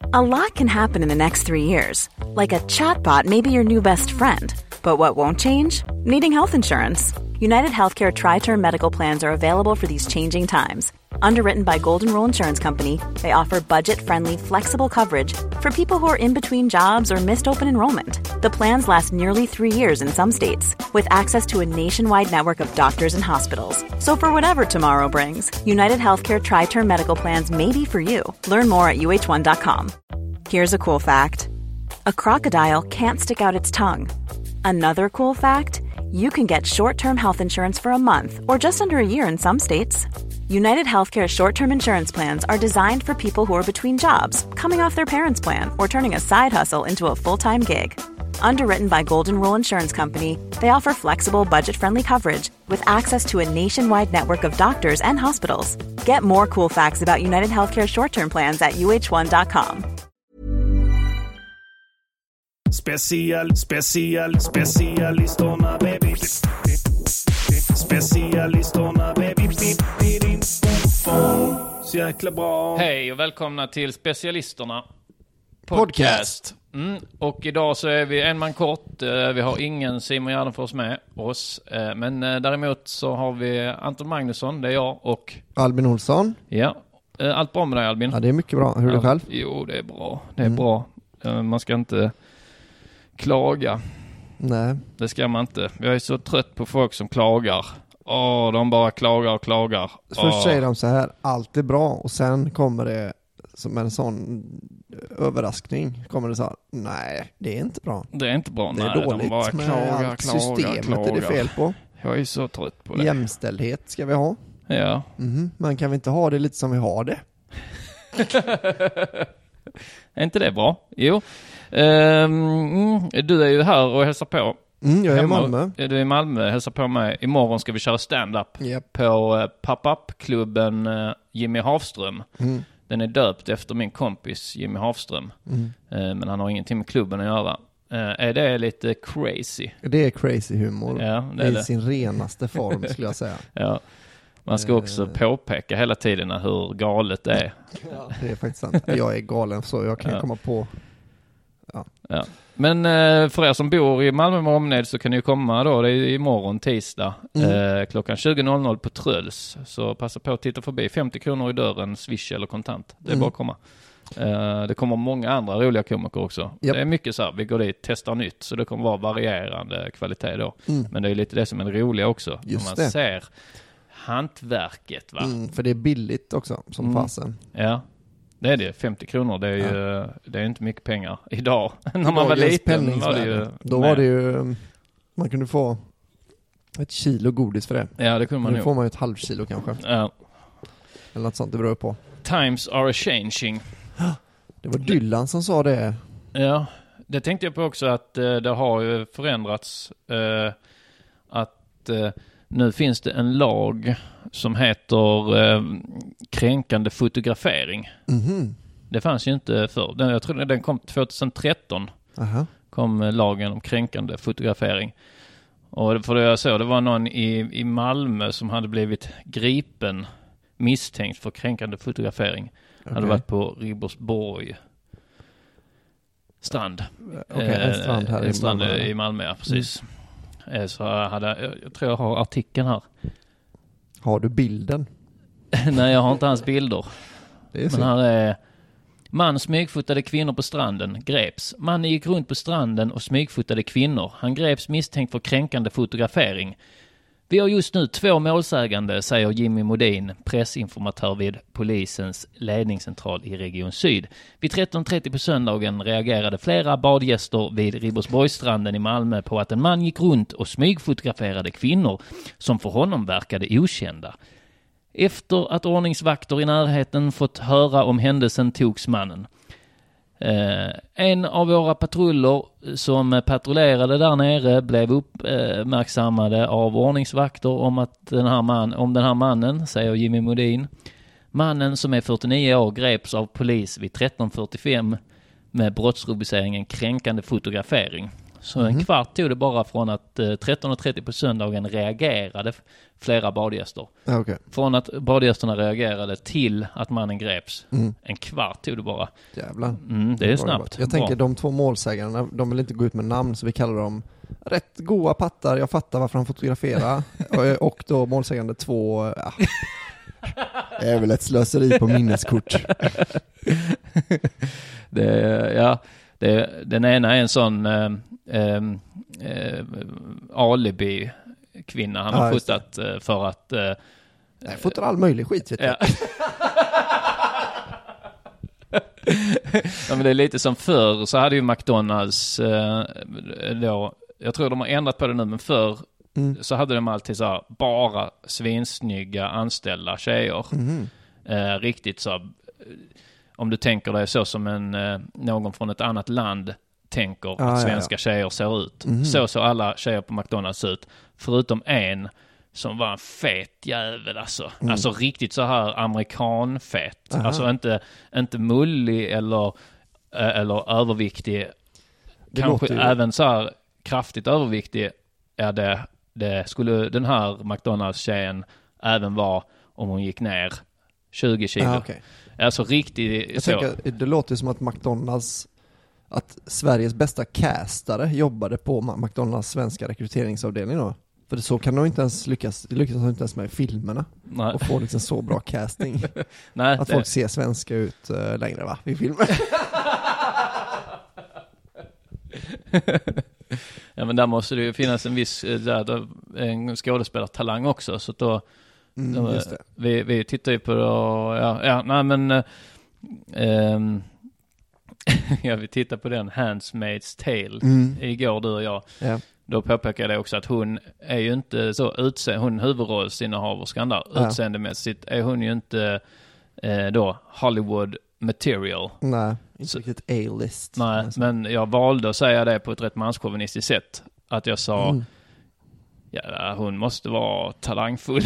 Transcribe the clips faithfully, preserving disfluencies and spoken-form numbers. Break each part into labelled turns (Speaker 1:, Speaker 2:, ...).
Speaker 1: A lot can happen in the next three years. Like a chatbot may be your new best friend. But what won't change? Needing health insurance. United Healthcare Tri-Term Medical Plans are available for these changing times. Underwritten by Golden Rule Insurance Company, they offer budget-friendly, flexible coverage for people who are in between jobs or missed open enrollment. The plans last nearly three years in some states, with access to a nationwide network of doctors and hospitals. So for whatever tomorrow brings, United Healthcare Tri-Term Medical Plans may be for you. Learn more at U H one dot com. Here's a cool fact. A crocodile can't stick out its tongue. Another cool fact, you can get short-term health insurance for a month or just under a year in some states. United Healthcare short-term insurance plans are designed for people who are between jobs, coming off their parents' plan, or turning a side hustle into a full-time gig. Underwritten by Golden Rule Insurance Company, they offer flexible, budget-friendly coverage with access to a nationwide network of doctors and hospitals. Get more cool facts about United Healthcare short-term plans at U H one dot com.
Speaker 2: Special, special, specialisterna baby. Specialisterna baby. Så jäkla bra.
Speaker 3: Hej och välkomna till Specialisterna
Speaker 4: Podcast.
Speaker 3: Mm, och idag så är vi en man kort. Vi har ingen Simon Gärdenfors med oss. Men däremot så har vi Anton Magnusson, det är jag, och
Speaker 4: Albin Olsson.
Speaker 3: Ja, allt bra med dig, Albin?
Speaker 4: Ja, det är mycket bra. Hur är det själv?
Speaker 3: Jo, det är bra. Det är
Speaker 4: mm.
Speaker 3: bra. Man ska inte klaga.
Speaker 4: Nej.
Speaker 3: Det ska man inte. Jag är så trött på folk som klagar. Åh, de bara klagar och klagar.
Speaker 4: Först
Speaker 3: Åh.
Speaker 4: säger de så här, allt är bra. Och sen kommer det som en sån överraskning. Kommer det så här, nej, det är inte bra.
Speaker 3: Det är inte bra.
Speaker 4: Det är
Speaker 3: nej,
Speaker 4: dåligt
Speaker 3: de bara
Speaker 4: med
Speaker 3: klagar,
Speaker 4: allt
Speaker 3: klagar,
Speaker 4: systemet
Speaker 3: klagar.
Speaker 4: är det fel på.
Speaker 3: Jag är så trött på det.
Speaker 4: Jämställdhet ska vi ha.
Speaker 3: Ja.
Speaker 4: Mm-hmm. Men kan vi inte ha det lite som vi har det?
Speaker 3: Är inte det bra? Jo. Um, du är ju här och hälsar på.
Speaker 4: Mm, jag är
Speaker 3: Hemma.
Speaker 4: i Malmö.
Speaker 3: Du är i Malmö, hälsar på mig. Imorgon ska vi köra stand-up
Speaker 4: yep.
Speaker 3: på uh, pop-up-klubben uh, Jimmy Hafström.
Speaker 4: Mm.
Speaker 3: Den är döpt efter min kompis Jimmy Hafström. Mm. Uh, men han har ingenting med klubben att göra. Uh, är det lite crazy?
Speaker 4: Det är crazy humor.
Speaker 3: Ja, det är
Speaker 4: I
Speaker 3: det.
Speaker 4: sin renaste form skulle jag säga.
Speaker 3: Ja. Man ska också uh. påpeka hela tiden hur galet det är.
Speaker 4: Ja, det är faktiskt sant. Jag är galen så jag kan ja. komma på... Ja.
Speaker 3: Ja. Men eh, för er som bor i Malmö med omnejd så kan ni ju komma då, det är imorgon tisdag mm. eh, klockan tjugo noll noll på Tröls. Så passa på att titta förbi, femtio kronor i dörren, swish eller kontant. Det är mm. bara att komma. Eh, det kommer många andra roliga komiker också. Yep. Det är mycket så här, vi går dit, testar nytt, så det kommer vara varierande kvalitet då. Mm. Men det är lite det som är det roliga också.
Speaker 4: Just
Speaker 3: man
Speaker 4: det.
Speaker 3: ser hantverket, va?
Speaker 4: Mm, för det är billigt också, som mm. fasen.
Speaker 3: Ja. Det är det, femtio kronor, det är ju ja. det är inte mycket pengar idag. När man
Speaker 4: Dagens
Speaker 3: var liten var det ju...
Speaker 4: Då var det ju, man kunde få ett kilo godis för det.
Speaker 3: Ja, det kunde man
Speaker 4: nu
Speaker 3: nog.
Speaker 4: får man ju ett halvt kilo kanske.
Speaker 3: Ja.
Speaker 4: Eller något sånt, det beror på.
Speaker 3: Times are changing.
Speaker 4: Det var Dylan som sa det.
Speaker 3: Ja, det tänkte jag på också att uh, det har ju förändrats. Uh, att... Uh, Nu finns det en lag som heter eh, kränkande fotografering. Mm-hmm. Det fanns ju inte förr. Den, jag tror den kom tjugohundratretton. Uh-huh. Kom lagen om kränkande fotografering. Och för det jag såg, det var någon i, i Malmö som hade blivit gripen misstänkt för kränkande fotografering. Okay. Hade varit på Ribersborg strand.
Speaker 4: Okay, en strand här
Speaker 3: eh,
Speaker 4: i
Speaker 3: strand
Speaker 4: Malmö.
Speaker 3: i Malmö, ja, precis. Mm. Så jag, hade, jag tror jag har artikeln här.
Speaker 4: Har du bilden?
Speaker 3: Nej, jag har inte hans bilder.
Speaker 4: Det är
Speaker 3: Men här är... Man smygfotade kvinnor på stranden, greps. Mannen gick runt på stranden och smygfotade kvinnor. Han greps misstänkt för kränkande fotografering. Vi har just nu två målsägande, säger Jimmy Modin, pressinformatör vid polisens ledningscentral i Region Syd. Vid tretton trettio på söndagen reagerade flera badgäster vid Ribersborgsstranden i Malmö på att en man gick runt och smygfotograferade kvinnor som för honom verkade okända. Efter att ordningsvakter i närheten fått höra om händelsen togs mannen. Eh, en av våra patruller som patrullerade där nere blev uppmärksammade av ordningsvakter om att den här man, om den här mannen, säger Jimmy Modin. Mannen som är fyrtionio år greps av polis vid tretton fyrtiofem med brottsrubriceringen kränkande fotografering. Så en kvart tog det bara från att eh, tretton och trettio på söndagen reagerade flera badgäster.
Speaker 4: Ja, okay.
Speaker 3: Från att badgästerna reagerade till att mannen greps.
Speaker 4: Mm.
Speaker 3: En kvart tog det bara.
Speaker 4: Jävlar.
Speaker 3: Mm, det är snabbt.
Speaker 4: Jag tänker
Speaker 3: Bra.
Speaker 4: de två målsägarna, de vill inte gå ut med namn så vi kallar dem rätt goa pattar. Jag fattar varför han fotograferar. och, och då målsägande två... Ja. Det är väl ett slöseri på minneskort.
Speaker 3: det, ja, det, den ena är en sån eh, eh, eh, alibi-kvinna. Han
Speaker 4: Ja,
Speaker 3: har
Speaker 4: just
Speaker 3: fotat eh, för att... Eh,
Speaker 4: Jag fotar all möjlig skit. Vet
Speaker 3: ja. Ja, men det är lite som förr så hade ju McDonalds eh, då, jag tror de har ändrat på det nu, men förr mm. så hade de alltid så här, bara svinsnygga anställda tjejer. Mm. Eh, riktigt så, om du tänker dig så som en eh, någon från ett annat land tänker
Speaker 4: ah,
Speaker 3: att svenska
Speaker 4: ja, ja.
Speaker 3: tjejer ser ut.
Speaker 4: Mm.
Speaker 3: Så så alla tjejer på McDonalds ut, förutom en som var en fet jävel alltså. Mm. Alltså riktigt så här amerikanfet. Aha. Alltså inte, inte mullig eller, eller överviktig. Det kanske även så här kraftigt överviktig är det, det skulle den här McDonalds-tjejen även vara om hon gick ner tjugo kilo.
Speaker 4: Ah, okay.
Speaker 3: Alltså riktigt
Speaker 4: Jag
Speaker 3: så.
Speaker 4: Tänker, det låter som att McDonalds, att Sveriges bästa castare jobbade på McDonalds svenska rekryteringsavdelning då. För det så kan de inte ens lyckas, det lyckas de inte ens med i filmerna. Nej. Och få liksom så bra casting.
Speaker 3: Nej,
Speaker 4: att
Speaker 3: det...
Speaker 4: folk ser svenska ut uh, längre va, i filmer.
Speaker 3: Ja, men där måste det ju finnas en viss där, där, en skådespelartalang också. Så då,
Speaker 4: mm,
Speaker 3: då
Speaker 4: just det.
Speaker 3: Vi, vi tittar ju på det och, ja, ja, nej men ähm, ja, vi tittar på den Handmaid's Tale mm. igår, du och jag. Ja. Då påpekade jag också att hon är ju inte så utseende, hon huvudrollsinnehaverskan där, ja. Utseendemässigt är hon ju inte eh, då Hollywood material.
Speaker 4: Nej, inte så, riktigt A-list.
Speaker 3: Nej, alltså. Men jag valde att säga det på ett rätt manschauvinistiskt sätt. Att jag sa, mm. ja, hon måste vara talangfull.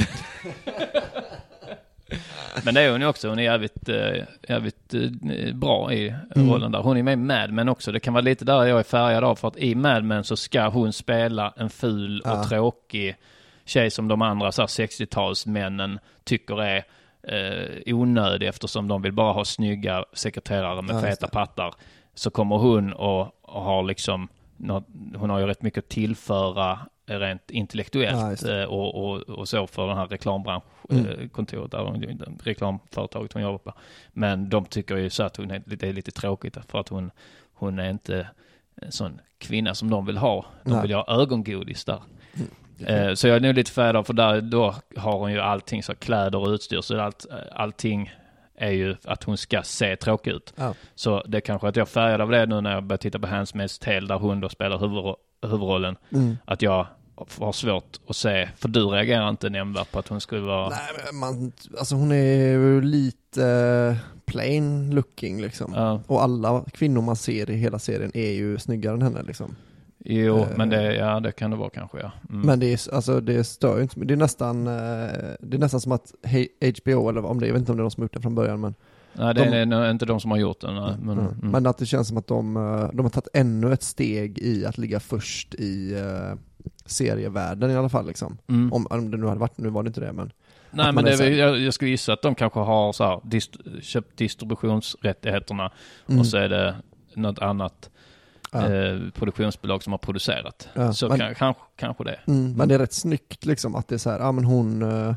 Speaker 3: Men det är hon ju också. Hon är jävligt, jävligt bra i mm. rollen där. Hon är med i Mad Men också. Det kan vara lite där jag är färgad av. För att i Mad Men så ska hon spela en ful ja. och tråkig tjej som de andra så här sextiotalsmännen tycker är eh, onödig. Eftersom de vill bara ha snygga sekreterare med ja, feta pattar. Så kommer hon och, och har liksom... Något, hon har ju rätt mycket att tillföra rent intellektuellt ja, och, och, och så för den här reklambranschkontoret mm. där, reklamföretaget hon jobbar på. Men de tycker ju så att hon är, det är lite tråkigt för att hon, hon är inte en sån kvinna som de vill ha. De Nej. vill ha ögongodis där. Mm. Eh, så jag är nog lite färdig för där då har hon ju allting, så kläder och utstyr, så allt, allting är ju att hon ska se tråkig ut. Ja. Så det kanske att jag färgad av det nu när jag börjar titta på Handmaid's Tale där hon då spelar huvudro- huvudrollen. Mm. Att jag har svårt att se, för du reagerar inte nämnvärt på att hon skulle vara...
Speaker 4: Nej, men man, alltså hon är ju lite uh, plain looking liksom. Ja. Och alla kvinnor man ser i hela serien är ju snyggare än henne liksom.
Speaker 3: Jo, uh, men det, ja, det kan det vara kanske, ja. Mm.
Speaker 4: Men det är, alltså, det stör ju inte. Det är nästan, uh, det är nästan som att H B O, eller om det, jag vet inte om det är de som har gjort det från början, men...
Speaker 3: Nej, det de, är inte de som har gjort den. Nej, men,
Speaker 4: mm. Mm. men att det känns som att de, de har tagit ännu ett steg i att ligga först i uh, serievärlden i alla fall liksom. Mm. Om, om det nu hade varit, nu var det inte det, men...
Speaker 3: Nej, men det är, jag, jag skulle gissa att de kanske har så här, dist, köpt distributionsrättigheterna mm. och så är det något annat ja. eh, produktionsbolag som har producerat. Ja, så
Speaker 4: men,
Speaker 3: kan, kanske, kanske det.
Speaker 4: Mm, mm. Men det är rätt snyggt liksom att det är så här, ja men hon... Uh,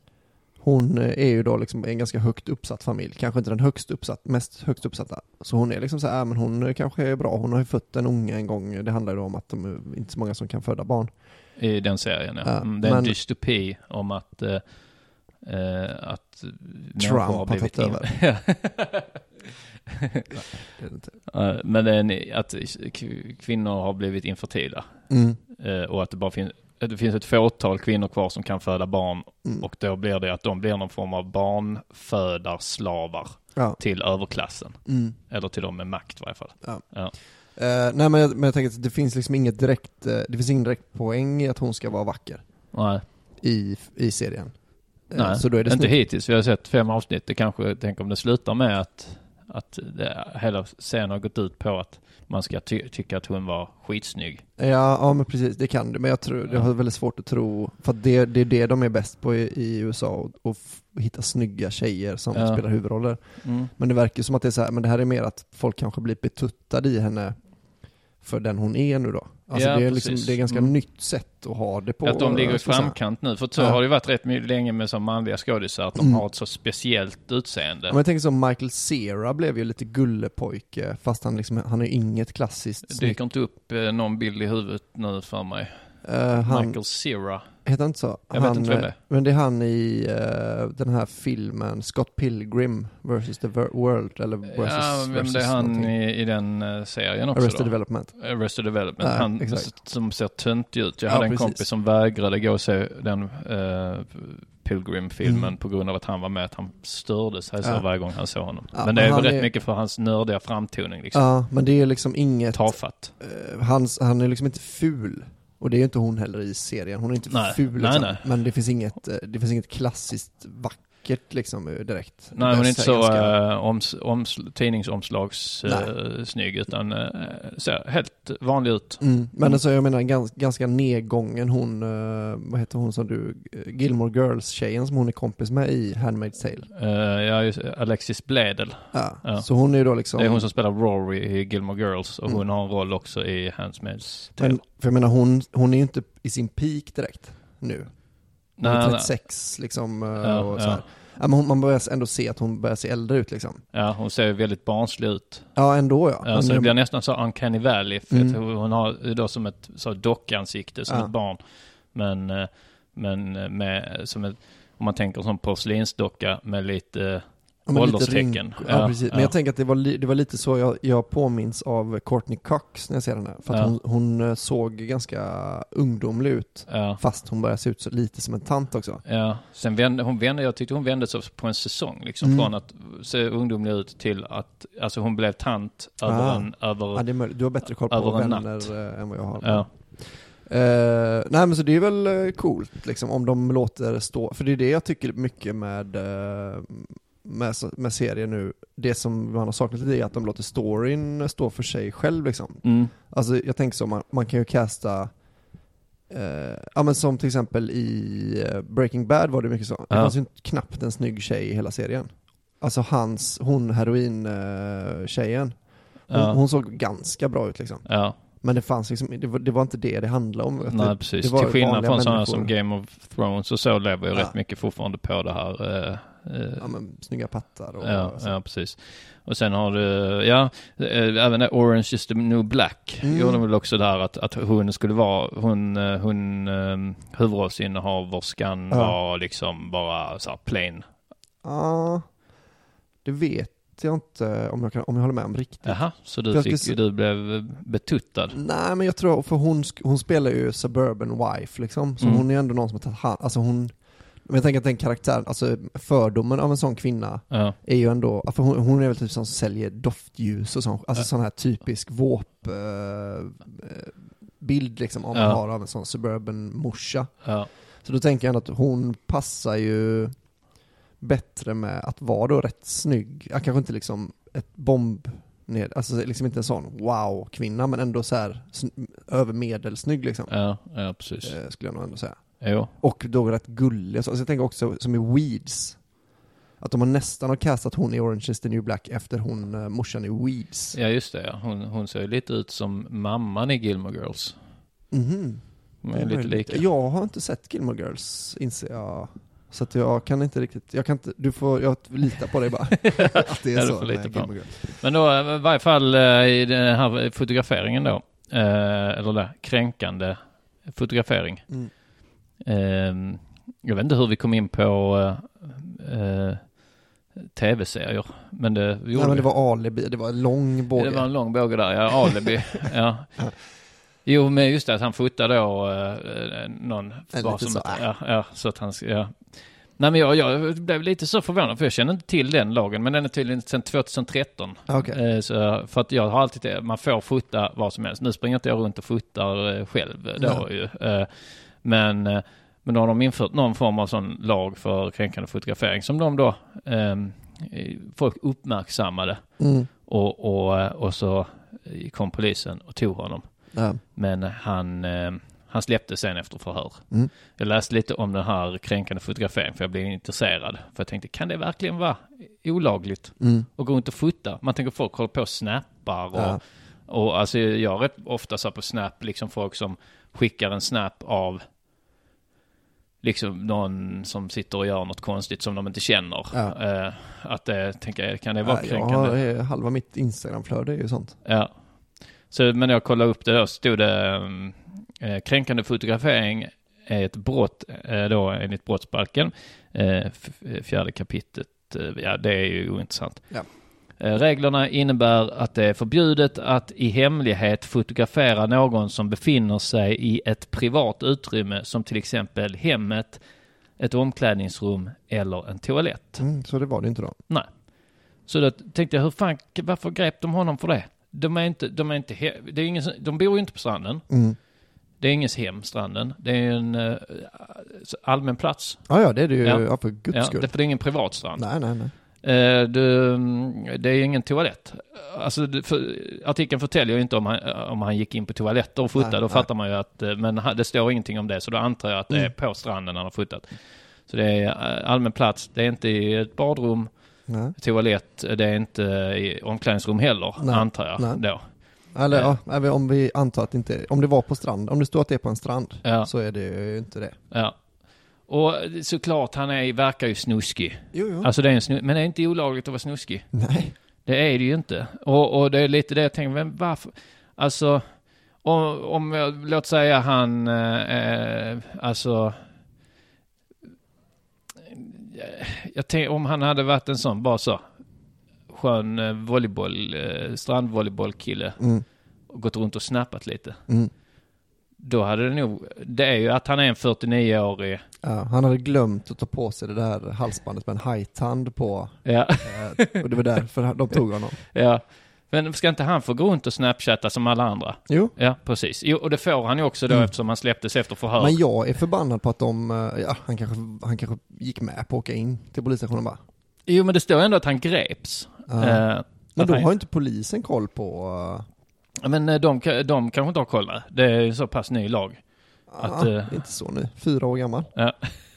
Speaker 4: Hon är ju då liksom en ganska högt uppsatt familj. Kanske inte den högst uppsatt, mest högst uppsatta. Så hon är liksom så här, men hon kanske är bra. Hon har ju fött en unge en gång. Det handlar ju om att de är inte så många som kan föda barn.
Speaker 3: I den serien, ja. ja mm, det är men, en dystopi om att, uh, att
Speaker 4: Trump har blivit över. Nej, det är inte.
Speaker 3: Uh, men det är en, att kvinnor har blivit infertila. Mm. Uh, och att det bara finns... Det finns ett fåtal kvinnor kvar som kan föda barn mm. och då blir det att de blir någon form av barnfödarslavar ja. till överklassen. Mm. Eller till dem med makt i varje fall. Ja. Ja.
Speaker 4: Uh, nej, men jag, men jag tänker att det finns liksom inget direkt, uh, det finns ingen direkt poäng i att hon ska vara vacker.
Speaker 3: Nej.
Speaker 4: I, i serien.
Speaker 3: Nej, uh, så då är det inte snyggt. Hittills. Vi har sett fem avsnitt. Det kanske, tänk om det slutar med att, att det, hela scenen har gått ut på att man ska ty- tycka att hon var skitsnygg.
Speaker 4: Ja, ja, men precis, det kan det. Men jag tror, det har väldigt svårt att tro, för att det, det är det de är bäst på i, i U S A, och f- hitta snygga tjejer som
Speaker 3: Ja.
Speaker 4: spelar huvudroller.
Speaker 3: Mm.
Speaker 4: Men det verkar som att det är så här, men det här är mer att folk kanske blir betuttade i henne för den hon är nu då. Alltså
Speaker 3: Ja,
Speaker 4: det är liksom,
Speaker 3: precis.
Speaker 4: det är ganska
Speaker 3: Mm.
Speaker 4: nytt sätt att ha det på.
Speaker 3: Att de ligger i
Speaker 4: ska jag säga.
Speaker 3: framkant nu. För så
Speaker 4: Ja.
Speaker 3: har det varit rätt mycket länge med så manliga skådisar att de
Speaker 4: Mm.
Speaker 3: har ett så speciellt utseende.
Speaker 4: Ja, men jag tänker som Michael Cera blev ju lite gullepojke, fast han liksom, han är inget klassiskt
Speaker 3: Det
Speaker 4: snyggt.
Speaker 3: dyker inte upp eh, någon bild i huvudet nu för mig.
Speaker 4: Uh, han,
Speaker 3: Michael Cera.
Speaker 4: heter han inte så?
Speaker 3: Jag
Speaker 4: han,
Speaker 3: vet inte vem det är.
Speaker 4: Men det är han i uh, den här filmen Scott Pilgrim versus the Ver- World, eller versus,
Speaker 3: Ja, vem
Speaker 4: versus
Speaker 3: det är han
Speaker 4: någonting.
Speaker 3: i, i den uh, serien också
Speaker 4: Arrested
Speaker 3: då?
Speaker 4: Development.
Speaker 3: Arrested Development.
Speaker 4: Ja,
Speaker 3: han
Speaker 4: exakt.
Speaker 3: som ser töntig ut. Jag
Speaker 4: Ja,
Speaker 3: hade en
Speaker 4: precis.
Speaker 3: kompis som vägrade gå och se den uh, Pilgrim-filmen
Speaker 4: Mm.
Speaker 3: på grund av att han var med, att han störde sig så
Speaker 4: Ja.
Speaker 3: varje gång han såg honom.
Speaker 4: Ja,
Speaker 3: men det
Speaker 4: men
Speaker 3: är väl
Speaker 4: han
Speaker 3: rätt
Speaker 4: är-
Speaker 3: mycket för hans nördiga framtoning liksom.
Speaker 4: Ja, men det är liksom inget...
Speaker 3: Tafatt.
Speaker 4: Uh, hans, han är liksom inte ful. Och det är ju inte hon heller i serien. Hon är inte
Speaker 3: Nej,
Speaker 4: ful
Speaker 3: nej,
Speaker 4: liksom.
Speaker 3: nej.
Speaker 4: Men det finns inget, uh, det finns inget klassiskt vackert liksom uh, direkt.
Speaker 3: Nej, hon är
Speaker 4: Det
Speaker 3: inte
Speaker 4: ser
Speaker 3: så
Speaker 4: ganska-
Speaker 3: uh, oms, oms, tidningsomslags uh, snygg, utan uh, ser helt vanlig ut.
Speaker 4: Mm. Men alltså, jag menar gans, ganska nedgången hon, uh, vad heter hon som du, uh, Gilmore Girls-tjejen som hon är kompis med i Handmaid's Tale.
Speaker 3: Uh, ja, just, Alexis Bledel.
Speaker 4: Ja.
Speaker 3: Ja.
Speaker 4: Så hon är ju då liksom...
Speaker 3: Det är hon som spelar Rory i Gilmore Girls, och
Speaker 4: Mm.
Speaker 3: hon har en roll också i Handmaid's Tale.
Speaker 4: Men, för jag menar, hon, hon är ju inte i sin peak direkt nu. Hon är
Speaker 3: Nej,
Speaker 4: trettiosex liksom, uh,
Speaker 3: Ja,
Speaker 4: och så
Speaker 3: ja.
Speaker 4: här. Ja, men hon, man börjar ändå se att hon börjar se äldre ut liksom.
Speaker 3: Ja, hon ser väldigt barnslig ut.
Speaker 4: Ja, ändå ja.
Speaker 3: Ja,
Speaker 4: Men
Speaker 3: så det
Speaker 4: det-
Speaker 3: blir nästan så uncanny valley, för
Speaker 4: Mm.
Speaker 3: att hon har då som ett så dockansikte, som
Speaker 4: Ja.
Speaker 3: ett barn. Men, eh, men med, som ett, om man tänker som porslinsdocka med lite
Speaker 4: Ja, men lite
Speaker 3: ålderstecken.
Speaker 4: rynk- Ja,
Speaker 3: Ja,
Speaker 4: precis. Men
Speaker 3: ja.
Speaker 4: jag tänker att det var, li- det var lite så jag, jag påminns av Courtney Cox när jag ser henne. För att
Speaker 3: Ja.
Speaker 4: hon, hon eh, såg ganska ungdomlig ut.
Speaker 3: Ja.
Speaker 4: Fast hon börjar se ut så lite som en tant också.
Speaker 3: Ja, sen vände hon vände, jag tyckte hon vände så på en säsong liksom,
Speaker 4: Mm.
Speaker 3: från att se ungdomlig ut till att, alltså hon blev tant över
Speaker 4: Ah.
Speaker 3: en, över,
Speaker 4: Ja, det är möjligt. Du har bättre koll på
Speaker 3: Över en
Speaker 4: vänner eh, än vad jag har.
Speaker 3: ja.
Speaker 4: Eh, nej men så det är väl eh, coolt liksom, om de låter stå, för det är det jag tycker mycket med eh, med, med serien nu, det som man har saknat lite är att de låter storyn stå för sig själv liksom.
Speaker 3: Mm.
Speaker 4: Alltså jag tänker så, man, man kan ju casta eh, ja men som till exempel i eh, Breaking Bad var det mycket så, det
Speaker 3: Ja.
Speaker 4: fanns ju knappt en snygg tjej i hela serien. Alltså hans, hon heroin eh, tjejen, hon,
Speaker 3: Ja.
Speaker 4: hon såg ganska bra ut liksom.
Speaker 3: Ja.
Speaker 4: Men det fanns liksom, det var, det var inte det det handlade om.
Speaker 3: Nej,
Speaker 4: det,
Speaker 3: precis.
Speaker 4: det var
Speaker 3: Till skillnad
Speaker 4: vanliga
Speaker 3: från sådana
Speaker 4: människor.
Speaker 3: som Game of Thrones och så lever ju
Speaker 4: Ja.
Speaker 3: rätt mycket fortfarande på det här. Eh, eh,
Speaker 4: Ja men snygga pattar och
Speaker 3: ja,
Speaker 4: så.
Speaker 3: ja, precis. Och sen har du, ja, eh, även det Orange is the New Black
Speaker 4: Mm.
Speaker 3: gjorde väl också där att, att hon skulle vara, hon, eh, hon um, huvudrollsinnehaverskan
Speaker 4: Ja.
Speaker 3: var liksom bara så här plain.
Speaker 4: Ja, det vet jag inte om jag, kan, om jag håller med om riktigt.
Speaker 3: Jaha, så
Speaker 4: För
Speaker 3: du,
Speaker 4: jag
Speaker 3: fick,
Speaker 4: skulle se-
Speaker 3: du blev betuttad.
Speaker 4: Nej men jag tror, för hon, sk- hon spelar ju suburban wife liksom, så
Speaker 3: Mm.
Speaker 4: hon är ändå någon som har tagit hand, alltså hon, men jag tänker att den karaktären, alltså fördomen av en sån kvinna
Speaker 3: Ja,
Speaker 4: är ju ändå, för hon, hon är väl typ som säljer doftljus och sån, alltså sån här typisk våp eh, bild liksom, om man
Speaker 3: Ja.
Speaker 4: har av en sån suburban morsa.
Speaker 3: ja,
Speaker 4: Så då tänker jag ändå att hon passar ju bättre med att vara då rätt snygg. Jag kanske inte liksom ett bomb ned, alltså liksom inte en sån wow-kvinna, men ändå så här sn- övermedelsnygg liksom,
Speaker 3: ja, ja, precis.
Speaker 4: eh, skulle jag nog ändå säga.
Speaker 3: Jo,
Speaker 4: Och då rätt gullig. Så alltså jag tänker också som i Weeds, att de har nästan har castat hon i Orange is the New Black efter hon uh, morsan i Weeds.
Speaker 3: ja just det, ja. Hon, hon ser ju lite ut som mamman i Gilmore Girls.
Speaker 4: Mhm.
Speaker 3: De
Speaker 4: Det
Speaker 3: är
Speaker 4: är
Speaker 3: lite
Speaker 4: möjligt.
Speaker 3: lika.
Speaker 4: Jag har inte sett Gilmore Girls, inser jag. Så att jag kan inte riktigt, jag kan inte, du får, jag litar på dig bara. Att det är
Speaker 3: Ja, du
Speaker 4: så
Speaker 3: får lita
Speaker 4: med
Speaker 3: på
Speaker 4: Gilmore Girls.
Speaker 3: Men då eh, i varje fall eh, i den här fotograferingen då, eh, eller där, kränkande fotografering.
Speaker 4: Mm.
Speaker 3: Eh, jag vet inte hur vi kom in på eh, eh, tv-serier, men det gjorde
Speaker 4: Nej men det
Speaker 3: vi.
Speaker 4: var alibi, det var en lång båge.
Speaker 3: Det var en lång båge där, ja, alibi. ja. Jo, men just det att han fotade då eh, någon
Speaker 4: En
Speaker 3: bara
Speaker 4: lite
Speaker 3: som
Speaker 4: så,
Speaker 3: ett,
Speaker 4: äh.
Speaker 3: ja, ja, så att han ska, ja. Nej men jag, jag blev lite så förvånad för jag känner inte till den lagen, men den är tydligen sedan tjugohundratretton.
Speaker 4: Okej.
Speaker 3: Eh, så, för att jag har alltid det, man får fota vad som helst. Nu springer inte jag runt och fotar eh, själv då ju. Eh, men, eh, men då har de infört någon form av sån lag för kränkande fotografering som de då eh, folk uppmärksammade.
Speaker 4: Mm.
Speaker 3: Och, och, och så kom polisen och tog honom.
Speaker 4: Ja.
Speaker 3: Men han, eh, han släppte sen efter förhör.
Speaker 4: Mm.
Speaker 3: Jag läste lite om den här kränkande fotograferingen för jag blev intresserad. För jag tänkte, kan det verkligen vara olagligt
Speaker 4: Mm.
Speaker 3: att gå runt och fota? Man tänker folk håller på och snappar. Och,
Speaker 4: Ja.
Speaker 3: och alltså jag är rätt ofta så på snap, liksom folk som skickar en snap av liksom någon som sitter och gör något konstigt som de inte känner.
Speaker 4: Ja.
Speaker 3: Eh, att det, tänker jag, kan det vara
Speaker 4: Ja,
Speaker 3: kränkande?
Speaker 4: jag har, halva mitt Instagramflöde är ju sånt.
Speaker 3: Ja. Så, men när jag kollade upp det då stod det um, eh, kränkande fotografering är ett brott eh, då enligt brottsbalken. Eh, f- fjärde kapitlet. Eh, ja, det är ju ointressant.
Speaker 4: Ja.
Speaker 3: Eh, reglerna innebär att det är förbjudet att i hemlighet fotografera någon som befinner sig i ett privat utrymme som till exempel hemmet, ett omklädningsrum eller en toalett.
Speaker 4: Mm, så det var det inte då.
Speaker 3: Nej. Så då tänkte jag, hur fan, varför grep de honom för det? De är inte, de är inte, he- det är ingen, de bor ju inte på stranden.
Speaker 4: Mm.
Speaker 3: Det är ingens hem, stranden. Det är en uh, allmän plats.
Speaker 4: Ja, ja, det är det ju.
Speaker 3: Ja.
Speaker 4: Ja, för guds
Speaker 3: Ja,
Speaker 4: skull.
Speaker 3: det, för det är ingen privat strand.
Speaker 4: Nej, nej, nej.
Speaker 3: Uh, det, det är ingen toalett. Alltså, det, för, artikeln förtäljer ju inte om han, om han gick in på toaletter och fotade.
Speaker 4: Nej,
Speaker 3: Då
Speaker 4: nej.
Speaker 3: fattar man ju att, men det står ingenting om det. Så då antar jag att det är
Speaker 4: Mm.
Speaker 3: på stranden han har fotat. Så det är uh, allmän plats. Det är inte i ett badrum,
Speaker 4: Nej.
Speaker 3: toalett. Det är inte i omklädningsrum heller,
Speaker 4: Nej,
Speaker 3: antar jag
Speaker 4: nej.
Speaker 3: då.
Speaker 4: Eller
Speaker 3: Ja.
Speaker 4: ja, även om vi antar att det inte, om det var på strand, om det står att det är på en strand,
Speaker 3: Ja.
Speaker 4: så är det ju inte det.
Speaker 3: Ja. Och såklart, han är, verkar ju snuskig.
Speaker 4: Jo, jo.
Speaker 3: Alltså det är en snu- men det är inte olagligt att vara snuskig.
Speaker 4: Nej.
Speaker 3: Det är det ju inte. Och, och det är lite det jag tänker, men varför? Alltså, om, om jag, låt säga han, eh, alltså, jag tänker, om han hade varit en sån, bara så, skön eh, volleyboll, eh, strandvolleybollkille
Speaker 4: Mm.
Speaker 3: och gått runt och snappat lite.
Speaker 4: Mm.
Speaker 3: Då hade det nog, det är ju att han är en fyrtionio-årig.
Speaker 4: Ja, han hade glömt att ta på sig det där halsbandet med en hajtand på.
Speaker 3: Ja.
Speaker 4: Eh, och det var därför de tog honom.
Speaker 3: Ja, men ska inte han få gå runt och snapchatta som alla andra?
Speaker 4: Jo.
Speaker 3: Ja, precis. Jo, och det får han ju också då
Speaker 4: Mm.
Speaker 3: eftersom han släpptes efter förhör.
Speaker 4: Men jag är förbannad på att de, eh, ja, han kanske, han kanske gick med på att åka in till polisstationen bara.
Speaker 3: Jo, men det står ändå att han greps.
Speaker 4: Ja.
Speaker 3: Eh,
Speaker 4: Men
Speaker 3: att
Speaker 4: då
Speaker 3: han,
Speaker 4: har inte polisen koll på... Uh,
Speaker 3: Men eh, de, de kanske inte har koll där. Det är så pass ny lag. Att,
Speaker 4: ja,
Speaker 3: eh,
Speaker 4: inte så nu, fyra år gammal.
Speaker 3: Ja.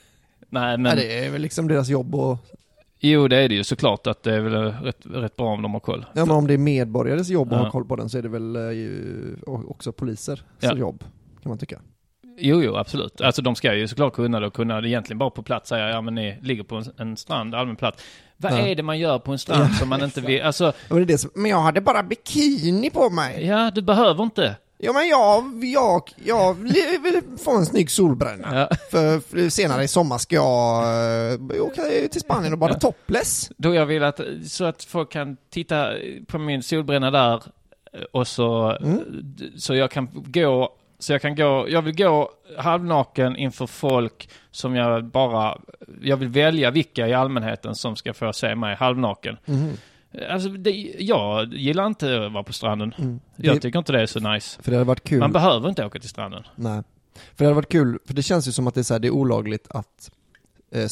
Speaker 3: Nej, men...
Speaker 4: Nej, det är väl liksom deras jobb och...
Speaker 3: Jo, det är det ju såklart att det är väl rätt, rätt bra om de har koll.
Speaker 4: Ja, men om det är medborgares jobb att
Speaker 3: Ja.
Speaker 4: ha koll på den så är det väl eh, ju också poliser
Speaker 3: Ja.
Speaker 4: jobb, kan man tycka.
Speaker 3: Jo, jo, absolut. Alltså de ska ju såklart kunna då kunna egentligen bara på plats säga, ja men ni ligger på en, en strand, allmän plats. Vad
Speaker 4: Ja.
Speaker 3: är det man gör på en strand
Speaker 4: Ja,
Speaker 3: som man inte vill? Alltså,
Speaker 4: Ja, men, det är det som, men jag hade bara bikini på mig.
Speaker 3: ja, du behöver inte.
Speaker 4: Ja, men jag, jag, jag vill få en snygg solbränna.
Speaker 3: Ja.
Speaker 4: För, för senare i sommar ska jag uh, åka till Spanien och bada topless.
Speaker 3: Då jag vill att, så att folk kan titta på min solbränna där och så,
Speaker 4: Mm.
Speaker 3: så jag kan gå, så jag kan gå, jag vill gå halvnaken inför folk som jag bara, jag vill välja vilka i allmänheten som ska få se mig halvnaken.
Speaker 4: Mm.
Speaker 3: Alltså, det, jag gillar inte att vara på stranden.
Speaker 4: Mm.
Speaker 3: Jag
Speaker 4: Det-
Speaker 3: tycker inte det är så nice.
Speaker 4: För det hade varit kul.
Speaker 3: Man behöver inte åka till stranden.
Speaker 4: Nej. För det hade varit kul, för det känns ju som att det är, så här, det är olagligt att eh,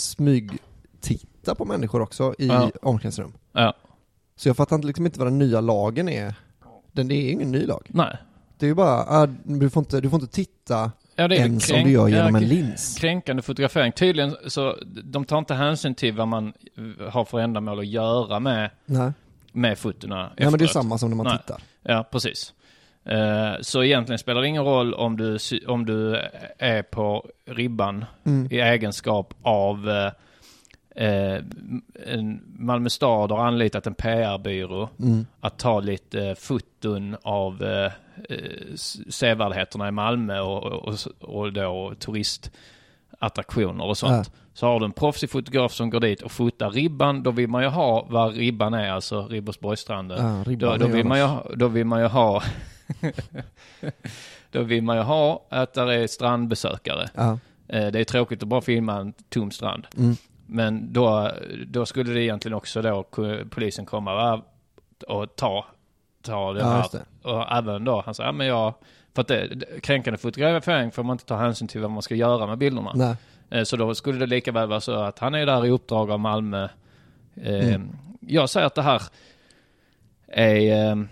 Speaker 4: smygtitta på människor också i
Speaker 3: Ja.
Speaker 4: omklädningsrum.
Speaker 3: Ja,
Speaker 4: Så jag fattar liksom inte vad den nya lagen är. Den, det är ingen ny lag.
Speaker 3: nej.
Speaker 4: Det är ju bara, ah, du, får inte, du får inte titta
Speaker 3: Ja, det är
Speaker 4: ens
Speaker 3: kränk-
Speaker 4: om du gör genom
Speaker 3: ja,
Speaker 4: en lins.
Speaker 3: Kränkande fotografering. Tydligen så de tar inte hänsyn till vad man har för ändamål att göra med,
Speaker 4: Nej.
Speaker 3: med fotona.
Speaker 4: Nej, men det är
Speaker 3: efteråt.
Speaker 4: samma som när man
Speaker 3: Nej.
Speaker 4: tittar.
Speaker 3: Ja, precis. Eh, så egentligen spelar det ingen roll om du, sy- om du är på ribban
Speaker 4: Mm.
Speaker 3: i egenskap av eh, eh, en Malmö stad har anlitat en P R-byrå
Speaker 4: Mm.
Speaker 3: att ta lite eh, foton av eh, eh, s- sevärdheterna i Malmö och, och, och då turistattraktioner och sånt.
Speaker 4: Ja.
Speaker 3: Så har du en proffsig fotograf som går dit och fotar ribban, då vill man ju ha vad ribban är, alltså Ribersborgsstranden.
Speaker 4: Ja, ribban
Speaker 3: Då,
Speaker 4: är
Speaker 3: då,
Speaker 4: ju
Speaker 3: vill man ju,
Speaker 4: annars-
Speaker 3: ha- då vill man ju ha då vill man ju ha att där är strandbesökare.
Speaker 4: Ja.
Speaker 3: Eh, Det är tråkigt att bara filma en tom strand.
Speaker 4: Mm.
Speaker 3: Men då, då skulle det egentligen också då ku- polisen komma va, och ta, ta den
Speaker 4: Ja,
Speaker 3: här.
Speaker 4: just det.
Speaker 3: Och även då, han sa, ja men jag, för att det, det, kränkande fotografering får man inte ta hänsyn till vad man ska göra med bilderna.
Speaker 4: Nej.
Speaker 3: Eh, Så då skulle det lika väl vara så att han är där i uppdrag av Malmö Eh,
Speaker 4: Mm.
Speaker 3: Jag säger att det här är, eh,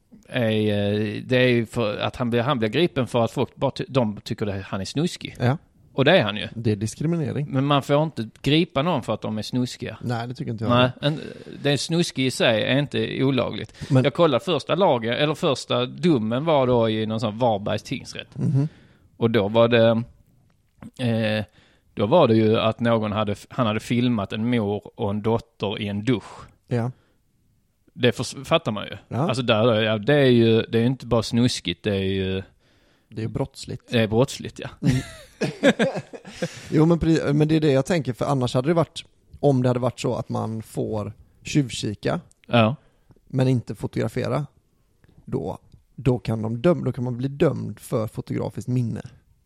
Speaker 3: är det är ju för att han blir, han blir gripen för att folk bara ty- de tycker att han är snuskig.
Speaker 4: Ja,
Speaker 3: Och det är han ju.
Speaker 4: det är diskriminering.
Speaker 3: Men man får inte gripa någon för att de är snuskiga.
Speaker 4: Nej, det tycker inte jag.
Speaker 3: Nej, en, det är snuskig i sig är inte olagligt.
Speaker 4: Men-
Speaker 3: Jag kollade första lagen, eller första domen var då i någon sån Varbergs tingsrätt.
Speaker 4: Mhm.
Speaker 3: Och då var det eh, då var det ju att någon hade, han hade filmat en mor och en dotter i en dusch.
Speaker 4: Ja.
Speaker 3: Det för, fattar man ju.
Speaker 4: Ja.
Speaker 3: Alltså där, ja, det är ju det är ju inte bara snuskigt, det är ju
Speaker 4: Det är brottsligt.
Speaker 3: det är brottsligt, ja.
Speaker 4: Jo, men, pre- men det är det jag tänker, för annars hade det varit, om det hade varit så att man får tjuvkika
Speaker 3: Ja.
Speaker 4: men inte fotografera, då, då, kan de döm- då kan man bli dömd för fotografiskt minne.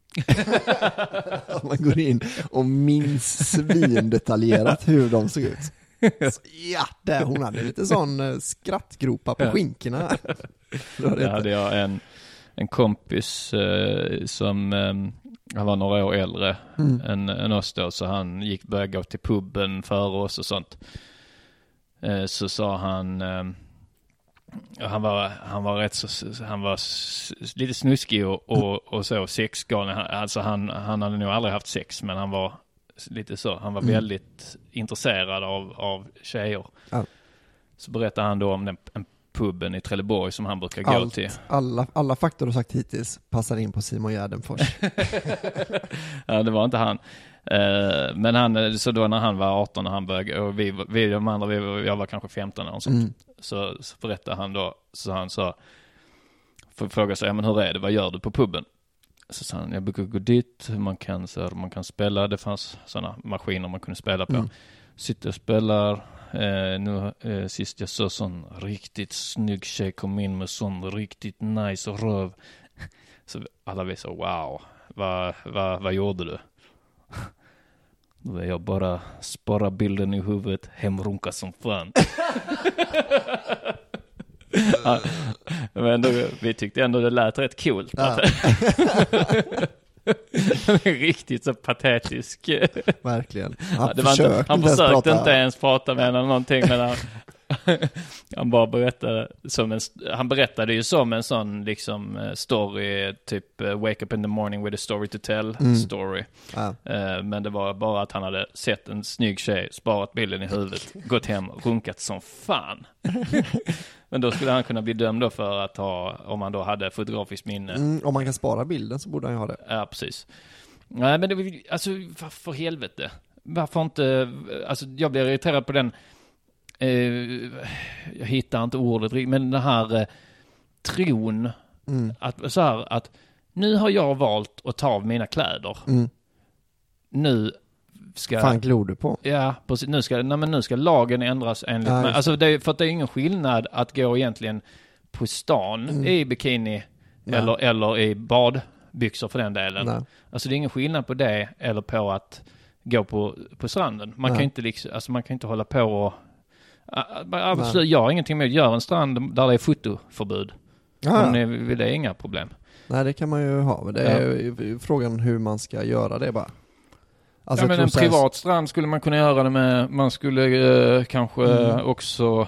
Speaker 4: Att man går in och minns svindetaljerat hur de såg ut. Så, ja, där hon hade lite sån eh, skrattgropa på
Speaker 3: Ja.
Speaker 4: skinkorna. Då hade
Speaker 3: Där
Speaker 4: jag
Speaker 3: hade jag en, en kompis eh, som eh, han var några år äldre
Speaker 4: Mm.
Speaker 3: än, än oss då, så han gick började gå till puben före oss och sånt. Eh, så sa han eh, han var han var rätt så han var s- lite snuskig och, och, och så sexgalen. Han- Alltså han han hade nog aldrig haft sex, men han var lite så. Han var
Speaker 4: Mm.
Speaker 3: väldigt intresserad av av tjejer.
Speaker 4: Ja.
Speaker 3: Så berättade han då om den en puben i Trelleborg som han brukar gå
Speaker 4: Allt,
Speaker 3: till.
Speaker 4: alla, alla faktor du sagt hittills passar in på Simon Gärdenfors.
Speaker 3: Ja, det var inte han. Eh, men han, så då när han var arton och han började, och vi, vi de andra, vi, jag var kanske femton och sånt.
Speaker 4: Mm.
Speaker 3: Så, så berättade han då, så han sa, för fråga sig, ja, men hur är det, vad gör du på puben? Så sa han, jag brukar gå dit, man kan, så här, man kan spela, det fanns sådana maskiner man kunde spela på.
Speaker 4: Mm.
Speaker 3: Sitter och spelar, eh, nu eh, sist jag såg sån riktigt snygg tjej kom in med sån riktigt nice röv. Så alla vi sa, wow, vad, vad, vad gjorde du? Då är jag bara spara bilden i huvudet, hemrunka som fan. Ja, men då, vi tyckte ändå det lät rätt coolt.
Speaker 4: Ja.
Speaker 3: Riktigt så patetisk.
Speaker 4: Verkligen. Han,
Speaker 3: Ja, det var inte,
Speaker 4: försökte
Speaker 3: han
Speaker 4: inte ens
Speaker 3: försökte
Speaker 4: prata.
Speaker 3: inte ens prata med henne eller någonting, men han, han bara berättade som en, han berättade ju som en sån liksom eh, story, typ eh, wake up in the morning with a story to tell
Speaker 4: Mm.
Speaker 3: story.
Speaker 4: Ja.
Speaker 3: Eh, men det var bara att han hade sett en snygg tjej, sparat bilden i huvudet, gått hem och runkat som fan. Men då skulle han kunna bli dömd då för att ha, om han då hade fotografiskt minne.
Speaker 4: Mm, om man kan spara bilden så borde han ju ha det.
Speaker 3: Ja, precis. Nej, men det, alltså, varför för helvete? Varför inte, alltså jag blir irriterad på den, eh, jag hittar inte ordet riktigt, men den här eh, tron,
Speaker 4: Mm.
Speaker 3: att, så här, att nu har jag valt att ta av mina kläder.
Speaker 4: Mm.
Speaker 3: Nu ska...
Speaker 4: Fan glor du på?
Speaker 3: Ja, precis. Nu ska, nej, men nu ska lagen ändras enligt
Speaker 4: Ja,
Speaker 3: mig.
Speaker 4: just
Speaker 3: Alltså det är, för att det är ingen skillnad att gå egentligen på stan
Speaker 4: Mm.
Speaker 3: i bikini
Speaker 4: Nej.
Speaker 3: eller, eller i badbyxor för den delen.
Speaker 4: Nej.
Speaker 3: Alltså det är ingen skillnad på det eller på att gå på, på stranden. Man
Speaker 4: Nej.
Speaker 3: kan inte liksom, alltså man kan inte hålla på och absolut,
Speaker 4: Nej.
Speaker 3: jag har ingenting med att göra en strand där det är fotoförbud.
Speaker 4: Ja,
Speaker 3: Om ni vill, det är inga problem.
Speaker 4: nej, det kan man ju ha. Men det är ju frågan hur man ska göra det bara. Alltså,
Speaker 3: Ja, men
Speaker 4: jag
Speaker 3: en
Speaker 4: tror så här-
Speaker 3: privat strand skulle man kunna göra det med. Man skulle eh, kanske
Speaker 4: Mm.
Speaker 3: också...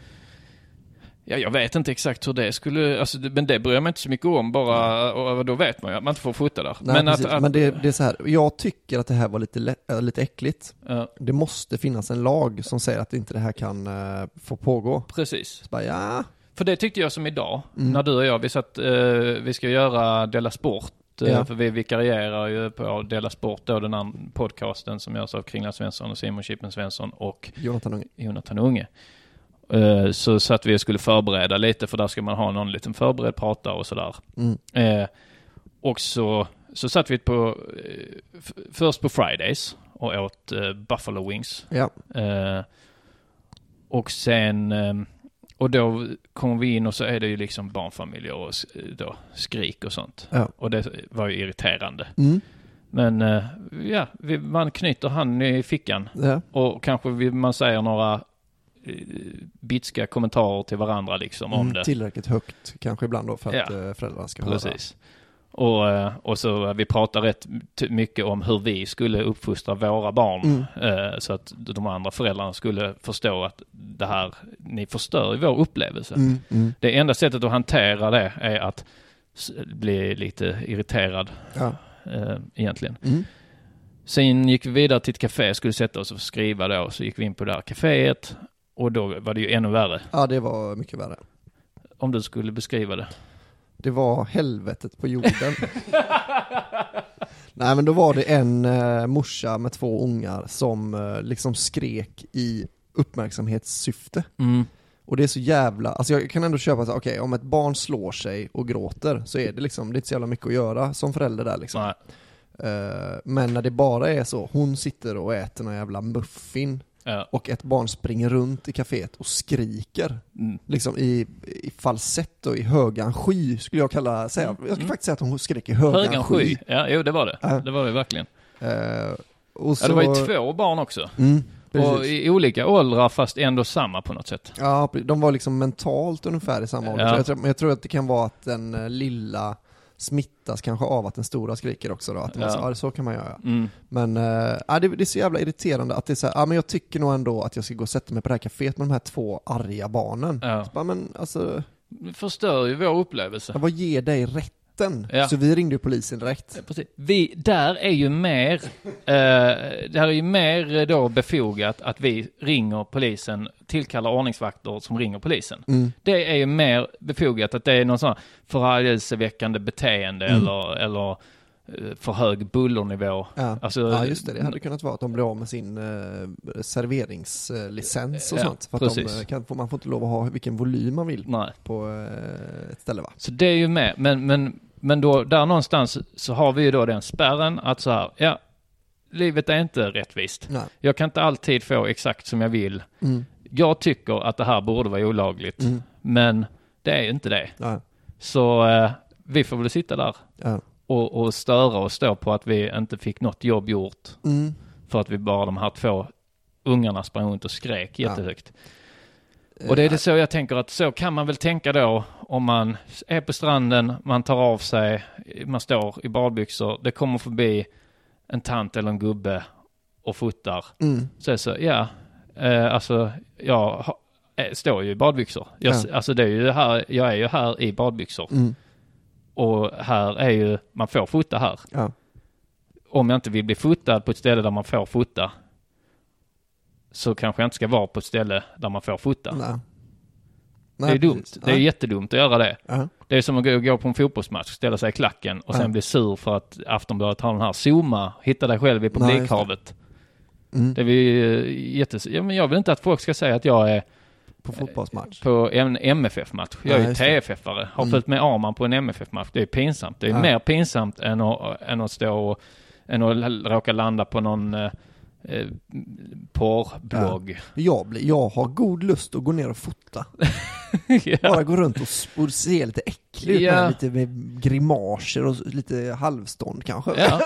Speaker 3: Ja, jag vet inte exakt hur det skulle... Alltså, det, men det bryr jag mig inte så mycket om. Bara, och då vet man ju att man inte får fota där.
Speaker 4: Nej,
Speaker 3: men
Speaker 4: precis.
Speaker 3: att, att,
Speaker 4: men det, det är så här. Jag tycker att det här var lite, lä- äh, lite äckligt.
Speaker 3: ja,
Speaker 4: Det måste finnas en lag som säger att inte det här kan uh, få pågå.
Speaker 3: precis.
Speaker 4: Så bara, ja.
Speaker 3: För det tyckte jag som idag.
Speaker 4: Mm.
Speaker 3: När du och jag, vi satt... eh, vi ska göra Della Sport. eh,
Speaker 4: Ja.
Speaker 3: För vi vikarierar ju på Della Sport då, den här podcasten som görs av Kringla Svensson och Simon Chippen Svensson och
Speaker 4: Jonathan Unge.
Speaker 3: Jonathan Unge. Eh, Så satt vi och skulle förbereda lite, för där ska man ha någon liten förberedd pratare och sådär.
Speaker 4: Mm.
Speaker 3: Eh, och så, så satt vi på, eh, f- först på Fridays och åt eh, Buffalo Wings.
Speaker 4: Ja.
Speaker 3: Eh, och sen, eh, och då kommer vi in och så är det ju liksom barnfamiljer och s- då skrik och sånt.
Speaker 4: Ja.
Speaker 3: Och det var ju irriterande.
Speaker 4: Mm.
Speaker 3: Men eh, ja, vi, man knyter han i fickan
Speaker 4: Ja.
Speaker 3: och kanske vi, man säger några eh, bitska kommentarer till varandra liksom om
Speaker 4: Mm,
Speaker 3: det.
Speaker 4: tillräckligt högt kanske ibland då för att
Speaker 3: Ja.
Speaker 4: eh, föräldrarna ska
Speaker 3: Precis. Och, och så vi pratar rätt mycket om hur vi skulle uppfostra våra barn. Mm. Så att de andra föräldrarna skulle förstå att det här, ni förstör vår upplevelse. Mm. Mm. Det enda sättet att hantera det är att bli lite irriterad. Ja. Egentligen. Mm. Sen gick vi vidare till ett café, skulle sätta oss och skriva då. Så gick vi in på det här caféet. Och då var det ju ännu värre.
Speaker 4: Ja, det var mycket värre.
Speaker 3: Om du skulle beskriva det.
Speaker 4: Det var helvetet på jorden. Nej, men då var det en eh, morsa med två ungar som eh, liksom skrek i uppmärksamhetssyfte. Mm. Och det är så jävla... Alltså jag kan ändå köpa så, okej, okay, om ett barn slår sig och gråter så är det liksom, det är inte så jävla mycket att göra som förälder där liksom. Nej. Uh, men när det bara är så, hon sitter och äter någon jävla muffin. Ja. Och ett barn springer runt i kaféet och skriker. Mm. Liksom i, i falsett och i högan sky skulle jag kalla säga. Jag skulle mm. faktiskt säga att hon skrek i högan, högan sky. sky.
Speaker 3: Ja, jo, det var det. Uh. Det var det verkligen.
Speaker 4: Uh, och så...
Speaker 3: ja, det var ju två barn också. Mm, och i olika åldrar fast ändå samma på något sätt.
Speaker 4: Ja, de var liksom mentalt ungefär i samma ålder. Ja. Jag, tror, jag tror att det kan vara att den lilla smittas kanske av att den stora skriker också då. Att man ja. så, ja, så kan man göra. Mm. Men äh, det, det är så jävla irriterande att det är så här, ja men jag tycker nog ändå att jag ska gå och sätta mig på det här kaféet med de här två arga barnen. Ja. Så bara, men alltså...
Speaker 3: Det förstör ju vår upplevelse.
Speaker 4: Vad ger dig rätten? Ja. Så vi ringde ju polisen direkt.
Speaker 3: Ja, precis. Vi, där är ju mer eh, det här är ju mer då befogat att vi ringer polisen, tillkallar ordningsvakter som ringer polisen. Mm. Det är ju mer befogat att det är någon sån förargelseväckande beteende mm. eller, eller för hög bullernivå.
Speaker 4: Ja.
Speaker 3: Alltså,
Speaker 4: ja, just det. Det hade kunnat vara att de blir av med sin eh, serveringslicens och ja, sånt. För att de, kan, man får inte lov att ha vilken volym man vill. Nej. På eh, ett ställe, va?
Speaker 3: Så det är ju med. Men, men, men då, där någonstans så har vi ju då den spärren att så här, ja, livet är inte rättvist. Nej. Jag kan inte alltid få exakt som jag vill. Mm. Jag tycker att det här borde vara olagligt. Mm. Men det är ju inte det. Nej. Så eh, vi får väl sitta där. Ja. Och, och störa och stå på att vi inte fick något jobb gjort. Mm. För att vi bara de här två ungarna sprang runt och skrek jättehögt. Ja. Och det är det så jag tänker att så kan man väl tänka då om man är på stranden, man tar av sig, man står i badbyxor, det kommer förbi en tant eller en gubbe och fotar. Mm. Så är det så, ja, eh, alltså jag ha, äh, står ju i badbyxor. Jag, ja. Alltså det är ju här, jag är ju här i badbyxor. Mm. Och här är ju, man får fota här. Ja. Om jag inte vill bli fotad på ett ställe där man får fota, så kanske jag inte ska vara på ett ställe där man får fota. Nej. Nej, det är dumt. Precis. Det är ja. jättedumt att göra det. Uh-huh. Det är som att gå, gå på en fotbollsmatch, ställa sig i klacken och uh-huh. sen bli sur för att Aftonbladet har den här zooma, hitta dig själv i publikhavet. Mm. Det är vi jättes... Ja, men jag vill inte att folk ska säga att jag är
Speaker 4: på fotbollsmatch.
Speaker 3: På en M F F-match. Jag är ju T F F-are. Har mm. följt med Arman på en M F F-match. Det är pinsamt. Det är ja. mer pinsamt än att, än att stå och än att råka landa på någon eh, porrblogg.
Speaker 4: Ja. Jag, blir, jag har god lust att gå ner och fota. ja. Bara gå runt och, och se lite äcklig ut. Ja. Med lite med grimaser och lite halvstånd kanske. Ja.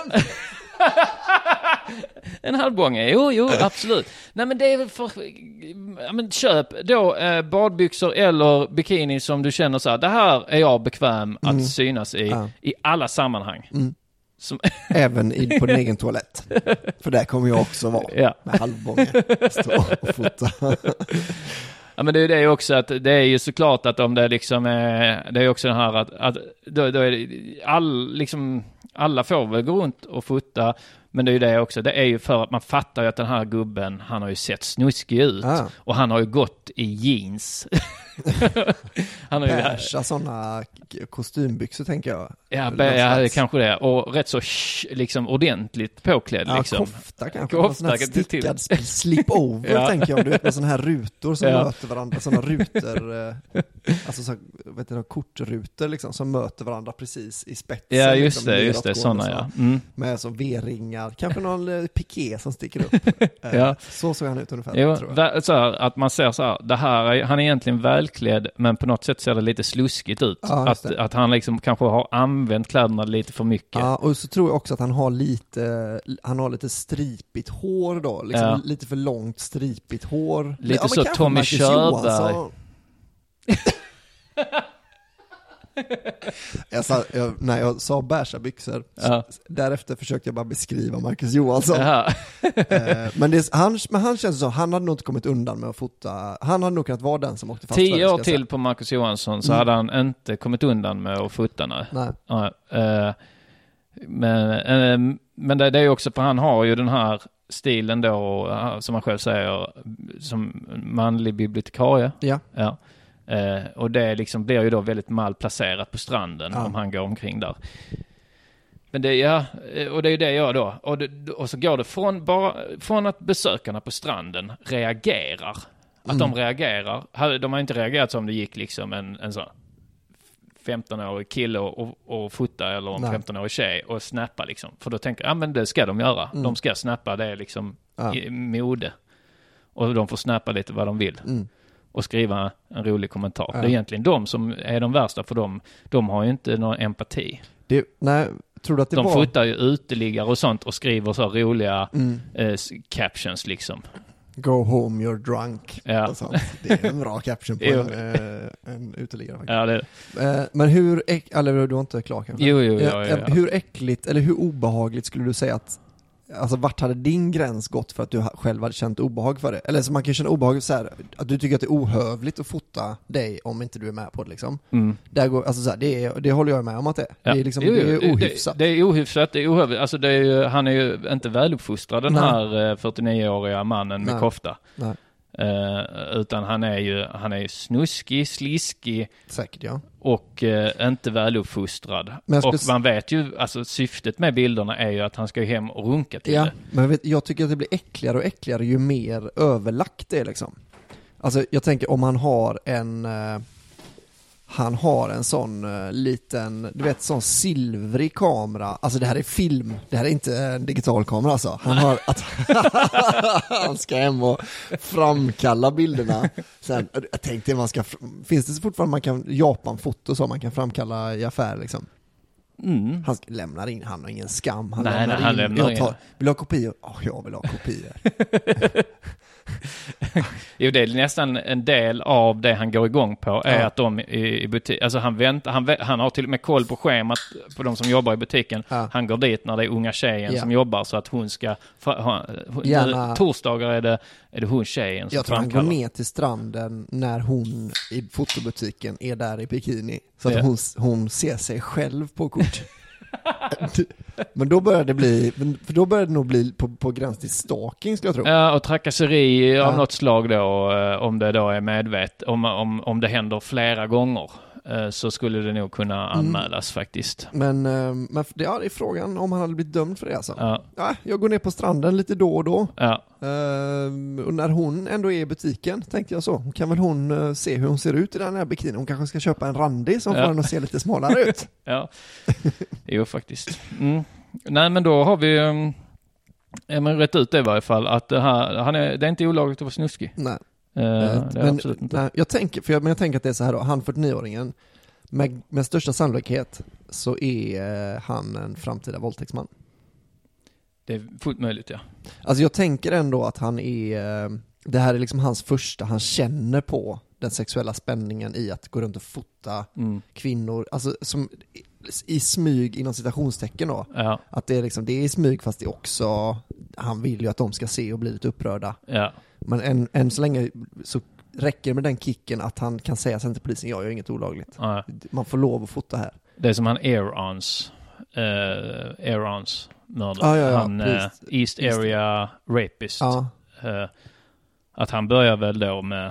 Speaker 3: En halvgång, jo, jo, absolut. Nej, men det är väl för... Ja, men köp då eh, badbyxor eller bikini som du känner så här, det här är jag bekväm att mm. synas i, ja. i alla sammanhang. Mm. Som...
Speaker 4: Även i, på din egen toalett. För där kommer jag också vara ja. med halvgången. Stå och fota.
Speaker 3: Ja, men det är det också att det är ju såklart att om det liksom är, det är också den här att, att då, då är det all, liksom, alla får väl gå runt och fota, men det är ju det också, det är ju för att man fattar ju att den här gubben, han har ju sett snuskig ut ah. och han har ju gått i jeans.
Speaker 4: Han har ju Bärsa sådana kostymbyxor tänker jag.
Speaker 3: Ja, bä, ja kanske det. Och rätt så liksom ordentligt påklädd.
Speaker 4: Ja,
Speaker 3: liksom.
Speaker 4: Kofta kanske. Kofta, sån här stickad slip-over ja. tänker jag. Om du vet med sådana här rutor som ja. möter varandra. Sådana rutor, eh, alltså så, vet du, kortrutor liksom, som möter varandra precis i spetsen.
Speaker 3: Ja, just
Speaker 4: liksom,
Speaker 3: det. Just det sådana, ja. Mm.
Speaker 4: Med så V-ringar. Kanske någon eh, piké som sticker upp. Eh, ja. Så såg han ut ungefär.
Speaker 3: Jo,
Speaker 4: tror jag.
Speaker 3: Så här, att man ser så här, det här är, han är egentligen välklädd, men på något sätt ser det lite sluskigt ut. Ja, att, att han liksom kanske har använt kläderna lite för mycket.
Speaker 4: Ja, och så tror jag också att han har lite han har lite stripigt hår då. Liksom ja. Lite för långt stripigt hår.
Speaker 3: Lite ja, så Tommy Körberg.
Speaker 4: jag sa, jag, när jag sa bärsa byxor,
Speaker 3: Ja.
Speaker 4: därefter försökte jag bara beskriva Marcus Johansson.
Speaker 3: Jaha.
Speaker 4: eh, men, det, han, men han känns så, han hade nog inte kommit undan med att fota. Han hade nog kunnat vara den som åkte fast.
Speaker 3: Tio år
Speaker 4: ska
Speaker 3: till på Marcus Johansson så
Speaker 4: Mm.
Speaker 3: hade han inte kommit undan med att fota. Nej.
Speaker 4: Nej.
Speaker 3: Ja, eh, men eh, men det, det är ju också för han har ju den här stilen då, eh, som han själv säger, som manlig bibliotekarie.
Speaker 4: Ja.
Speaker 3: Ja. Eh, och det liksom blir ju då väldigt malplacerat på stranden
Speaker 4: Ja.
Speaker 3: om han går omkring där. Men det, ja, och det är ju det jag då. Och, det, och så går det från, bara, från att besökarna på stranden reagerar. Att
Speaker 4: Mm.
Speaker 3: de reagerar. De har inte reagerat som det gick liksom en, en sån femton-årig kille och, och, och fota eller en
Speaker 4: Nej.
Speaker 3: femton-årig tjej och snappa liksom. För då tänker jag, ja men det ska de göra.
Speaker 4: Mm.
Speaker 3: De ska snappa, det är liksom
Speaker 4: Ja.
Speaker 3: i, mode. Och de får snappa lite vad de vill.
Speaker 4: Mm.
Speaker 3: Och skriva en rolig kommentar.
Speaker 4: Ja.
Speaker 3: Det är egentligen de som är de värsta, för de, de har ju inte någon empati.
Speaker 4: Det, nej, tror du att det
Speaker 3: De
Speaker 4: var...
Speaker 3: fotar ju uteliggare och sånt och skriver så roliga
Speaker 4: Mm.
Speaker 3: eh, s- captions liksom.
Speaker 4: Go home, you're drunk.
Speaker 3: Ja.
Speaker 4: Och sånt. Det är en bra caption på
Speaker 3: Jo.
Speaker 4: en, eh, en uteliggare faktiskt.
Speaker 3: Ja, det,
Speaker 4: Eh, men hur, äck, eller du var inte klar kanske?
Speaker 3: Jo, jo, ja,
Speaker 4: Eh,
Speaker 3: ja, ja.
Speaker 4: Hur äckligt, eller hur obehagligt skulle du säga att, alltså vart hade din gräns gått för att du ha- själv hade känt obehag för det? Eller så man kan känna obehag så här, att du tycker att det är ohövligt att fota dig om inte du är med på det liksom.
Speaker 3: mm.
Speaker 4: Där går, alltså så här, det, är, det håller jag med om att det är.
Speaker 3: Ja.
Speaker 4: Det är liksom,
Speaker 3: Jo,
Speaker 4: det
Speaker 3: jo,
Speaker 4: är ohyfsat.
Speaker 3: Det, det är ohyfsat, det är ohövligt. Alltså det är ju, han är ju inte väluppfostrad den
Speaker 4: Nej.
Speaker 3: här eh, fyrtionio-åriga mannen med
Speaker 4: Nej.
Speaker 3: kofta.
Speaker 4: Nej,
Speaker 3: Eh, utan han är ju han är ju snuskig, sliskig
Speaker 4: säkert ja.
Speaker 3: och eh, inte väluppfostrad.
Speaker 4: Men jag
Speaker 3: Och
Speaker 4: skulle-
Speaker 3: man vet ju, alltså syftet med bilderna är ju att han ska ju hem och runka till
Speaker 4: Ja,
Speaker 3: det.
Speaker 4: men vet, jag tycker att det blir äckligare och äckligare ju mer överlagt det är liksom. Alltså jag tänker om han har en eh, han har en sån eh, liten, du vet sån silvrig kamera. Alltså det här är film, det här är inte en digital kamera alltså. Han har att han ska hem och framkalla bilderna. Sen, jag tänkte man ska, finns det fortfarande man kan, Japan-foto som man kan framkalla i affär liksom.
Speaker 3: Mm.
Speaker 4: Han lämnar in, han har ingen skam. Han
Speaker 3: Nej,
Speaker 4: lämnar
Speaker 3: nej, han
Speaker 4: in.
Speaker 3: lämnar
Speaker 4: jag
Speaker 3: in.
Speaker 4: tar, vill du ha kopior? Ja, jag vill ha kopior.
Speaker 3: Jo, det är nästan en del av det han går igång på är
Speaker 4: Ja.
Speaker 3: att de i, i butik, alltså han väntar, han, vä- han har till och med koll på schemat på de som jobbar i butiken.
Speaker 4: Ja.
Speaker 3: Han går dit när det är unga tjejen
Speaker 4: Ja.
Speaker 3: som jobbar så att hon ska, fa- ha, hon,
Speaker 4: Gärna-
Speaker 3: nu, torsdagar är det, är det hon tjejen som
Speaker 4: Jag tror han går
Speaker 3: framkallar.
Speaker 4: ner till stranden när hon i fotobutiken är där i bikini. Så att
Speaker 3: Ja.
Speaker 4: hon, hon ser sig själv på kort. Men då börjar det bli, men- för då börjar det nog bli på, på gräns till stalking skulle jag tro.
Speaker 3: Ja, och trakasseri av
Speaker 4: Ja.
Speaker 3: något slag då, eh, om det då är medvet, om, om, om det händer flera gånger, eh, så skulle det nog kunna anmälas faktiskt.
Speaker 4: Men, eh, men det, ja, det är frågan om han hade blivit dömd för det alltså.
Speaker 3: Ja,
Speaker 4: Ja, jag går ner på stranden lite då och då.
Speaker 3: ja,
Speaker 4: Eh, och när hon ändå är i butiken tänkte jag så. Kan väl hon eh, se hur hon ser ut i den här bikinin. Hon kanske ska köpa en randig som
Speaker 3: Ja.
Speaker 4: får henne att se lite smalare ut.
Speaker 3: ja. Jo, faktiskt. Mm. Nej, men då har vi um, ja, men rätt ut det i varje fall, att det här, han är, det är inte olagligt att vara snuskig.
Speaker 4: Nej.
Speaker 3: Eh, det är
Speaker 4: men,
Speaker 3: absolut inte.
Speaker 4: nej, jag tänker, för jag, men jag tänker att det är så här då, han fyrtionio-åringen, med, med största sannolikhet så är eh, han en framtida våldtäktsman.
Speaker 3: Det är fullt möjligt, ja.
Speaker 4: Alltså jag tänker ändå att han är, eh, det här är liksom hans första, han känner på den sexuella spänningen i att gå runt och fota
Speaker 3: Mm.
Speaker 4: kvinnor, alltså som i smyg inom citationstecken då.
Speaker 3: Ja,
Speaker 4: Att det är liksom, det är i smyg fast det är också, han vill ju att de ska se och bli lite upprörda.
Speaker 3: ja.
Speaker 4: Men än, än så länge så räcker det med den kicken att han kan säga sen till polisen, jag gör inget olagligt.
Speaker 3: ja.
Speaker 4: Man får lov att fota här.
Speaker 3: Det är som han Air-Ons, uh, Air-Ons mördare.
Speaker 4: Ja, ja, ja,
Speaker 3: han eh,
Speaker 4: precis.
Speaker 3: East
Speaker 4: Just det.
Speaker 3: Area Rapist.
Speaker 4: Ja,
Speaker 3: Eh, att han börjar väl då med,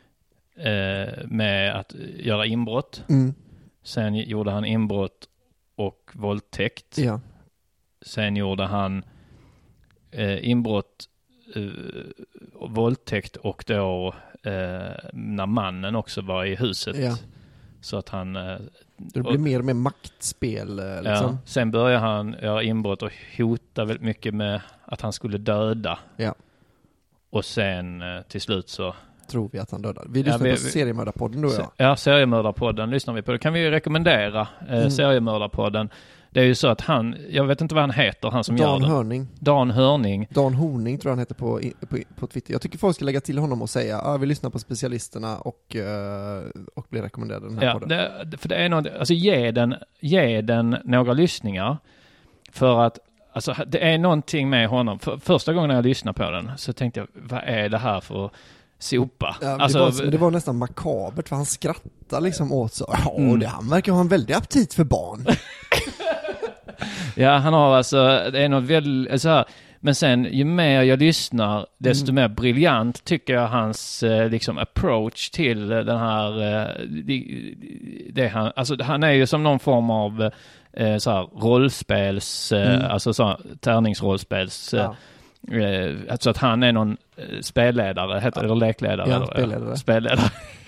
Speaker 3: eh, med att göra inbrott.
Speaker 4: mm,
Speaker 3: Sen gjorde han inbrott och våldtäkt.
Speaker 4: ja,
Speaker 3: Sen gjorde han eh, inbrott, eh, och våldtäkt och då eh, när mannen också var i huset.
Speaker 4: ja.
Speaker 3: Så att han... Eh,
Speaker 4: Det blir mer och mer maktspel eh, liksom.
Speaker 3: ja, sen började han göra inbrott och hota väldigt mycket med att han skulle döda.
Speaker 4: Ja.
Speaker 3: Och sen eh, till slut så...
Speaker 4: Tror vi att han dödar. Vi
Speaker 3: Ja,
Speaker 4: lyssnar
Speaker 3: vi-
Speaker 4: på
Speaker 3: vi-
Speaker 4: Seriemördarpodden då ja.
Speaker 3: Ja, Seriemördarpodden lyssnar vi på. Det kan vi ju rekommendera. Eh,
Speaker 4: Mm.
Speaker 3: Seriemördarpodden. Det är ju så att han, jag vet inte vad han heter, han som
Speaker 4: Dan
Speaker 3: gör det.
Speaker 4: Hörning.
Speaker 3: Dan Hörning.
Speaker 4: Dan Horning tror jag han heter på, på, på Twitter. Jag tycker folk ska lägga till honom och säga ah, vi lyssnar på specialisterna och, uh, och blir rekommenderade den här
Speaker 3: Ja,
Speaker 4: podden.
Speaker 3: det, för det är något, alltså ge den, ge den några lyssningar för att alltså, det är någonting med honom. För, första gången jag lyssnade på den så tänkte jag, vad är det här för sopa?
Speaker 4: Ja,
Speaker 3: alltså,
Speaker 4: det, var, det var nästan makabert för han skrattade liksom åt så. Ja,
Speaker 3: Mm.
Speaker 4: det, han verkar ha en väldig aptit för barn.
Speaker 3: Ja, han har alltså, det är något väldigt, så här, men sen ju mer jag lyssnar, desto
Speaker 4: Mm.
Speaker 3: mer briljant tycker jag hans eh, liksom approach till den här, eh, det, det han, alltså han är ju som någon form av eh, så här rollspels, eh,
Speaker 4: Mm.
Speaker 3: alltså så här, tärningsrollspels,
Speaker 4: Ja.
Speaker 3: eh, alltså att han är någon eh, spelledare, heter det, eller lekledare?
Speaker 4: Ja,
Speaker 3: eller,
Speaker 4: spelledare.
Speaker 3: Spelledare.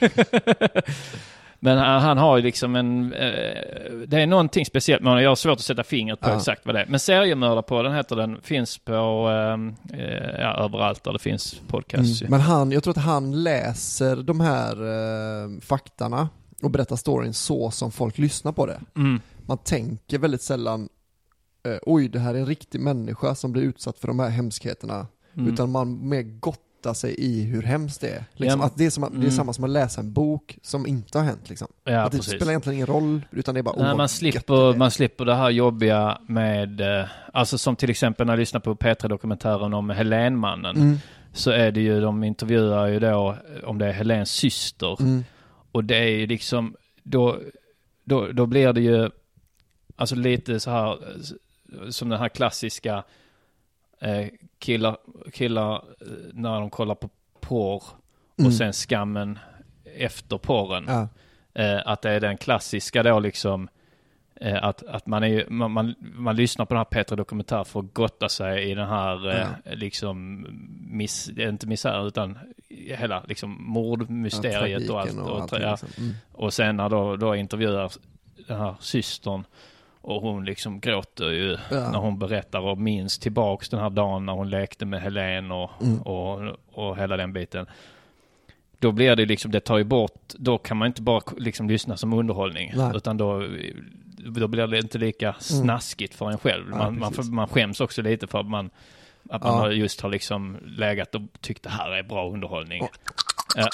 Speaker 3: Men han, han har ju liksom en... Eh, det är någonting speciellt, men jag har svårt att sätta fingret på
Speaker 4: Ja.
Speaker 3: exakt vad det är. Men Seriemördare på den heter den, finns på eh, eh, ja, överallt där det finns podcasts.
Speaker 4: Mm. Men han, jag tror att han läser de här eh, faktarna och berättar storyn så som folk lyssnar på det.
Speaker 3: Mm.
Speaker 4: Man tänker väldigt sällan eh, oj, det här är en riktig människa som blir utsatt för de här hemskheterna.
Speaker 3: Mm.
Speaker 4: Utan man mer gottar sig i hur hemskt det är. Liksom,
Speaker 3: Ja.
Speaker 4: att det, är som att, det är
Speaker 3: Mm.
Speaker 4: samma som att läsa en bok som inte har hänt. Liksom.
Speaker 3: Ja,
Speaker 4: att det
Speaker 3: precis.
Speaker 4: spelar egentligen ingen roll, utan det är bara
Speaker 3: Nej,
Speaker 4: oh,
Speaker 3: man,
Speaker 4: vad
Speaker 3: slipper,
Speaker 4: gött det är.
Speaker 3: man slipper det här jobbiga med, eh, alltså som till exempel när jag lyssnar på P tre-dokumentären om Helenmannen,
Speaker 4: Mm.
Speaker 3: så är det ju, de intervjuar ju då om det är Helens syster.
Speaker 4: Mm.
Speaker 3: Och det är ju liksom, då, då, då blir det ju alltså lite så här som den här klassiska eh, killar, killar eh, när de kollar på porr
Speaker 4: Mm.
Speaker 3: och sen skammen efter porren.
Speaker 4: Ja.
Speaker 3: Eh, att det är den klassiska då liksom eh, att, att man, är, man, man, man lyssnar på den här P tre-dokumentär för att gotta sig i den här eh,
Speaker 4: Ja.
Speaker 3: liksom miss, inte misär utan hela liksom mordmysteriet och allt.
Speaker 4: tragiken
Speaker 3: Och,
Speaker 4: allting,
Speaker 3: ja.
Speaker 4: liksom. Mm.
Speaker 3: Och sen när då, då intervjuar den här systern och hon liksom gråter ju
Speaker 4: Ja.
Speaker 3: när hon berättar och minns tillbaks den här dagen när hon lekte med Helen och,
Speaker 4: Mm.
Speaker 3: och, och hela den biten. Då blir det liksom, det tar ju bort, då kan man inte bara liksom lyssna som underhållning.
Speaker 4: Nej.
Speaker 3: Utan då, då blir det inte lika snaskigt för en själv.
Speaker 4: Ja,
Speaker 3: Man, man,
Speaker 4: precis.
Speaker 3: man skäms också lite för att man, att man
Speaker 4: Ja.
Speaker 3: har just har liksom lägat och tyckt det här är bra underhållning.
Speaker 4: Oh.
Speaker 3: Ja.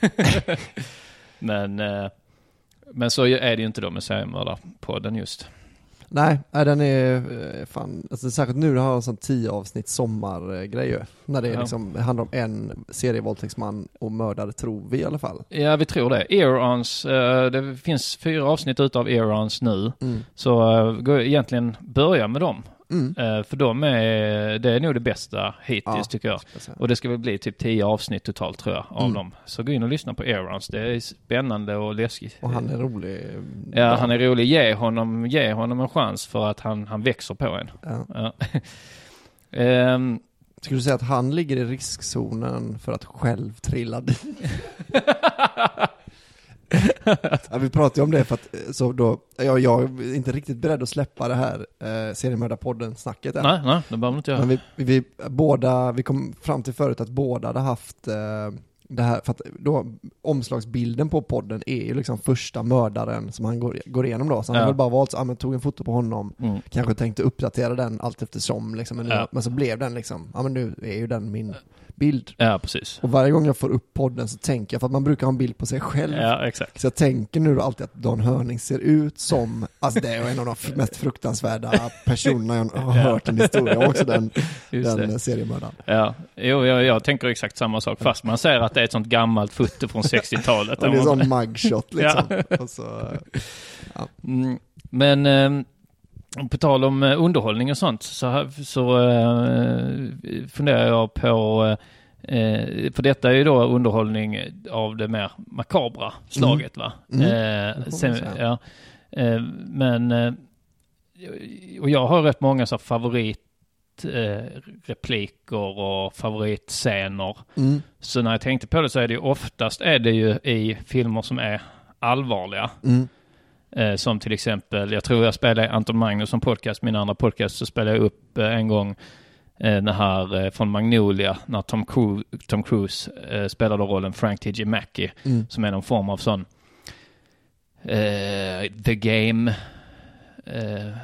Speaker 3: men, eh, men så är det ju inte då med Seriemördarpodden just.
Speaker 4: Nej, nej, den är eh, fan, alltså, särskilt nu har jag en sån tio avsnitt sommargrej ju. När det är
Speaker 3: Ja.
Speaker 4: liksom, det handlar om en serievåldtäktsman och mördare, tror vi i alla fall.
Speaker 3: Ja, vi tror det. Earons, eh, det finns fyra avsnitt utav Earons nu.
Speaker 4: Mm.
Speaker 3: Så uh, gå egentligen börja med dem.
Speaker 4: Mm.
Speaker 3: Eh, för de är, det är nog det bästa hittills
Speaker 4: Ja,
Speaker 3: tycker jag.
Speaker 4: ska jag säga.
Speaker 3: Och det ska väl bli typ tio avsnitt totalt tror jag av
Speaker 4: Mm.
Speaker 3: dem. Så gå in och lyssna på Earons. Det är spännande och läskigt.
Speaker 4: Och han är rolig.
Speaker 3: Ja, han är rolig. Ge honom, ge honom en chans för att han, han växer på en.
Speaker 4: Ja.
Speaker 3: Ja. Ehm,
Speaker 4: Skulle du säga att han ligger i riskzonen för att själv trilla dit? Ja, vi pratade ju om det för att så då, jag, jag är inte riktigt beredd att släppa det här eh, Seriemördarpodden-snacket än.
Speaker 3: nej, nej, det behöver man inte göra.
Speaker 4: Men vi, vi, båda, vi kom fram till förut att båda hade haft eh, det här, för att då, omslagsbilden på podden är ju liksom första mördaren som han går, går igenom då. Så han
Speaker 3: Ja.
Speaker 4: har väl bara valt, så, ah, men tog en foto på honom,
Speaker 3: Mm.
Speaker 4: kanske tänkte uppdatera den allt eftersom liksom, men, nu,
Speaker 3: Ja.
Speaker 4: men så blev den liksom, ja men nu är ju den min bild.
Speaker 3: Ja, precis.
Speaker 4: Och varje gång jag får upp podden så tänker jag, för att man brukar ha en bild på sig själv.
Speaker 3: Ja, exakt.
Speaker 4: Så jag tänker nu då alltid att Dan Hörning ser ut som, alltså det är en av de f- mest fruktansvärda personerna jag har hört en historia om också, den,
Speaker 3: Just
Speaker 4: den
Speaker 3: det.
Speaker 4: seriemördaren.
Speaker 3: Ja, jo, jag, jag tänker exakt samma sak. Fast man ser att det är ett sånt gammalt foto från sextiotalet.
Speaker 4: Och det är en sån mugshot liksom. Och så,
Speaker 3: Mm, men eh, på tal om eh, underhållning och sånt så, här- så eh, funderar jag på eh, för detta är ju då underhållning av det mer makabra slaget va?
Speaker 4: Mm.
Speaker 3: Eh,
Speaker 4: Det får man
Speaker 3: sen,
Speaker 4: säga.
Speaker 3: ja, eh, men eh, och jag har rätt många så här favorit eh, repliker och favoritscener.
Speaker 4: mm,
Speaker 3: Så när jag tänkte på det så är det ju oftast är det ju i filmer som är allvarliga.
Speaker 4: mm,
Speaker 3: Eh, som till exempel, jag tror jag spelade i Anton Magnusson podcast, min andra podcast, så spelade jag upp eh, en gång eh, den här eh, från Magnolia när Tom Cruise, Tom Cruise eh, spelade rollen Frank T J Mackie
Speaker 4: mm.
Speaker 3: som är någon form av sån eh, The Game eh,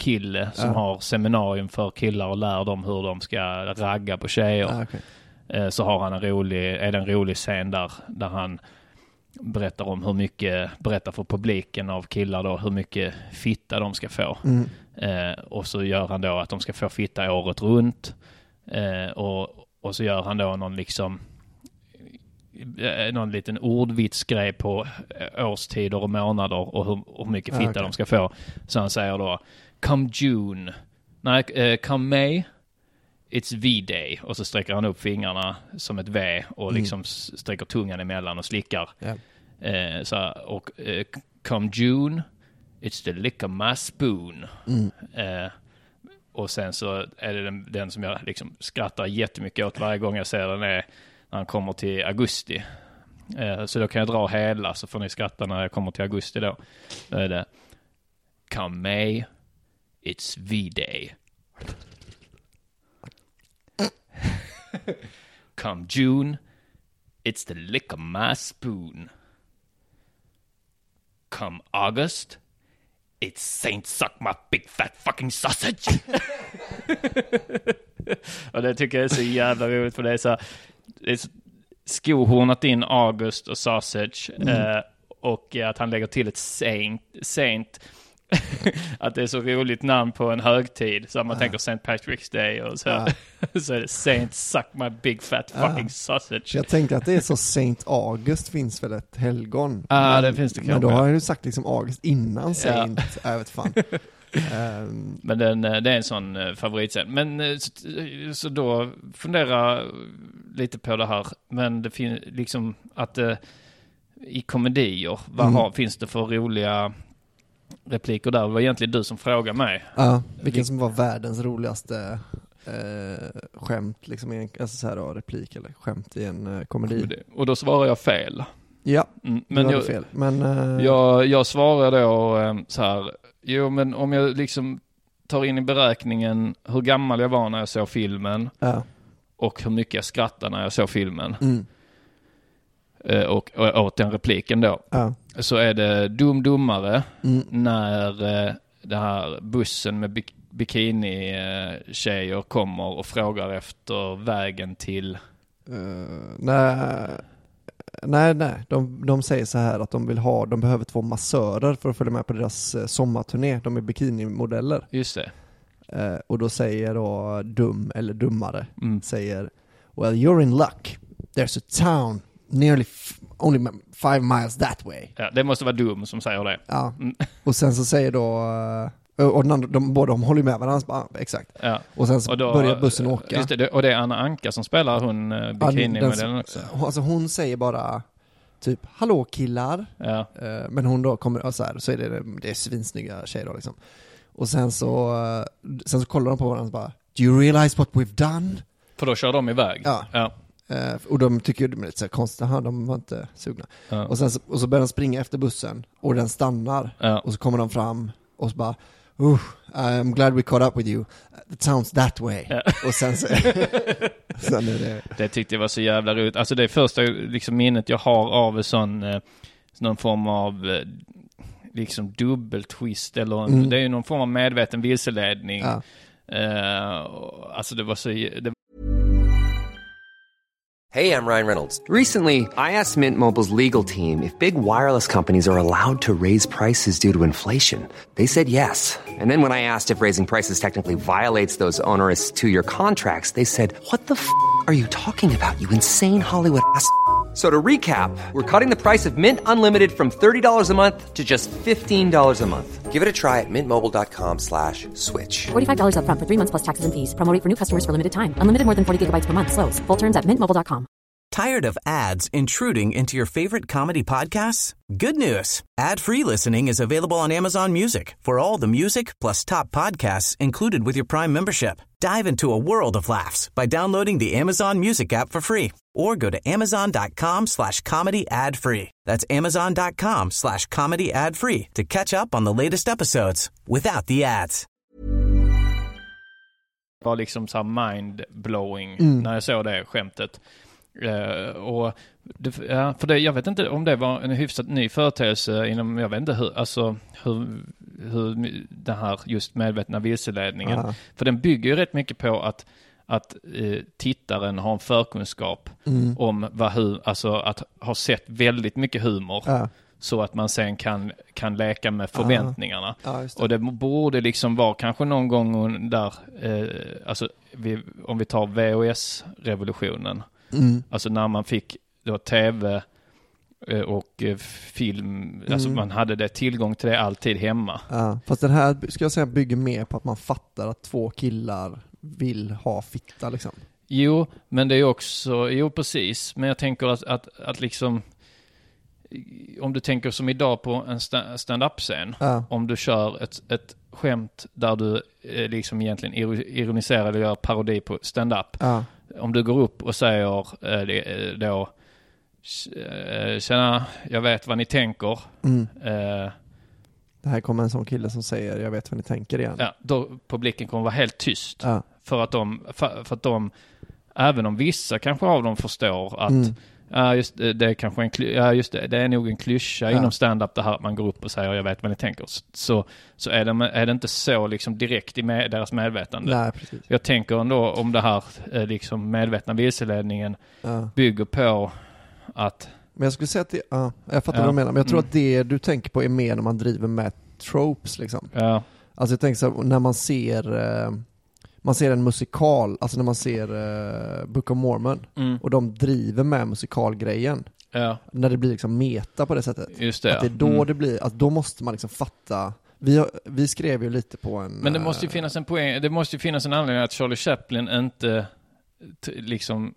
Speaker 3: kille som
Speaker 4: Ja.
Speaker 3: har seminarium för killar och lär dem hur de ska ragga på tjejer.
Speaker 4: Ah, okay.
Speaker 3: Eh, så har han en rolig, är det en rolig scen där, där han berättar om hur mycket, berättar för publiken av killar då, hur mycket fitta de ska få.
Speaker 4: Mm.
Speaker 3: Eh, och så gör han då att de ska få fitta året runt. Eh, och, och så gör han då någon liksom någon liten ordvitsgrej på årstider och månader och hur, hur mycket fitta ah, okay. de ska få. Så han säger då, come June, nej, uh, come May, it's V-day. Och så sträcker han upp fingrarna som ett V och mm. liksom sträcker tungan emellan och slickar. Yeah. Uh, så, och uh, come June, it's the lick of my spoon. Mm. Uh, och sen så är det den, den som jag liksom skrattar jättemycket åt varje gång jag ser den är när han kommer till augusti. Eh, så då kan jag dra hela så får ni skratta när jag kommer till augusti då. Då är det come May, it's V-day. Come June, it's the lick of my spoon. Come August, it's Saint Suck my big fat fucking sausage. Och det tycker jag är så jävla roligt för det är så det är skohornat in August och sausage mm. eh, och att han lägger till ett saint, saint att det är så roligt namn på en högtid så man ah. tänker Saint Patrick's Day och så, ah. så är det Saint Suck my big fat fucking ah. sausage.
Speaker 4: Jag tänker att det är så Saint August finns väl ett helgon.
Speaker 3: Ja, ah,
Speaker 4: men,
Speaker 3: det finns det kanske.
Speaker 4: Men då har jag ju sagt liksom August innan Saint. Ja. Jag vet fan. Um,
Speaker 3: men den, det är en sån favoritscen. Men så, så då fundera lite på det här. Men det finns liksom att uh, i komedier, vad mm. har, finns det för roliga repliker där? Det var egentligen du som frågade mig.
Speaker 4: Ja, vilken som var världens roligaste uh, skämt, liksom, en, alltså så här då, replik eller skämt i en uh, komedi.
Speaker 3: Och då svarar jag fel.
Speaker 4: Ja,
Speaker 3: mm, men jag,
Speaker 4: fel. Men, uh,
Speaker 3: jag, jag svarar då um, så här. Jo, men om jag liksom tar in i beräkningen hur gammal jag var när jag såg filmen
Speaker 4: ja.
Speaker 3: och hur mycket jag skrattade när jag såg filmen
Speaker 4: mm.
Speaker 3: och, och åt den repliken då
Speaker 4: ja.
Speaker 3: så är det dum dummare
Speaker 4: mm.
Speaker 3: när det här bussen med bik- bikini-tjejer kommer och frågar efter vägen till
Speaker 4: uh, nej Nej, nej. De, de säger så här att de vill ha, de behöver två massörer för att följa med på deras eh, sommarturné. De är bikinimodeller.
Speaker 3: Just det.
Speaker 4: Eh, och då säger då dum eller dummare
Speaker 3: mm.
Speaker 4: säger well, you're in luck. There's a town nearly f- only five miles that way.
Speaker 3: Ja, det måste vara dum som säger det.
Speaker 4: Ja.
Speaker 3: Mm.
Speaker 4: Och sen så säger då och de, de, båda de håller med varandra. Ah, exakt.
Speaker 3: Ja.
Speaker 4: Och sen så
Speaker 3: och då,
Speaker 4: börjar bussen åka.
Speaker 3: Just det, och det är Anna Anka som spelar hon uh, bikinimodellen också.
Speaker 4: Alltså hon säger bara typ, hallå killar.
Speaker 3: Ja.
Speaker 4: Uh, men hon då kommer, så här, så är det, det är svinsnygga tjejer då liksom. Och sen så, uh, sen så kollar de på varandra och bara, do you realize what we've done?
Speaker 3: För då kör de iväg.
Speaker 4: Ja.
Speaker 3: ja.
Speaker 4: Uh, och de tycker det är lite så konstigt, aha, de var inte sugna.
Speaker 3: Ja.
Speaker 4: Och sen så, och så börjar de springa efter bussen och den stannar.
Speaker 3: Ja.
Speaker 4: Och så kommer de fram och så bara, Uh, I'm glad we caught up with you. It sounds that way.
Speaker 3: Ja.
Speaker 4: Och sen så sen är det...
Speaker 3: det tyckte jag var så jävla roligt. Alltså det är första liksom, minnet jag har av en sån eh, någon form av eh, liksom dubbeltwist eller en, mm. det är ju någon form av medveten vilseledning.
Speaker 4: Ja.
Speaker 3: Eh, alltså det var så det...
Speaker 5: Hey, I'm Ryan Reynolds. Recently, I asked Mint Mobile's legal team if big wireless companies are allowed to raise prices due to inflation. They said yes. And then when I asked if raising prices technically violates those onerous two-year contracts, they said, what the f*** are you talking about, you insane Hollywood ass f- So to recap, we're cutting the price of Mint Unlimited from thirty dollars a month to just fifteen dollars a month. Give it a try at mintmobile.com slash switch.
Speaker 6: forty-five dollars up front for three months plus taxes and fees. Promo rate for new customers for limited time. Unlimited more than forty gigabytes per month. Slows full terms at mint mobile dot com.
Speaker 7: Tired of ads intruding into your favorite comedy podcasts? Good news. Ad-free listening is available on Amazon Music for all the music plus top podcasts included with your Prime membership. Dive into a world of laughs by downloading the Amazon Music app for free or go to amazon.com slash comedy ad free. That's amazon.com slash comedy ad free to catch up on the latest episodes without the ads.
Speaker 3: Det var liksom så mind-blowing
Speaker 4: mm.
Speaker 3: när jag såg det skämtet. Uh, och det, ja, för det, jag vet inte om det var en hyfsat ny företeelse inom, jag vet inte hur, alltså hur, hur det här just medvetna vilseledningen.
Speaker 4: Aha.
Speaker 3: För den bygger ju rätt mycket på att, att eh, tittaren har en förkunskap
Speaker 4: Mm.
Speaker 3: om vad hu- alltså att ha sett väldigt mycket humor.
Speaker 4: Ja.
Speaker 3: Så att man sen kan, kan leka med förväntningarna.
Speaker 4: Ja, just det.
Speaker 3: Och det borde liksom vara kanske någon gång där, eh, alltså vi, om vi tar V H S-revolutionen.
Speaker 4: Mm.
Speaker 3: Alltså när man fick då tv eh, och eh, film,
Speaker 4: Mm.
Speaker 3: alltså man hade det tillgång till det alltid hemma.
Speaker 4: Ja, fast den här ska jag säga bygger mer på att man fattar att två killar vill ha fitta liksom.
Speaker 3: Jo, men det är också, jo precis, men jag tänker att, att, att liksom om du tänker som idag på en sta- stand-up-scen,
Speaker 4: Ja.
Speaker 3: om du kör ett, ett skämt där du eh, liksom egentligen ir- ironiserar eller gör parodi på stand-up.
Speaker 4: Ja.
Speaker 3: Om du går upp och säger eh, det, eh, då eh, tjena, jag vet vad ni tänker.
Speaker 4: Mm.
Speaker 3: Eh,
Speaker 4: Det här kommer en sån kille som säger jag vet vad ni tänker igen.
Speaker 3: ja, då publiken kommer vara helt tyst.
Speaker 4: Ja.
Speaker 3: För att de, för, för att de, även om vissa kanske av dem förstår att
Speaker 4: Mm.
Speaker 3: ja, just det, det är kanske en kly- ja, just det, det är nog en klyscha
Speaker 4: Ja.
Speaker 3: inom stand-up det här att man går upp och säger jag vet vad ni tänker. Så, så är, det, är det inte så liksom direkt i med, deras medvetande.
Speaker 4: Nej, precis.
Speaker 3: Jag tänker ändå om det här eh, liksom medvetna vilseledningen
Speaker 4: Ja.
Speaker 3: bygger på att
Speaker 4: Men jag skulle säga att det, ja, jag fattar
Speaker 3: Ja.
Speaker 4: vad du menar, men jag tror
Speaker 3: Mm.
Speaker 4: att det du tänker på är mer när man driver med tropes liksom.
Speaker 3: ja,
Speaker 4: Alltså jag tänker så här, när man ser eh, man ser en musikal, alltså när man ser eh, Book of Mormon
Speaker 3: mm,
Speaker 4: och de driver med musikalgrejen,
Speaker 3: ja,
Speaker 4: när det blir liksom meta på det sättet.
Speaker 3: just det.
Speaker 4: Att det är då
Speaker 3: Mm.
Speaker 4: det blir, att då måste man liksom fatta. Vi, har, vi skrev ju lite på en...
Speaker 3: Men det måste ju
Speaker 4: eh,
Speaker 3: finnas en poäng, det måste ju finnas en anledning att Charlie Chaplin inte t- liksom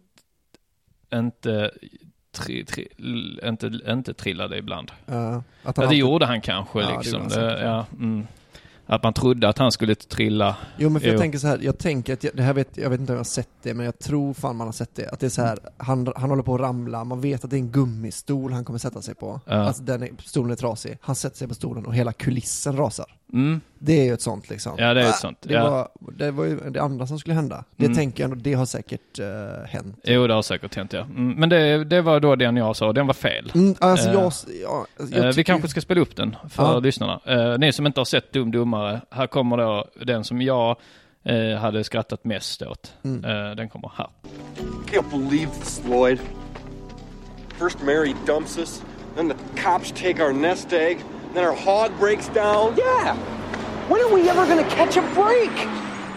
Speaker 3: inte tri, tri, inte, inte trillade ibland.
Speaker 4: eh, att han
Speaker 3: Ja, det
Speaker 4: alltid-
Speaker 3: gjorde han kanske
Speaker 4: Ja, det
Speaker 3: liksom.
Speaker 4: gjorde han
Speaker 3: Det,
Speaker 4: säkert.
Speaker 3: ja, mm. Att man trodde att han skulle trilla.
Speaker 4: Jo, men för jag
Speaker 3: Jo.
Speaker 4: tänker så här, jag tänker att jag, det här vet, jag vet inte om jag har sett det, men jag tror fan man har sett det. Att det är så här, han, han håller på att ramla, man vet att det är en gummistol han kommer sätta sig på.
Speaker 3: Ja.
Speaker 4: Alltså den är, stolen är trasig. Han sätter sig på stolen och hela kulissen rasar.
Speaker 3: Mm.
Speaker 4: Det är ju ett sånt liksom.
Speaker 3: Ja, det är ett
Speaker 4: Ah,
Speaker 3: sånt.
Speaker 4: Det,
Speaker 3: Ja.
Speaker 4: var, det var ju det andra som skulle hända. Det
Speaker 3: Mm.
Speaker 4: tänker jag ändå, det har säkert uh, hänt.
Speaker 3: Jo, det har säkert hänt, ja. Mm. Men det, det var då den jag sa, den var fel.
Speaker 4: Mm, alltså
Speaker 3: Eh,
Speaker 4: jag, jag, jag
Speaker 3: Eh, vi
Speaker 4: tycker-
Speaker 3: kanske ska spela upp den för
Speaker 4: Ja.
Speaker 3: lyssnarna. Eh, ni som inte har sett Dum Dummare, här kommer då den som jag eh, hade skrattat mest åt.
Speaker 4: Mm.
Speaker 3: Eh, den kommer här.
Speaker 8: Can't believe this, Lloyd. First Mary dumps us, then the cops take our nest egg, then our hog breaks down. Yeah! When are we ever gonna catch a break?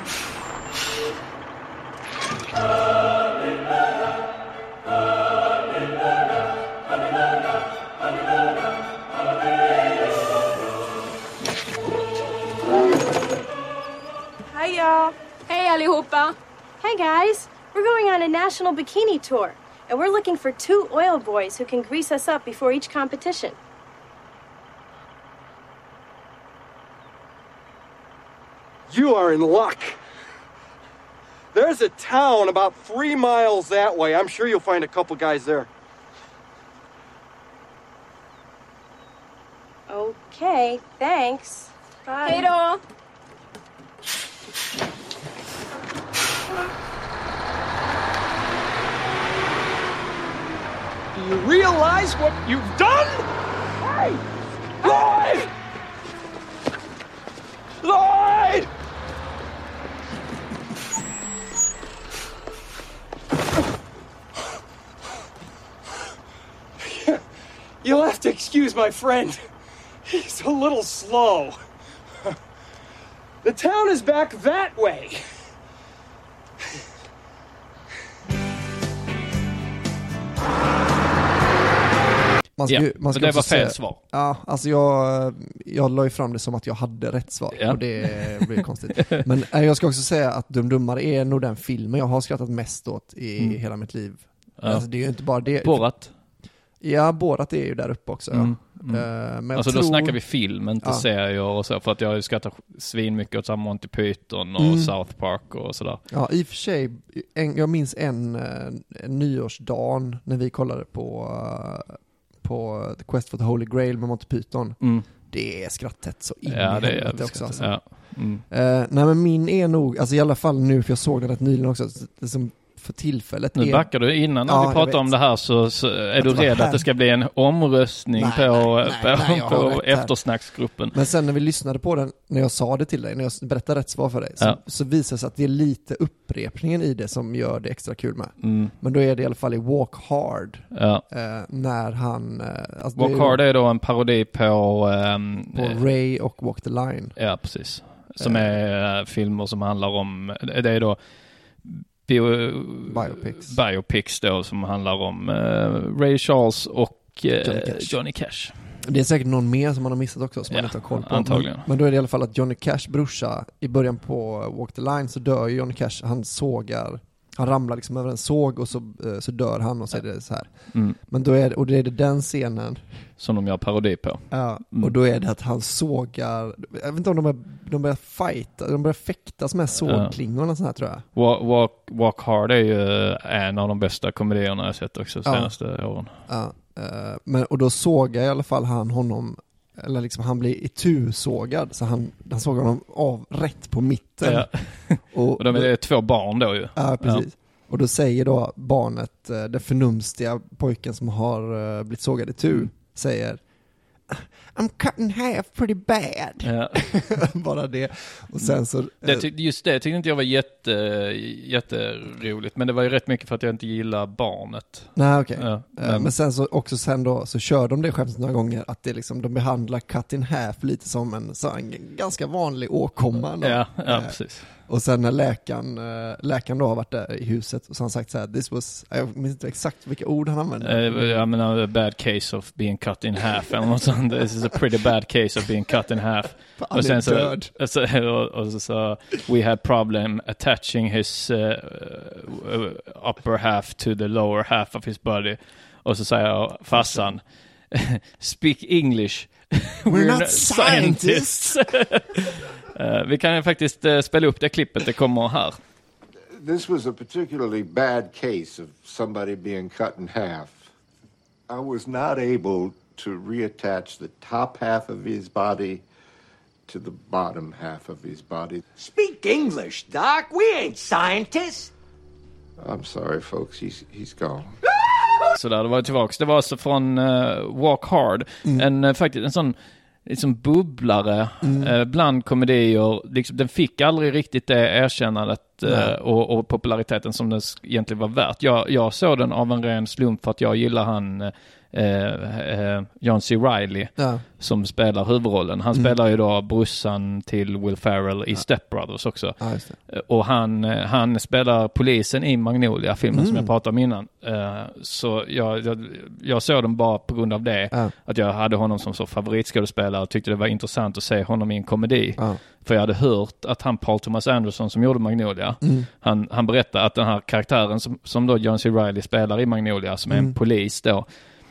Speaker 9: Hi, y'all. Hey, allihopa. Hey, guys. We're going on a national bikini tour, and we're looking for two oil boys who can grease us up before each competition.
Speaker 8: You are in luck. There's a town about three miles that way. I'm sure you'll find a couple guys there.
Speaker 9: Okay, thanks. Bye. Hej då.
Speaker 8: Do you realize what you've done? Hey! Lloyd! Lloyd! You'll have to excuse my friend. He's a little slow. The town is back that way.
Speaker 4: Man ska,
Speaker 3: Ja,
Speaker 4: ju- man ska
Speaker 3: det
Speaker 4: också
Speaker 3: var fel
Speaker 4: säga-
Speaker 3: svar.
Speaker 4: Ja, alltså jag, jag la ju fram det som att jag hade rätt svar.
Speaker 3: Ja.
Speaker 4: Och det blir konstigt. Men äh, jag ska också säga att Dum Dummare är nog den filmen jag har skrattat mest åt i
Speaker 3: Mm.
Speaker 4: hela mitt liv.
Speaker 3: Ja.
Speaker 4: Alltså det är ju inte bara det.
Speaker 3: Borat.
Speaker 4: Ja, Borat är ju där uppe också.
Speaker 3: Mm.
Speaker 4: Ja.
Speaker 3: Mm.
Speaker 4: Eh, men jag
Speaker 3: Alltså
Speaker 4: tror...
Speaker 3: då snackar vi film, inte
Speaker 4: Ja.
Speaker 3: serier och så. För att jag har ju skrattat svin mycket åt så här Monty Python och
Speaker 4: Mm.
Speaker 3: South Park och sådär.
Speaker 4: Ja, i och för sig, en, jag minns en, eh, en nyårsdagen när vi kollade på, eh, på The Quest for the Holy Grail med Monty Python.
Speaker 3: Mm.
Speaker 4: Det är skrattet så in
Speaker 3: Ja,
Speaker 4: i
Speaker 3: det är
Speaker 4: helvete
Speaker 3: jävligt
Speaker 4: också.
Speaker 3: skrattigt.
Speaker 4: Alltså.
Speaker 3: Ja. Mm.
Speaker 4: Eh, nej men min är nog, alltså i alla fall nu, för jag såg den rätt nyligen också, det som för tillfället
Speaker 3: Nu
Speaker 4: är...
Speaker 3: backar du innan när
Speaker 4: Ja,
Speaker 3: vi
Speaker 4: jag
Speaker 3: pratar
Speaker 4: vet.
Speaker 3: om det här så, så är
Speaker 4: Att
Speaker 3: du
Speaker 4: det var
Speaker 3: rädd
Speaker 4: här.
Speaker 3: att det ska bli en omröstning
Speaker 4: Nej,
Speaker 3: på,
Speaker 4: nej, nej,
Speaker 3: på,
Speaker 4: nej, jag har
Speaker 3: på
Speaker 4: rätt här.
Speaker 3: eftersnacksgruppen.
Speaker 4: Men sen när vi lyssnade på den, när jag sa det till dig, när jag berättade rätt svar för dig, så,
Speaker 3: Ja.
Speaker 4: så visar det sig att det är lite upprepningen i det som gör det extra kul med.
Speaker 3: Mm.
Speaker 4: Men då är det i alla fall i Walk Hard,
Speaker 3: Ja.
Speaker 4: eh, när han... Eh, alltså
Speaker 3: Walk
Speaker 4: det är
Speaker 3: Hard är då en parodi på... ehm,
Speaker 4: på
Speaker 3: eh,
Speaker 4: Ray och Walk the Line.
Speaker 3: Ja, precis. Som är eh, filmer som handlar om... Det är då bio,
Speaker 4: Biopics.
Speaker 3: biopics då, som handlar om eh, Ray Charles och eh,
Speaker 4: Johnny Cash.
Speaker 3: Johnny Cash.
Speaker 4: Det är säkert någon mer som man har missat också, som
Speaker 3: Ja,
Speaker 4: man inte har koll på.
Speaker 3: antagligen.
Speaker 4: Men, men då är det i alla fall att Johnny Cash brorsa, i början på Walk the Line så dör ju Johnny Cash, han sågar, han ramlar liksom över en såg och så, eh, så dör han och så är det så här.
Speaker 3: Mm.
Speaker 4: Men då är det, och det är det den scenen,
Speaker 3: Som de gör parodi på.
Speaker 4: ja,
Speaker 3: Mm.
Speaker 4: och då är det att han sågar, jag vet inte om de börjar, de börjar fighta, de börjar fäktas med sågklingorna och sånt här, tror jag.
Speaker 3: Walk, walk, walk Hard är ju en av de bästa komedierna jag sett också de
Speaker 4: Ja.
Speaker 3: senaste åren.
Speaker 4: Ja, eh, men, och då sågar i alla fall han honom, eller liksom han blir itu-sågad, så han, han sågar honom av rätt på mitten.
Speaker 3: Ja.
Speaker 4: Och,
Speaker 3: Och de är två barn då ju.
Speaker 4: Ja, precis. Och då säger då barnet, eh, den förnumstiga pojken som har eh, blivit sågad i tu,
Speaker 3: Mm.
Speaker 4: säger I'm cutting half pretty bad.
Speaker 3: Ja.
Speaker 4: Bara det. Och sen så...
Speaker 3: Det,
Speaker 4: eh,
Speaker 3: tyck- just det tyckte inte jag var jätte, jätteroligt. Men det var ju rätt mycket för att jag inte gillar barnet.
Speaker 4: Nej, okej.
Speaker 3: Ja,
Speaker 4: Eh,
Speaker 3: men-
Speaker 4: Men sen så också sen då så kör de det skämtet några gånger att det liksom, de behandlar cut in half lite som en, så en ganska vanlig åkomma då.
Speaker 3: Ja, ja
Speaker 4: Eh,
Speaker 3: precis.
Speaker 4: Och sen när läkaren, eh, läkaren då har varit där i huset och så har han sagt så här, this was, jag minns inte exakt vilka ord han använde.
Speaker 3: Uh, jag menar, a bad case of being cut in half. Eller något sånt. This is a pretty bad case of being cut in half.
Speaker 4: Han
Speaker 3: Och sen
Speaker 4: är
Speaker 3: så,
Speaker 4: död.
Speaker 3: och så, och, och så sa we had problem attaching his uh, uh, upper half to the lower half of his body. Och så säger jag farsan, speak English.
Speaker 4: We're not scientists.
Speaker 3: uh, vi kan ju faktiskt uh, spela upp det klippet, det kommer här.
Speaker 10: This was a particularly bad case of somebody being cut in half. I was not able to reattach the top half of his body to the bottom half of his body.
Speaker 11: Speak English, Doc. We ain't scientists.
Speaker 10: I'm sorry, folks. He's he's gone.
Speaker 3: Så där, det var tillbaks. Det var alltså från uh, Walk Hard.
Speaker 4: Mm.
Speaker 3: En, uh, faktiskt, en sån liksom bubblare
Speaker 4: Mm.
Speaker 3: uh, bland komedier. Liksom, den fick aldrig riktigt det erkännandet uh,
Speaker 4: Nej.
Speaker 3: och, och populariteten som den egentligen var värt. Jag, jag såg den av en ren slump för att jag gillar han uh, uh, John C. Reilly
Speaker 4: Ja.
Speaker 3: som spelar huvudrollen. Han
Speaker 4: Mm.
Speaker 3: spelar ju då brorsan till Will Ferrell i Step Brothers också.
Speaker 4: Ja, just det.
Speaker 3: Och han, han spelar polisen i Magnolia-filmen
Speaker 4: Mm.
Speaker 3: som jag pratade om innan. Uh, så jag, jag, jag såg den bara på grund av det.
Speaker 4: Ja.
Speaker 3: Att jag hade honom som så favoritskådespelare och tyckte det var intressant att se honom i en komedi.
Speaker 4: Ja.
Speaker 3: För jag hade hört att han Paul Thomas Anderson som gjorde Magnolia,
Speaker 4: Mm.
Speaker 3: han, han berättade att den här karaktären som, som då John C. Reilly spelar i Magnolia, som är
Speaker 4: Mm.
Speaker 3: en polis då,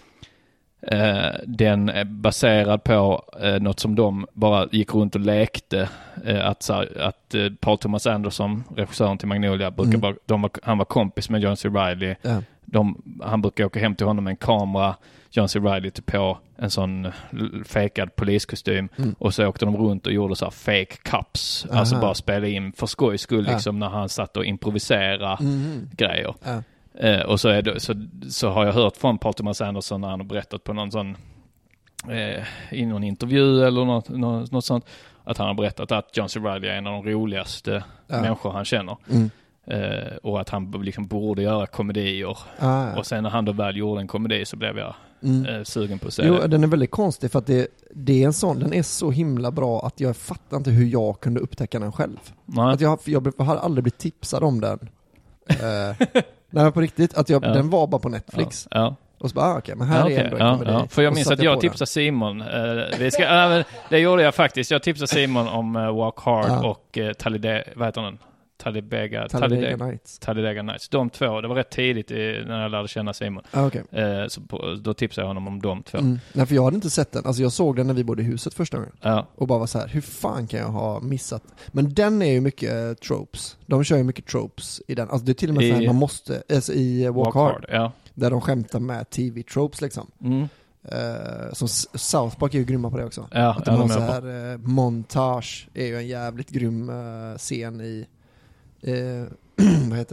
Speaker 3: Eh, den är baserad på eh, något som de bara gick runt och lekte. Eh, att så här, att eh, Paul Thomas Anderson, regissören till Magnolia, brukar
Speaker 4: Mm.
Speaker 3: vara, de var, han var kompis med John C. Reilly.
Speaker 4: Ja.
Speaker 3: De, han brukar åka hem till honom med en kamera. John C. Reilly tog på en sån l- fejkad poliskostym.
Speaker 4: Mm.
Speaker 3: Och så åkte de runt och gjorde så här fake cups.
Speaker 4: Aha.
Speaker 3: Alltså bara spela in för skojs skull,
Speaker 4: Ja.
Speaker 3: liksom, när han satt och improvisera
Speaker 4: Mhm.
Speaker 3: grejer.
Speaker 4: Ja.
Speaker 3: Eh, och så, är det, så, så har jag hört från Paul Thomas Anderson när han har berättat på någon sån eh, i någon intervju eller något, något, något sånt, att han har berättat att John C. Reilly är en av de roligaste
Speaker 4: Ja.
Speaker 3: människor han känner.
Speaker 4: Mm.
Speaker 3: Eh, och att han liksom borde göra komedier.
Speaker 4: Ah, ja.
Speaker 3: Och sen när han då väl gjorde en komedi så blev jag
Speaker 4: Mm.
Speaker 3: eh, sugen på att se
Speaker 4: Jo,
Speaker 3: det.
Speaker 4: den är väldigt konstig för att det, det är en sån, den är så himla bra att jag fattar inte hur jag kunde upptäcka den själv.
Speaker 3: Nej.
Speaker 4: Att jag, jag, jag har aldrig blivit tipsad om den. eh, nej men på riktigt, att jag,
Speaker 3: Ja.
Speaker 4: den var bara på Netflix.
Speaker 3: Ja. Ja.
Speaker 4: Och så bara, ah, okej, men här
Speaker 3: Ja,
Speaker 4: är
Speaker 3: okej.
Speaker 4: ändå en
Speaker 3: Ja,
Speaker 4: komedi.
Speaker 3: ja. För jag
Speaker 4: Och
Speaker 3: minns
Speaker 4: satte
Speaker 3: att jag
Speaker 4: på den.
Speaker 3: tipsade Simon. Eh, vi ska, äh, men det gjorde jag faktiskt. Jag tipsade Simon om uh, Walk Hard
Speaker 4: Ja.
Speaker 3: och uh, Talladega, vad heter den? Talladega,
Speaker 4: Talladega Nights.
Speaker 3: Talladega Nights. De två, det var rätt tidigt i, när jag lärde känna Simon.
Speaker 4: Ah, okej.
Speaker 3: Eh, så på, då tipsade jag honom om de två.
Speaker 4: Mm. Nej, för jag hade inte sett den. Alltså jag såg den när vi bodde i huset första gången.
Speaker 3: Ja.
Speaker 4: Och bara var så här, hur fan kan jag ha missat? Men den är ju mycket eh, tropes. De kör ju mycket tropes i den. Alltså det är till och med
Speaker 3: I-
Speaker 4: så här, man måste, alltså i eh, Walk,
Speaker 3: Walk
Speaker 4: Hard,
Speaker 3: Hard, ja.
Speaker 4: där de skämtar med T V-tropes liksom.
Speaker 3: Mm.
Speaker 4: Uh, som S- South Park är ju grymma på det också.
Speaker 3: Ja,
Speaker 4: att de
Speaker 3: ja,
Speaker 4: har
Speaker 3: de
Speaker 4: så
Speaker 3: är
Speaker 4: här uh, montage är ju en jävligt grym uh, scen i uh, vad heter den?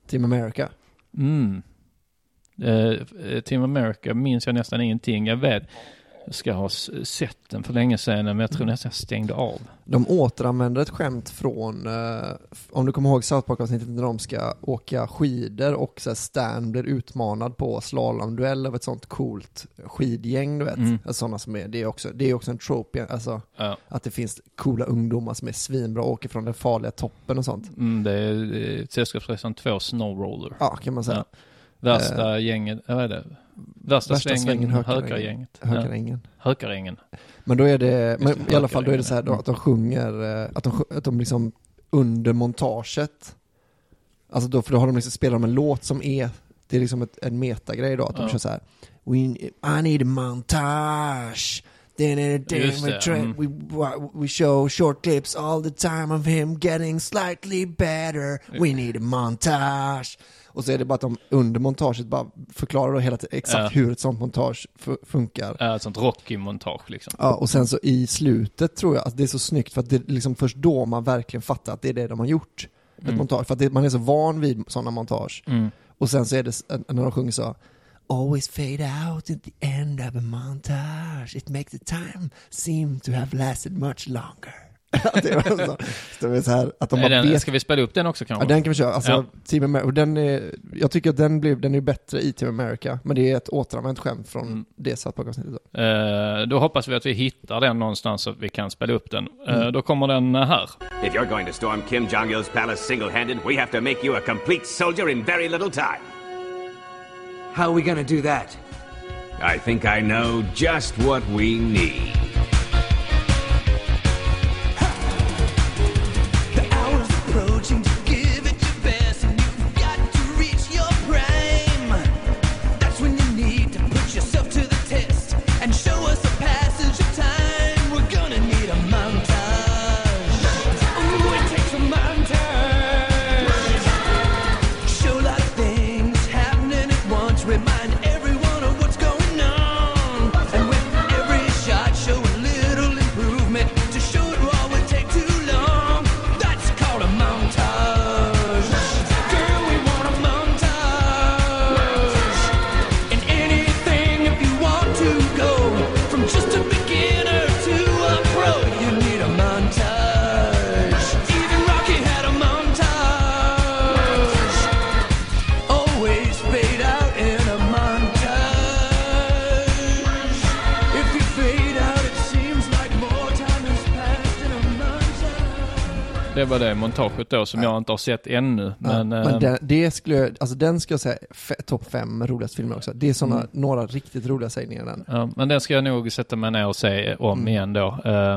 Speaker 4: Team America.
Speaker 3: Mm. Uh, Team America minns jag nästan ingenting. Jag vet, jag ska ha sett den för länge sedan, men jag tror nästan jag stängde av.
Speaker 4: De återanvänder ett skämt från, uh, om du kommer ihåg South Park-avsnittet när de ska åka skidor och så här, Stan blir utmanad på slalomduell av ett sånt coolt skidgäng, du vet.
Speaker 3: Mm.
Speaker 4: Alltså, sådana som är, det är också, det är också en trope, alltså
Speaker 3: ja. Att
Speaker 4: det finns coola ungdomar som är svinbra och åker från den farliga toppen och sånt.
Speaker 3: Mm, det är Sällskapsresan två Snowroller.
Speaker 4: Ja, kan man säga. Ja.
Speaker 3: Värsta
Speaker 4: uh,
Speaker 3: gänget, vad är det? Värsta, Värsta svängen, svängen hökargänget.
Speaker 4: Hökarängen.
Speaker 3: Ja. Hökarängen.
Speaker 4: Men då är det, men i alla fall då är det så här då, att de sjunger, att de, att de liksom under montaget, alltså då, för då har de liksom spelat en låt som är, det är liksom ett, en metagrej då, att de ja. kör så här: We, I need a montage. Then in a day we, tra- mm. we we show short clips all the time of him getting slightly better. We need a montage. Och så är det bara att de under montaget bara förklarar då hela tiden exakt ja. hur ett sånt montage f- funkar.
Speaker 3: Ja, ett sånt Rocky-montage liksom.
Speaker 4: Ja, och sen så i slutet tror jag att det är så snyggt för att det är liksom först då man verkligen fattar att det är det de har gjort. Mm. Ett montage. För att det, man är så van vid sådana montage. Mm. Och sen så är det när de sjunger så: Always fade out at the end of a montage. It makes the time seem to have lasted much longer. det är så, det är så här att de bara
Speaker 3: den,
Speaker 4: vet.
Speaker 3: Ska vi spela upp den också kanske?
Speaker 4: Ja, den kan vi köra. Alltså,
Speaker 3: ja.
Speaker 4: Team America, den är, jag tycker att den, blir, den är bättre i Team America, men det är ett återanvänt skämt från mm. det South Park-avsnittet.
Speaker 3: Uh, då hoppas vi att vi hittar den någonstans så att vi kan spela upp den. Uh, mm. Då kommer den här.
Speaker 12: If you're going to storm Kim Jong-il's palace single-handed, we have to make you a complete soldier in very little time.
Speaker 11: How are we going to do that?
Speaker 12: I think I know just what we need.
Speaker 3: Det var det montaget då som ja. jag inte har sett ännu.
Speaker 4: Ja,
Speaker 3: men
Speaker 4: men
Speaker 3: äh,
Speaker 4: det, det skulle jag, alltså den ska jag säga f- topp fem roligaste filmer också. Det är såna, mm. några riktigt roliga sägningar den.
Speaker 3: Ja, men den ska jag nog sätta mig ner och se om mm. igen då. Uh,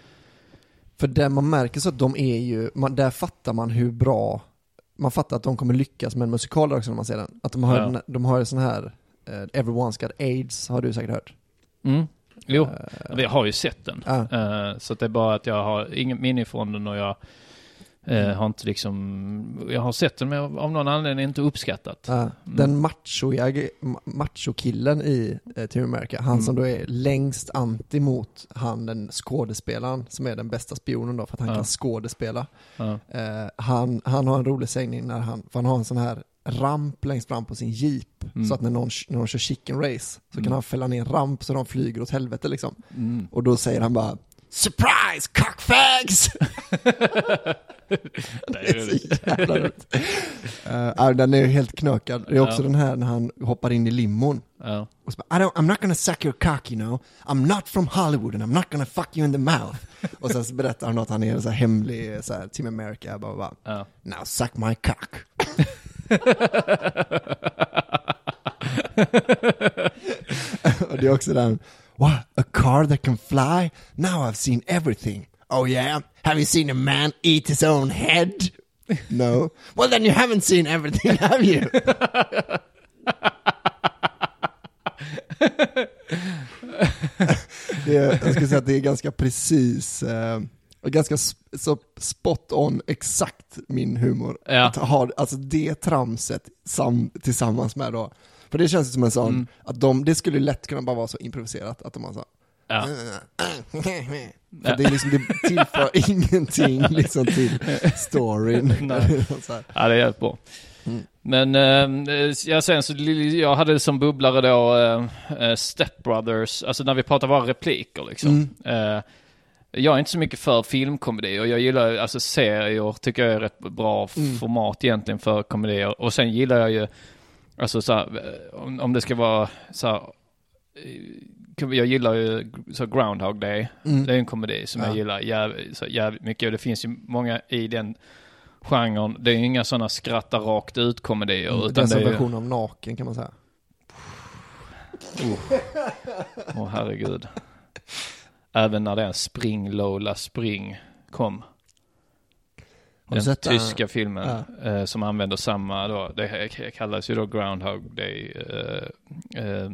Speaker 4: För där man märker så att de är ju, man, där fattar man hur bra, man fattar att de kommer lyckas med en musikal också när man ser den. Att de har, ja. de har sån här uh, Everyone's Got AIDS, har du säkert hört.
Speaker 3: Mm. Jo, uh, vi har ju sett den.
Speaker 4: Uh.
Speaker 3: Uh, så det är bara att jag har ingen minne från den och jag uh, har inte liksom, jag har sett den men av någon anledning inte uppskattat.
Speaker 4: Uh, mm. Den macho, macho-killen i uh, Team America, han mm. som då är längst anti mot han den skådespelaren som är den bästa spionen då för att han uh. kan skådespela. Uh. Uh, han, han har en rolig sägning när han, för han har en sån här ramp längst fram på sin jeep mm. så att när någon, när någon kör chicken race så mm. kan han fälla ner en ramp så de flyger åt helvete liksom. Mm. Och då säger han bara surprise cockfags!
Speaker 3: Det är så
Speaker 4: jävla roligt. uh, den är helt knökad. Det är också ja. den här när han hoppar in i limon.
Speaker 3: Ja.
Speaker 4: Och så bara, I don't, I'm not gonna suck your cock, you know. I'm not from Hollywood and I'm not gonna fuck you in the mouth. Och sen så berättar han att han är så här hemlig så här, Team America. Bara, bara,
Speaker 3: ja.
Speaker 4: Now suck my cock. Och det är också den, what? A car that can fly? Now I've seen everything. Oh yeah? Have you seen a man eat his own head? No. Well then you haven't seen everything, have you? det är, jag ska säga att det är ganska precis eh, ganska sp- så spot on exakt min humor.
Speaker 3: Ja.
Speaker 4: Att ha alltså det tramset sam- tillsammans med då. För det känns som en sån mm. att de, det skulle lätt kunna bara vara så improviserat att de har så.
Speaker 3: Ja.
Speaker 4: För det är liksom, det tillför ingenting liksom till storyn.
Speaker 3: Ja, det är helt bra.
Speaker 4: Mm.
Speaker 3: Men eh, ja, sen så jag hade som bubblare då eh, Step Brothers, alltså när vi pratar bara repliker liksom. Mm. Eh, jag är inte så mycket för filmkomedi och jag gillar, alltså serier tycker jag är rätt bra
Speaker 4: Mm.
Speaker 3: format egentligen för komedier. Och sen gillar jag ju, alltså så här, om, om det ska vara så här, jag gillar ju så Groundhog Day. Mm. Det är en komedi som ja. jag gillar jävligt, så jävligt mycket. Och det finns ju många i den genren. Det är ju inga sådana skratta rakt ut komedier.
Speaker 4: Mm,
Speaker 3: utan
Speaker 4: det är en
Speaker 3: det är
Speaker 4: version av Naken kan man säga.
Speaker 3: Åh oh. oh, herregud. Även när den Spring Lola Spring kom. Den tyska en... filmen ja. eh, som använder samma då. Det kallas ju då Groundhog Day eh, eh,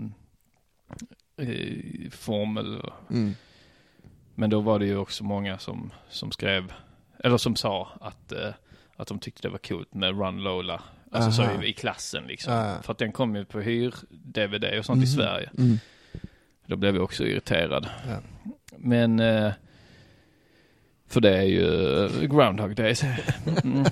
Speaker 3: formel. Mm. Men då var det ju också många som, som skrev, eller som sa att, eh, att de tyckte det var coolt med Run Lola. Alltså Aha. så i, i klassen liksom. Aha. För att den kom ju på hyr-D V D och sånt mm. i Sverige. Mm. Då blev vi också irriterad. Ja. Men eh, för det är ju Groundhog Day. Mm.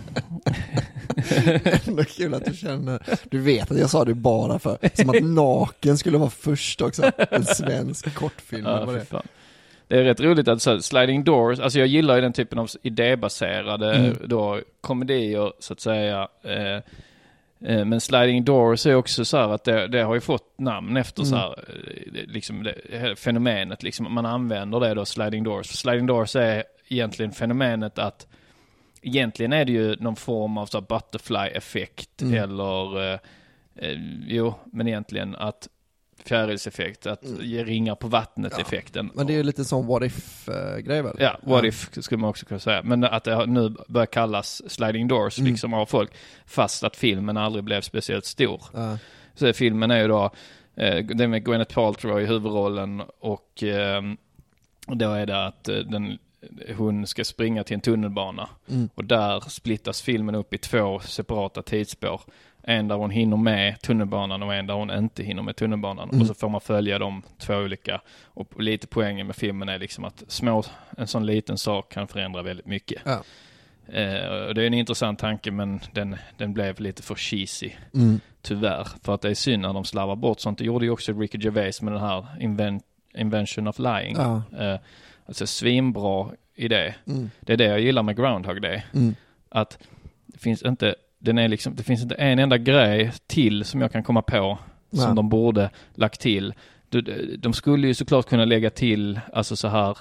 Speaker 4: Det är kul att du känner, du vet att jag sa det bara för, som att Naken skulle vara först också, en svensk kortfilm.
Speaker 3: Ja,
Speaker 4: det.
Speaker 3: Fan. Det är rätt roligt att så, Sliding Doors, alltså jag gillar ju den typen av idébaserade mm. då, komedier så att säga. Eh, eh, men Sliding Doors är också så här att det, det har ju fått namn efter mm. så här, liksom det, fenomenet, liksom man använder det då, Sliding Doors. För Sliding Doors är egentligen fenomenet att egentligen är det ju någon form av så här butterfly-effekt mm. eller eh, eh, jo, men egentligen att fjärilseffekt, att mm. ge ringar på vattnet-effekten.
Speaker 4: Ja. Men det är ju lite sån what if-grej väl?
Speaker 3: Ja, what ja. if skulle man också kunna säga. Men att det nu börjar kallas Sliding Doors mm. liksom av folk, fast att filmen aldrig blev speciellt stor. Ja. Så filmen är ju då eh, det med Gwyneth Paltrow i huvudrollen och eh, då är det att eh, den hon ska springa till en tunnelbana mm. och där splittas filmen upp i två separata tidsspår. En där hon hinner med tunnelbanan och en där hon inte hinner med tunnelbanan. Mm. Och så får man följa de två olika. Och lite poängen med filmen är liksom att små, en sån liten sak kan förändra väldigt mycket. Ja. Eh, och det är en intressant tanke, men den, den blev lite för cheesy. Mm. Tyvärr. För att det är synd när de slarvar bort sånt. Det gjorde ju också Ricky Gervais med den här invent, Invention of Lying. Ja. Eh, alltså svinbra idé. Mm. Det är det jag gillar med Groundhog Day. Mm. Att det finns inte den är liksom, det finns inte en enda grej till som jag kan komma på som Nej. de borde lagt till. De, de skulle ju såklart kunna lägga till alltså så här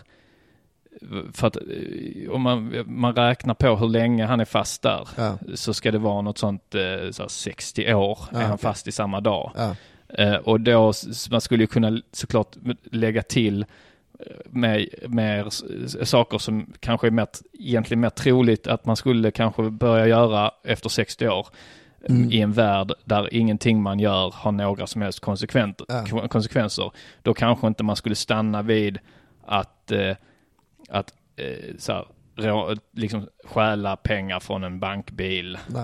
Speaker 3: för att om man, man räknar på hur länge han är fast där ja. så ska det vara något sånt så här sextio år ja, är han okay. fast i samma dag. Ja. Eh, och då man skulle ju kunna såklart lägga till med mer saker som kanske är mer, egentligen mer troligt att man skulle kanske börja göra efter sextio år mm. i en värld där ingenting man gör har några som helst konsekvenser. Ja. konsekvenser. Då kanske inte man skulle stanna vid att, eh, att eh, så här, rå, liksom stjäla pengar från en bankbil Nej.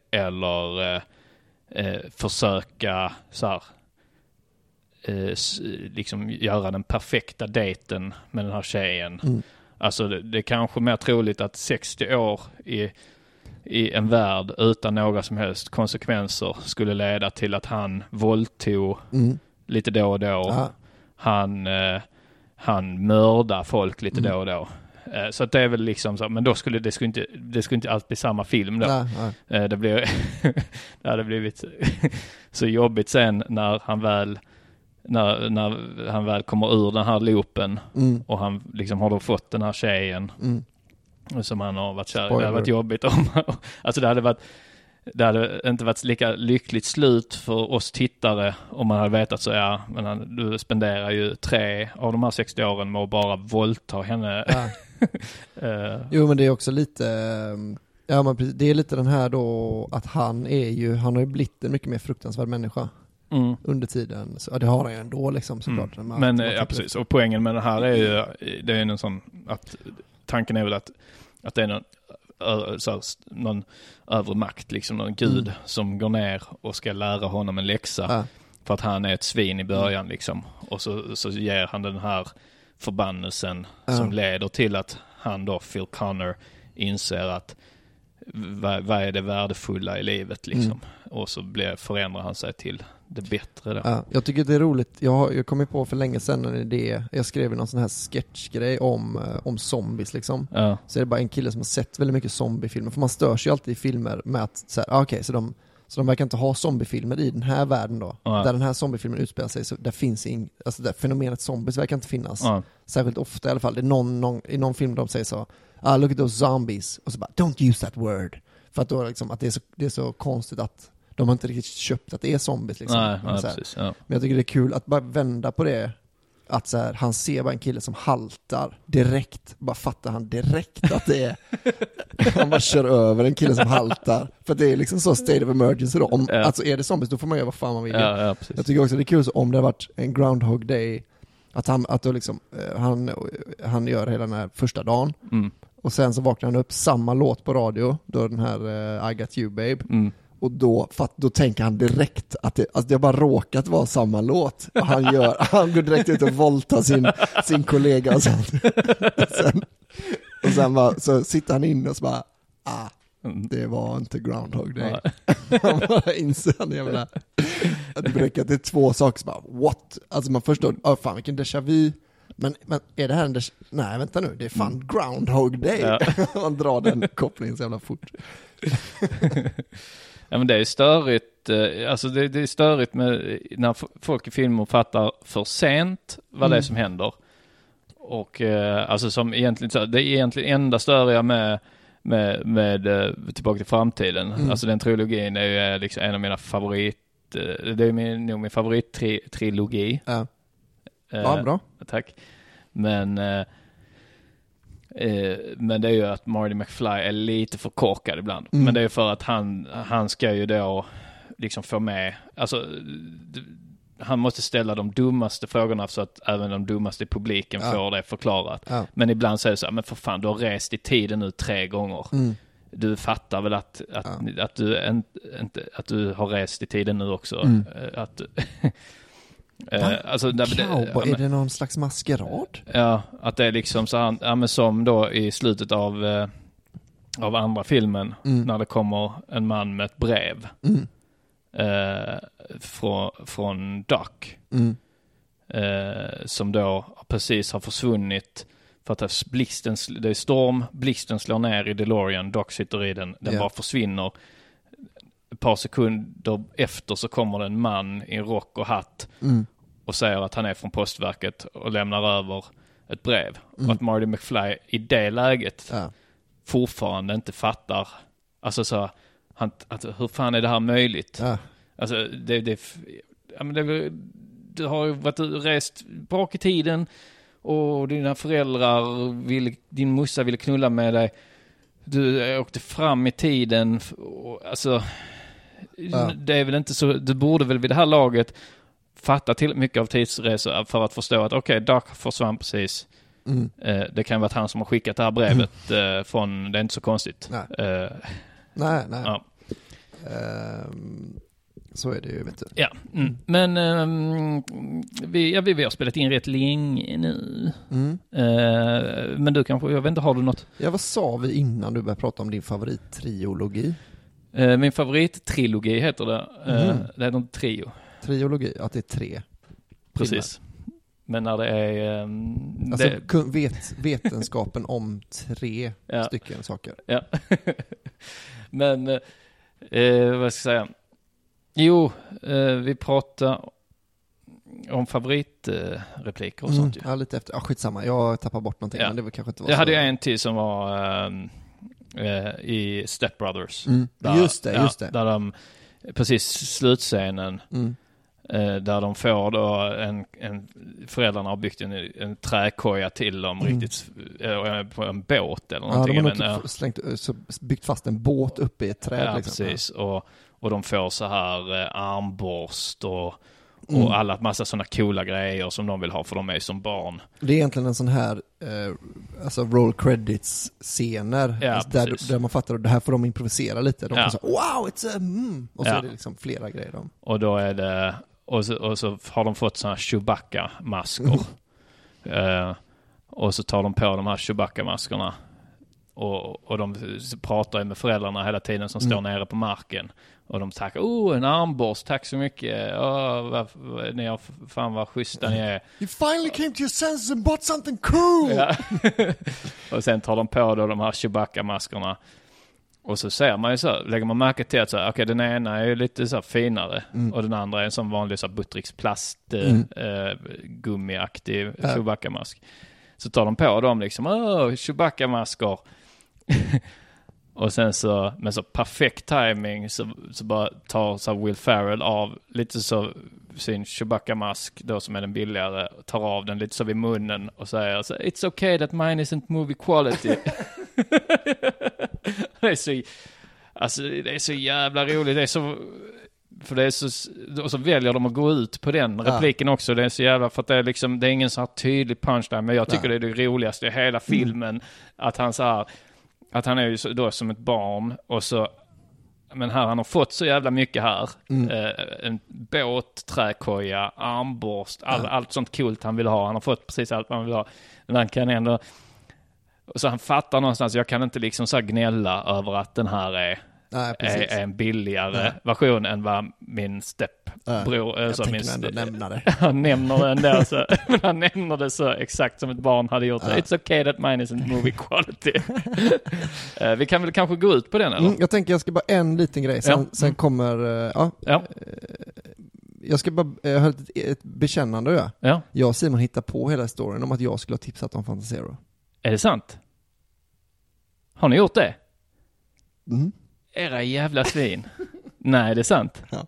Speaker 3: eller eh, eh, försöka så här, Eh, liksom göra den perfekta dejten med den här tjejen. Mm. Alltså det, det är kanske mer troligt att sextio år i, i en värld utan några som helst konsekvenser skulle leda till att han våldtog mm. lite då och då. Aha. Han eh, han mördar folk lite mm. då och då. Eh, så att det är väl liksom så, men då skulle det skulle inte det skulle inte allt bli samma film då. Nej, nej. Eh, det blir det hade blivit så jobbigt sen när han väl När, när han väl kommer ur den här loopen mm. och han liksom har då fått den här tjejen mm. som han har varit kär i. Det hade varit jobbigt om alltså det hade varit det hade inte varit lika lyckligt slut för oss tittare om man hade vetat så ja, men han, du spenderar ju tre av de här sextio åren med att bara våldta henne. Ja. uh.
Speaker 4: Jo, men det är också lite ja, men det är lite den här då att han är ju han har ju blivit en mycket mer fruktansvärd människa. Mm. Under tiden. Så, ja, det har han ju ändå liksom såklart.
Speaker 3: Mm. Men ja, precis. Och poängen med det här är ju det är en sån att tanken är väl att, att det är någon, så, någon övre makt, liksom någon gud mm. som går ner och ska lära honom en läxa ja. för att han är ett svin i början liksom. Och så, så ger han den här förbannelsen ja. som leder till att han då, Phil Connor, inser att vad, vad är det värdefulla i livet liksom.
Speaker 4: Mm.
Speaker 3: Och så blir, förändrar han sig till det bättre då.
Speaker 4: Ja, jag tycker det är roligt. Jag, har, jag kom på för länge sedan en idé. Jag skrev någon sån här sketchgrej om, om zombies liksom.
Speaker 3: Ja.
Speaker 4: Så är det bara en kille som har sett väldigt mycket zombiefilmer. För man störs ju alltid i filmer med att så här, ah, okej, okay, så de Så de verkar inte ha zombiefilmer i den här världen då. Ja. Där den här zombiefilmen utspelar sig, så där finns ing, alltså där fenomenet zombies verkar inte finnas. Ja. Särskilt ofta i alla fall. Det är någon, någon, i någon film de säger så, ah, look at those zombies. Och så bara, don't use that word. För att då liksom, att det är så, det är så konstigt att de har inte riktigt köpt att det är zombies liksom.
Speaker 3: Nej,
Speaker 4: men,
Speaker 3: ja, precis, ja.
Speaker 4: Men jag tycker det är kul att bara vända på det. Att så här, han ser bara en kille som haltar direkt, bara fattar han direkt att det är han bara kör över en kille som haltar, för det är liksom så state of emergency då. Om, ja. Alltså är det zombies, då får man göra vad fan man vill.
Speaker 3: Ja, ja,
Speaker 4: jag tycker också det är kul så om det har varit en Groundhog Day, att han, att då liksom, han, han gör hela den här första dagen
Speaker 3: mm.
Speaker 4: och sen så vaknar han upp samma låt på radio, då den här uh, I Got You Babe.
Speaker 3: Mm.
Speaker 4: Och då, för att, då tänker han direkt att det, alltså det har bara råkat vara samma låt. Och han, gör, han går direkt ut och voltar sin, sin kollega och sånt. Och sen, och sen bara, så sitter han inne och så bara, ah, det var inte Groundhog Day. Han bara inser han, jag menar, att det brukar, det är två saker som bara, what? Alltså man förstår, oh, fan vilken déjà vu. Men, men är det här en déjà, nej vänta nu, det är fan Groundhog Day. Ja. Man drar den kopplingen så jävla fort.
Speaker 3: Ja, men det är störigt, alltså det, det är störigt med när folk i filmer fattar för sent vad mm. det är som händer. Och alltså som egentligen, det är egentligen enda störiga med, med, med Tillbaka till framtiden. Mm. Alltså den trilogin är ju liksom en av mina favorit, det är min, nog min favorittrilogi.
Speaker 4: Ja. Ja, bra.
Speaker 3: Tack. Men Eh, men det är ju att Marty McFly är lite för korkad ibland. Mm. Men det är för att han, han ska ju då liksom få med, alltså d- han måste ställa de dummaste frågorna så att även de dummaste i publiken ja. får det förklarat. Ja. Men ibland säger det så här, men för fan, du har rest i tiden nu tre gånger. Mm. Du fattar väl att, att, ja. att, du inte, att du har rest i tiden nu också. Mm. Att
Speaker 4: Uh, alltså, där, Cowboy, det, är det någon slags maskerad?
Speaker 3: Ja, att det är liksom så här, ja, men som då i slutet av, uh, av andra filmen mm. när det kommer en man med ett brev mm. uh, från, från Doc mm. uh, som då precis har försvunnit för att det, blixten, det är storm, blixten slår ner i DeLorean, Doc sitter i den, den yeah. bara försvinner. Ett par sekunder efter så kommer det en man i en rock och hatt mm. och säger att han är från postverket och lämnar över ett brev. Mm. Och att Marty McFly i det läget ja. fortfarande inte fattar, alltså så han, att, hur fan är det här möjligt? Ja. Alltså det, det, ja, men det, du har ju varit rest bak i tiden och dina föräldrar vill, din morsa ville knulla med dig. Du åkte fram i tiden och, alltså ja. det är väl inte så, du borde väl vid det här laget fatta till mycket av tidsresor för att förstå att okej, okay, Doc försvann precis. Mm. Eh, det kan vara att han som har skickat det här brevet mm. eh, från, det är inte så konstigt.
Speaker 4: Nej,
Speaker 3: eh,
Speaker 4: nej. nej.
Speaker 3: Ja.
Speaker 4: Um, så är det ju, vet du.
Speaker 3: Ja, mm. men um, vi, ja, vi, vi har spelat in rätt länge nu. Mm. Uh, men du kanske, jag vet inte, har du något?
Speaker 4: Ja, vad sa vi innan du började prata om din favorittriologi?
Speaker 3: Uh, min favorittrilogi heter det. Uh, mm. Det är en trio.
Speaker 4: Triologi, att det är tre.
Speaker 3: Precis. Filmer. Men när det är... Um,
Speaker 4: alltså
Speaker 3: det...
Speaker 4: Vet, vetenskapen om tre ja. stycken saker.
Speaker 3: Ja. Men, uh, vad ska jag säga? Jo, uh, vi pratar om favoritrepliker och
Speaker 4: mm,
Speaker 3: sånt ju.
Speaker 4: Ja, lite efter. Ja, skitsamma. Jag tappar bort någonting, ja. men det var kanske inte var
Speaker 3: Jag
Speaker 4: så...
Speaker 3: hade ju en till som var um, uh, i Step Brothers.
Speaker 4: Mm. Där, just det, just det.
Speaker 3: Ja, där de, precis slutscenen, mm. uh, där de får då en, en föräldrarna har byggt en, en träkoja till dem mm. riktigt uh, på en båt eller någonting.
Speaker 4: Ja, de har men, uh, slängt, så byggt fast en båt uppe i ett träd.
Speaker 3: Ja,
Speaker 4: liksom.
Speaker 3: precis. Ja. Och, och de får så här uh, armborst och och
Speaker 4: mm.
Speaker 3: alla massa sådana coola grejer som de vill ha för de är som barn.
Speaker 4: Det är egentligen en sån här eh, alltså roll credits scener
Speaker 3: ja,
Speaker 4: alltså där, där man fattar att det här får de improvisera lite. De
Speaker 3: ja.
Speaker 4: kan säga wow, it's a mm. och så
Speaker 3: ja.
Speaker 4: är det liksom flera grejer. Då.
Speaker 3: Och då är det och så, och så har de fått såna Chewbacca-masker. Mm. uh, och så tar de på de här Chewbacca-maskerna och, och de pratar med föräldrarna hela tiden som står
Speaker 4: Mm.
Speaker 3: nere på marken. Och de tackar, oh en armborst, tack så mycket. Oh, vad, vad, ni har fan vad schyssta ni är.
Speaker 4: You finally came to your senses and bought something cool!
Speaker 3: Ja. Och sen tar de på då de här Chewbacca-maskerna. Och så ser man ju så, lägger man märke till att så, okay, den ena är ju lite så här finare.
Speaker 4: Mm.
Speaker 3: Och den andra är en sån vanlig så här Buttricks plast
Speaker 4: Mm.
Speaker 3: eh, gummiaktig
Speaker 4: Ja.
Speaker 3: Chewbacca-mask. Så tar de på dem liksom, åh, Chewbacca-masker. Och sen så, med så perfekt timing så, så bara tar så Will Ferrell av lite så sin Chewbacca-mask då som är den billigare, tar av den lite så vid munnen och säger så, it's okay that mine isn't movie quality. Det är så, alltså det är så jävla roligt, det är så, för det är så, och så väljer de att gå ut på den repliken ja. också, det är så jävla, för att det är liksom, det är ingen så här tydlig punchline, men jag tycker Nej. det är det roligaste i hela filmen, mm. att han så här, att han är ju så, då som ett barn och så, men här han har fått så jävla mycket här, mm. eh, en båt, träkoja, armborst, all, ja. allt sånt coolt han vill ha, han har fått precis allt han vill ha, men han kan ändå, så han fattar någonstans, jag kan inte liksom så här gnälla över att den här är, Nej, är, är en billigare Nej. version än vad min stepbror,
Speaker 4: äh, jag
Speaker 3: så min
Speaker 4: ändå nämna det.
Speaker 3: Han nämner den där så, han nämner det så exakt som ett barn hade gjort. Ja. It's okay that mine isn't movie quality. uh, vi kan väl kanske gå ut på den eller?
Speaker 4: Mm, jag tänker jag ska bara en liten grej, sen, ja. sen mm. kommer, uh, ja.
Speaker 3: ja.
Speaker 4: Jag ska bara, jag har ett, ett bekännande ja.
Speaker 3: ja.
Speaker 4: Jag och Simon hittar på hela historien om att jag skulle ha tipsat om Fantasero.
Speaker 3: Är det sant? Har ni gjort det?
Speaker 4: Mm.
Speaker 3: Era jävla svin. Nej, det är sant.
Speaker 4: Ja.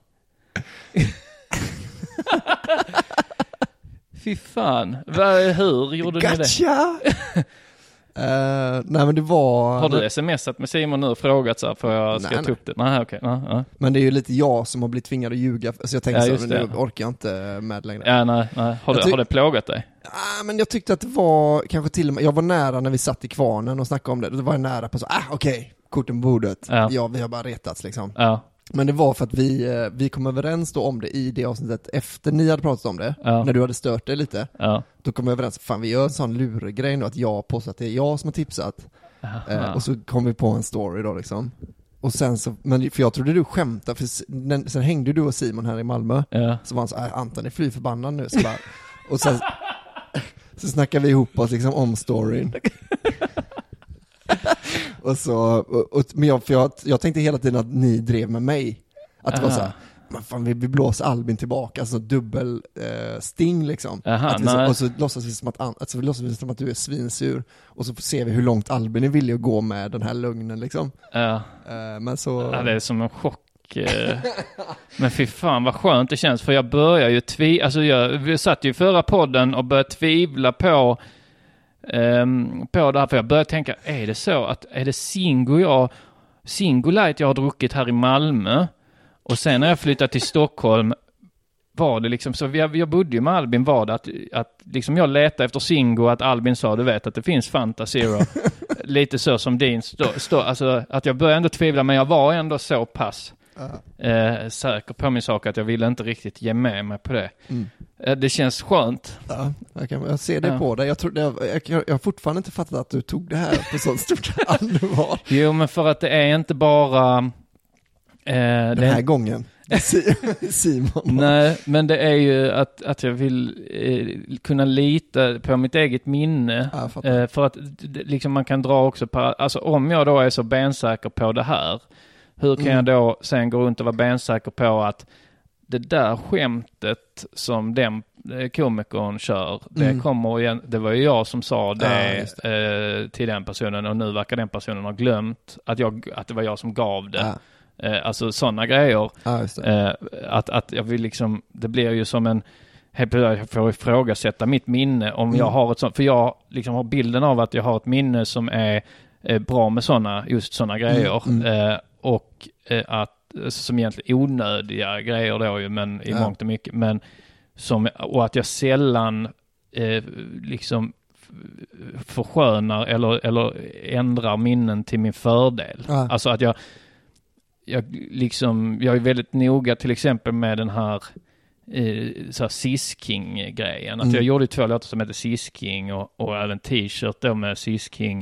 Speaker 3: Fy fan. Vad, hur gjorde
Speaker 4: gotcha!
Speaker 3: ni det?
Speaker 4: Uh, nej men det var...
Speaker 3: Har du smsat med Simon nu och frågat så här, för jag ska nej, ta upp det? Nej, okej. Okay. Uh, uh.
Speaker 4: Men det är ju lite jag som har blivit tvingad att ljuga, så jag tänkte
Speaker 3: ja,
Speaker 4: så, nu orkar jag inte med längre.
Speaker 3: Ja, nej, nej. Har, det,
Speaker 4: tyck-
Speaker 3: har det plågat dig?
Speaker 4: Ja, uh, men jag tyckte att det var kanske till och med, jag var nära när vi satt i kvarnen och snackade om det, då var jag nära på så, ah okej, okay, korten på bordet. Ja. ja, vi har bara retats liksom.
Speaker 3: Ja.
Speaker 4: Men det var för att vi, vi kom överens då om det i det avsnittet efter ni hade pratat om det, ja. när du hade stört dig lite.
Speaker 3: Ja.
Speaker 4: Då kom vi överens, fan vi gör en sån lurgrej nu att jag påstår att det är jag som har tipsat. Eh, och så kom vi på en story då liksom. Och sen så, men för jag trodde du skämtade, för sen, sen hängde du och Simon här i Malmö.
Speaker 3: Ja.
Speaker 4: Så var han så här, Anton är fly förbannad nu. Så bara, och sen så snackade vi ihop oss liksom om storyn. Och så, och, och, men jag, för jag, jag tänkte hela tiden att ni drev med mig. Att det Aha. var så här, men fan, vi, vi blåser Albin tillbaka, alltså dubbel eh, sting liksom.
Speaker 3: Aha,
Speaker 4: att vi, så, och så låtsas vi som att, alltså, vi låtsas vi som att du är svinsur. Och så ser vi hur långt Albin är villig att gå med den här lögnen liksom.
Speaker 3: Ja.
Speaker 4: Eh, men så...
Speaker 3: Ja, det är som en chock. Eh. Men fy fan vad skönt det känns, för jag börjar ju tvi... Alltså jag, vi satt ju i förra podden och började tvivla på Um, på det här, för jag började tänka, är det så att är det Singo jag Singo Light jag har druckit här i Malmö, och sen när jag flyttade till Stockholm var det liksom så, jag, jag bodde ju med Albin, var det att, att liksom jag letade efter Singo, att Albin sa, du vet att det finns Fanta Zero lite så som din stå, stå, alltså att jag började ändå tvivla, men jag var ändå så pass uh. eh, säker på min sak att jag ville inte riktigt ge med mig på det. Mm. eh, det känns skönt.
Speaker 4: Ja, jag, kan, jag ser det
Speaker 3: ja.
Speaker 4: på dig. Jag, tror, jag, jag, jag har fortfarande inte fattat att du tog det här på sånt stort allvar.
Speaker 3: Jo, men för att det är inte bara eh,
Speaker 4: den
Speaker 3: det
Speaker 4: här
Speaker 3: är...
Speaker 4: gången Simon.
Speaker 3: Nej, men det är ju att, att jag vill eh, kunna lita på mitt eget minne.
Speaker 4: Ja,
Speaker 3: eh, för att d- liksom man kan dra också på, alltså om jag då är så bensäker på det här, hur kan mm. jag då sen gå runt och vara bensäker på att det där skämtet som den komikern kör, det mm. kommer igen, det var ju jag som sa det, ja, det. Eh, till den personen, och nu verkar den personen ha glömt att, jag, att det var jag som gav det. Ja. Eh, alltså sådana grejer.
Speaker 4: Ja, just det.
Speaker 3: Eh, att, att jag vill liksom, det blir ju som en, jag får ifrågasätta mitt minne om mm. jag har ett sånt, för jag liksom har bilden av att jag har ett minne som är eh, bra med sådana, just sådana grejer. Mm. Mm. Eh, och eh, att, som egentligen onödiga grejer då ju, men i ja. mångt och mycket, men som, och att jag sällan eh, liksom förskönar eller, eller ändrar minnen till min fördel. Ja. Alltså att jag jag liksom, jag är väldigt noga till exempel med den här eh, så här Sis-King-grejen. Att mm. jag gjorde två låtar som heter Sis-King och, och en t-shirt då med Sis-King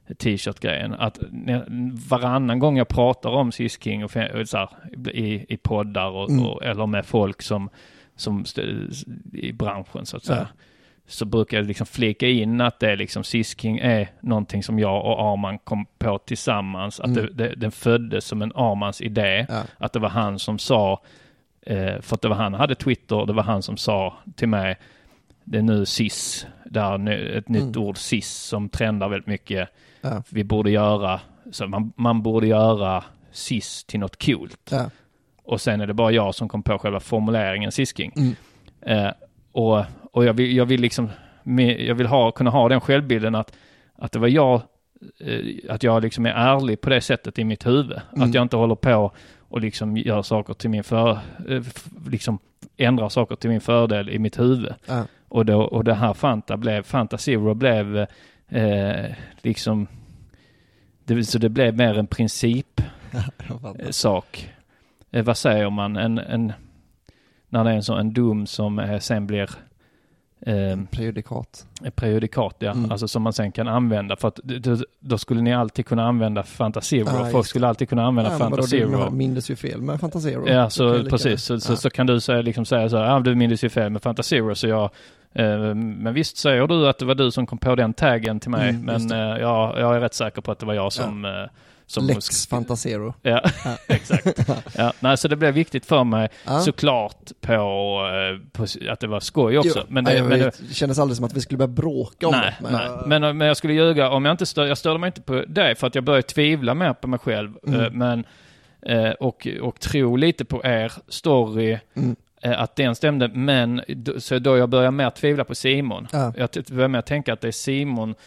Speaker 3: t-shirt-grejen. Att varannan gång jag pratar om Sis King och, och så här, i, i poddar och, mm. och, eller med folk som, som st- i branschen så att säga. Ja. Så brukar jag liksom flika in att det är liksom Sis King är någonting som jag och Arman kom på tillsammans. Att mm. det, det, den föddes som en Armans idé. Ja. Att det var han som sa, eh, för att det var han hade Twitter, det var han som sa till mig, det är nu Sis, där ett mm. nytt ord Sis som trendar väldigt mycket. Ja. Vi borde göra, så man, man borde göra Sis till något coolt. Ja. Och sen är det bara jag som kom på själva formuleringen Sis King. Mm. Eh, och och jag vill, jag vill liksom jag vill ha, kunna ha den självbilden att, att det var jag eh, att jag liksom är ärlig på det sättet i mitt huvud. Mm. Att jag inte håller på och liksom gör saker till min för eh, liksom ändrar saker till min fördel i mitt huvud. Ja. Och då, och det här Fanta blev Fanta Zero blev eh, liksom det, så det blev mer en princip eh, sak. Eh, vad säger man en, en när det är en sån en dom som eh, sen blir eh,
Speaker 4: prejudikat.
Speaker 3: Prejudikat, ja. Mm. Alltså som man sen kan använda för att då, då skulle ni alltid kunna använda Fanta Zero. Ah, Folk skulle alltid kunna använda ja, Fanta Zero.
Speaker 4: Du mindes ju fel med Fanta Zero.
Speaker 3: Ja, så precis. Så, ja. så, så kan du säga, liksom säga så här, ja, du mindes ju fel med Fanta Zero så jag eh, men visst säger du att det var du som kom på den taggen till mig, mm, men eh, jag, jag är rätt säker på att det var jag som ja. eh, Som
Speaker 4: Lex sk- Fanta Zero.
Speaker 3: Ja, ja. Exakt. Ja, nej, så det blev viktigt för mig ja. såklart på, på att det var skoj också.
Speaker 4: Jo,
Speaker 3: men det,
Speaker 4: nej,
Speaker 3: men
Speaker 4: det, det kändes aldrig som att vi skulle börja bråka om
Speaker 3: nej,
Speaker 4: det. Men,
Speaker 3: nej. Men, men jag skulle ljuga om jag inte stör, jag störde mig inte på det för att jag började tvivla mer på mig själv. Mm. Men, och, och tro lite på er story. Mm. Att den stämde, men så då jag började mer tvivla på Simon. Ja. Jag började mer tänka att det är Simon.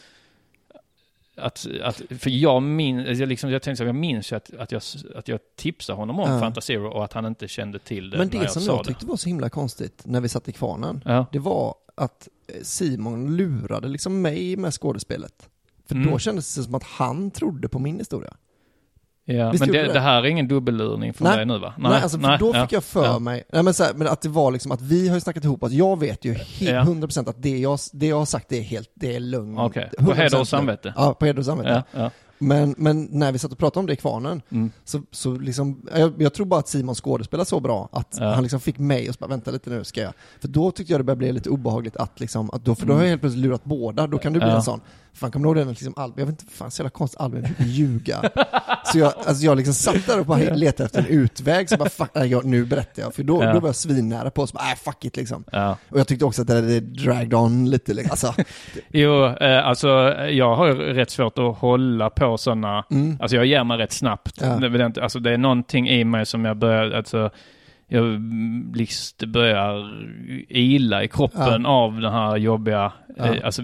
Speaker 3: Att, att, för jag minns, jag, liksom, jag tänkte att jag minns att, att, jag, att jag tipsade honom om ja. Fanta Zero och att han inte kände till det.
Speaker 4: Men det
Speaker 3: när jag
Speaker 4: som
Speaker 3: sa
Speaker 4: jag tyckte
Speaker 3: det.
Speaker 4: var så himla konstigt när vi satt i kvarnen,
Speaker 3: ja.
Speaker 4: det var att Simon lurade liksom mig med skådespelet. För mm. då kändes det som att han trodde på min historia.
Speaker 3: Ja, men det, det? det här är ingen dubbellurning för
Speaker 4: nej.
Speaker 3: dig nu va?
Speaker 4: Nej, nej alltså för nej, då fick ja, jag för ja. mig, nej men, så här, men att det var liksom att vi har ju snackat ihop att jag vet ju he- hundra procent att det jag, det jag har sagt det är helt, det är lögn.
Speaker 3: Okej, okay. På heder och samvete.
Speaker 4: Ja, på heder och samvete.
Speaker 3: Ja, ja.
Speaker 4: Men, men när vi satt och pratade om det i kvarnen mm. så, så liksom, jag, jag tror bara att Simon skådespelar så bra att ja. han liksom fick mig och så bara, vänta lite nu ska jag. För då tyckte jag det började bli lite obehagligt att liksom, att då, för då har jag helt plötsligt lurat båda, då kan du bli ja. en sån. Fan, kommer du ihåg den liksom Albin? Jag vet inte, fan så jävla konstigt Albin ljuga. Så jag, alltså jag liksom satt där och bara letade efter en utväg så bara, fuck, nej, jag, nu berättar jag. För då, ja. då var jag svinnära på så bara, nej fuck it liksom.
Speaker 3: Ja.
Speaker 4: Och jag tyckte också att det, det dragged on lite liksom. Alltså.
Speaker 3: Jo, eh, alltså jag har rätt svårt att hålla på sådana, mm. alltså jag ger mig rätt snabbt. Ja. Det, alltså det är någonting i mig som jag börjar, alltså jag liksom börjar ila i kroppen ja. av den här jobbiga, ja. eh, alltså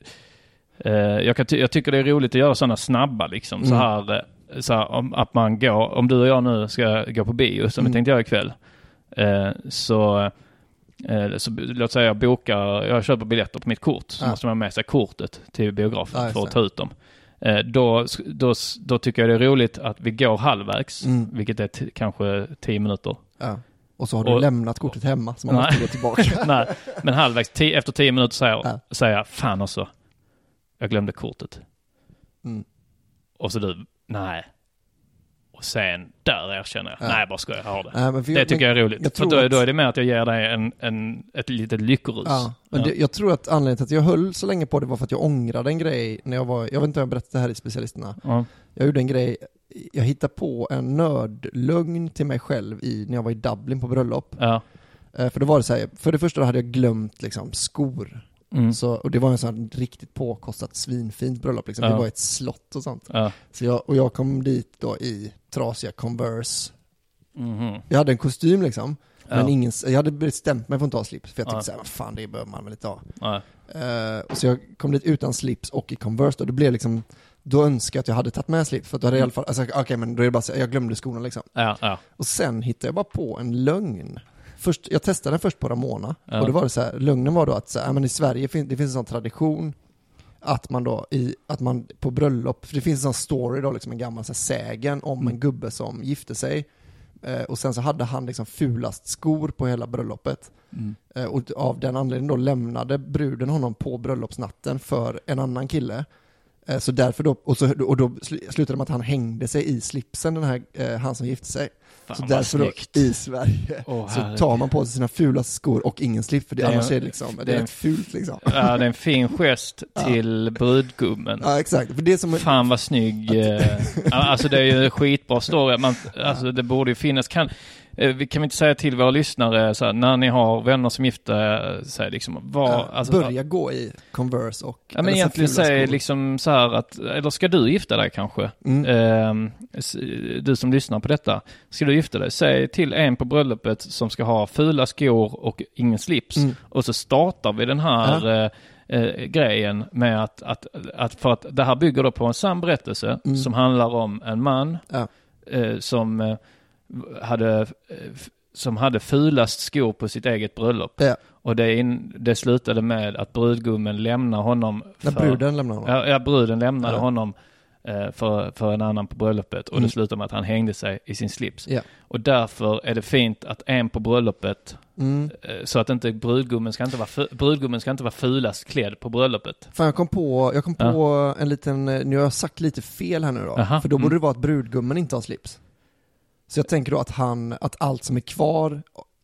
Speaker 3: eh, jag, kan ty- jag tycker det är roligt att göra sådana snabba liksom, mm. så här, så här om, att man går, om du och jag nu ska gå på bio som mm. vi tänkte göra ikväll, eh, så Eh, så låt säga jag bokar, jag köper biljetter på mitt kort så ja. måste man ha med sig kortet till biografen ja, för att ta ut dem. Eh, då, då, då tycker jag det är roligt att vi går halvvägs, mm. vilket är t- kanske tio minuter.
Speaker 4: Ja. Och så har du och, lämnat kortet hemma så man nej. måste gå tillbaka.
Speaker 3: Nej, men halvvägs, t- efter tio minuter säger jag, ja. säger jag fan också, jag glömde kortet. Mm. Och så du, nej. Och sen där erkänner jag, ja. nej bara ska jag ha det. Ja, men för jag, det tycker men, jag är roligt. Jag för då, att, då är det med att jag ger dig en, en, ett litet lyckorus.
Speaker 4: Ja, men ja. Det, jag tror att anledningen till att jag höll så länge på det var för att jag ångrade en grej när jag var, jag vet inte om jag berättade det här i specialisterna. Ja. Jag gjorde en grej, jag hittade på en nördlögn till mig själv i, när jag var i Dublin på bröllop.
Speaker 3: Ja.
Speaker 4: För då var det så här, för det första då hade jag glömt liksom skor. Mm. Så, och det var en sån riktigt påkostat svinfint bröllop liksom. Ja. Det var ett slott och sånt. Ja. Så jag, och jag kom dit då i trasiga Converse. Mm-hmm. Jag hade en kostym liksom. Ja. Men ingen, jag hade bestämt mig för att inte ha slips. För jag tyckte ja. såhär, vad fan det bör man väl inte ha. Ja. Uh, och så jag kom dit utan slips och i Converse då. Det blev liksom, då önskade jag att jag hade tagit med slips. För att då hade jag i alla fall, alltså okej okay, men då är det bara så, jag glömde skorna liksom.
Speaker 3: Ja, ja.
Speaker 4: Och sen hittade jag bara på en lögn. Först, jag testade den först på Ramona ja. och det var det så här, lögnen var då att så här, men i Sverige finns det finns en sån tradition att man då i att man på bröllop, för det finns en sån story då liksom en gammal så här, sägen om mm. en gubbe som gifte sig eh, och sen så hade han liksom fulast skor på hela bröllopet mm. eh, och av den anledningen då lämnade bruden honom på bröllopsnatten för en annan kille Eh, så därför då, och, så, och då sl- slutade det med att han hängde sig i slipsen, den här, eh, han som gifte sig.
Speaker 3: Fan,
Speaker 4: så därför då, i Sverige
Speaker 3: oh,
Speaker 4: så tar man på sig sina fulaste skor och ingen slips, för det, det annars är det liksom, det är rätt fult liksom.
Speaker 3: Ja, det är en fin gest till brudgummen.
Speaker 4: Ja, exakt. För det som är...
Speaker 3: Fan vad snygg. Alltså det är ju en skitbra story. Man, alltså det borde ju finnas. Kan, vi kan inte säga till våra lyssnare så här, när ni har vänner som gifter sig liksom, var,
Speaker 4: ja,
Speaker 3: alltså,
Speaker 4: börja gå i Converse och...
Speaker 3: Ja, men egentligen säg liksom så här att, eller ska du gifta dig kanske?
Speaker 4: Mm.
Speaker 3: Eh, du som lyssnar på detta, ska du gifta dig? Säg till en på bröllopet som ska ha fula skor och ingen slips. Mm. Och så startar vi den här... Ja. Eh, grejen med att, att, att för att det här bygger då på en sann berättelse mm. som handlar om en man
Speaker 4: ja.
Speaker 3: eh, som eh, hade eh, som hade fulast skor på sitt eget bröllop.
Speaker 4: Ja.
Speaker 3: Och det, in, det slutade med att brudgummen lämnar honom för,
Speaker 4: ja, bruden lämnar honom.
Speaker 3: Ja, ja bruden lämnade
Speaker 4: ja.
Speaker 3: honom eh, för, för en annan på bröllopet och
Speaker 4: mm.
Speaker 3: det slutade med att han hängde sig i sin slips.
Speaker 4: Ja.
Speaker 3: Och därför är det fint att en på bröllopet
Speaker 4: Mm.
Speaker 3: så att inte brudgummen ska inte vara fu- brudgummen ska inte vara fulast klädd på bröllopet.
Speaker 4: Fan, jag kom på jag kom på ja. en liten, nu har jag sagt lite fel här nu då.
Speaker 3: Aha,
Speaker 4: för då borde
Speaker 3: mm.
Speaker 4: det vara att brudgummen inte har slips. Så jag tänker då att han, att allt som är kvar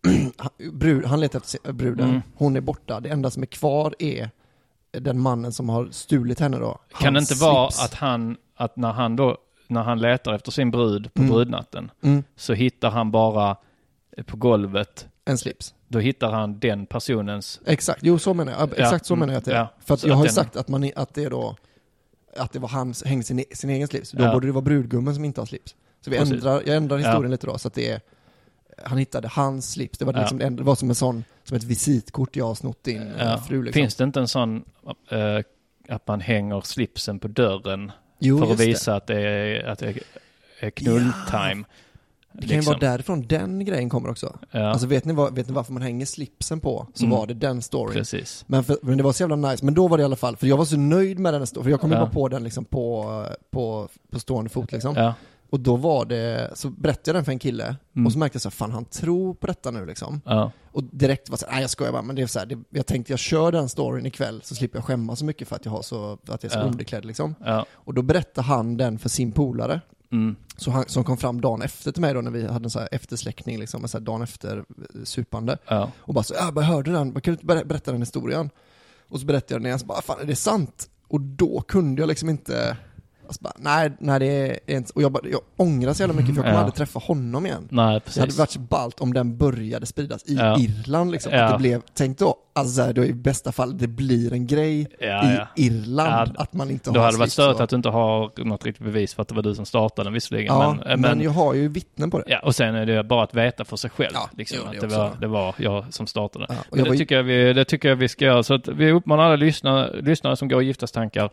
Speaker 4: brud, han letar efter bruden, mm. hon är borta. Det enda som är kvar är den mannen som har stulit henne då.
Speaker 3: Kan det inte slips. Vara att han, att när han då, när han letar efter sin brud på
Speaker 4: mm.
Speaker 3: brudnatten
Speaker 4: mm.
Speaker 3: så hittar han bara på golvet
Speaker 4: en slips.
Speaker 3: Då hittar han den personens...
Speaker 4: Exakt, jo så menar jag. Exakt ja. så menar jag att det är. Ja. För att så jag att har ju den... sagt att, man, att det är då att det var han som hängde sin, sin egen slips. Då ja. borde det vara brudgummen som inte har slips. Så vi ändrar, jag ändrar historien ja. lite då så att det är han hittade hans slips. Det var, liksom, ja. det var som en sån som ett visitkort jag har snott in ja. fru liksom.
Speaker 3: Finns det inte en sån uh, att man hänger slipsen på dörren
Speaker 4: jo,
Speaker 3: för att visa det. att det är, att det är knulltime? Ja.
Speaker 4: Det kan
Speaker 3: liksom.
Speaker 4: ju vara därifrån den grejen kommer också.
Speaker 3: Ja.
Speaker 4: Alltså vet ni, vad, vet ni varför man hänger slipsen på? Så
Speaker 3: mm.
Speaker 4: var det den storyn.
Speaker 3: Precis.
Speaker 4: Men, för, men det var så jävla nice. Men då var det i alla fall, för jag var så nöjd med den storyn. För jag kom ju
Speaker 3: ja.
Speaker 4: bara på den liksom på, på, på stående fot liksom.
Speaker 3: Ja.
Speaker 4: Och då var det, så berättade jag den för en kille.
Speaker 3: Mm.
Speaker 4: Och så märkte jag så här, fan han tror på detta nu liksom.
Speaker 3: Ja.
Speaker 4: Och direkt var så här, nej jag skojar bara. Men det är så här, det, jag tänkte jag kör den storyn ikväll så slipper jag skämma så mycket för att jag, har så, att jag är så
Speaker 3: ja.
Speaker 4: underklädd liksom.
Speaker 3: Ja.
Speaker 4: Och då berättade han den för sin polare.
Speaker 3: Mm.
Speaker 4: Så han, som kom fram dagen efter till mig då när vi hade en så här eftersläckning liksom, så här dagen efter supande.
Speaker 3: Ja.
Speaker 4: Och bara så, jag bara hörde den, man kunde inte berätta den historien. Och så berättade jag den igen, så bara, fan är det sant? Och då kunde jag liksom inte, alltså bara, nej, nej det är inte, och jag, bara, jag ångrar så jävla mycket för jag kommer
Speaker 3: ja.
Speaker 4: aldrig träffa honom igen.
Speaker 3: Nej, precis.
Speaker 4: Det hade varit så ballt om den började spridas i
Speaker 3: ja.
Speaker 4: Irland liksom.
Speaker 3: Ja.
Speaker 4: Att det blev, tänk då, alltså så här, då i bästa fall det blir en grej
Speaker 3: ja,
Speaker 4: i
Speaker 3: ja.
Speaker 4: Irland
Speaker 3: ja.
Speaker 4: att man inte
Speaker 3: då
Speaker 4: har
Speaker 3: hade det varit stört
Speaker 4: så.
Speaker 3: Att du inte har något riktigt bevis för att det var du som startade den visserligen.
Speaker 4: Ja,
Speaker 3: men,
Speaker 4: men, men jag har ju vittnen på det.
Speaker 3: Ja, och sen är det bara att veta för sig själv.
Speaker 4: Ja,
Speaker 3: liksom,
Speaker 4: det,
Speaker 3: att det var, det var jag som startade.
Speaker 4: Ja,
Speaker 3: och jag det,
Speaker 4: var...
Speaker 3: tycker jag vi, det tycker jag vi ska göra. Så att vi uppmanar alla lyssnare, lyssnare som går i giftastankar.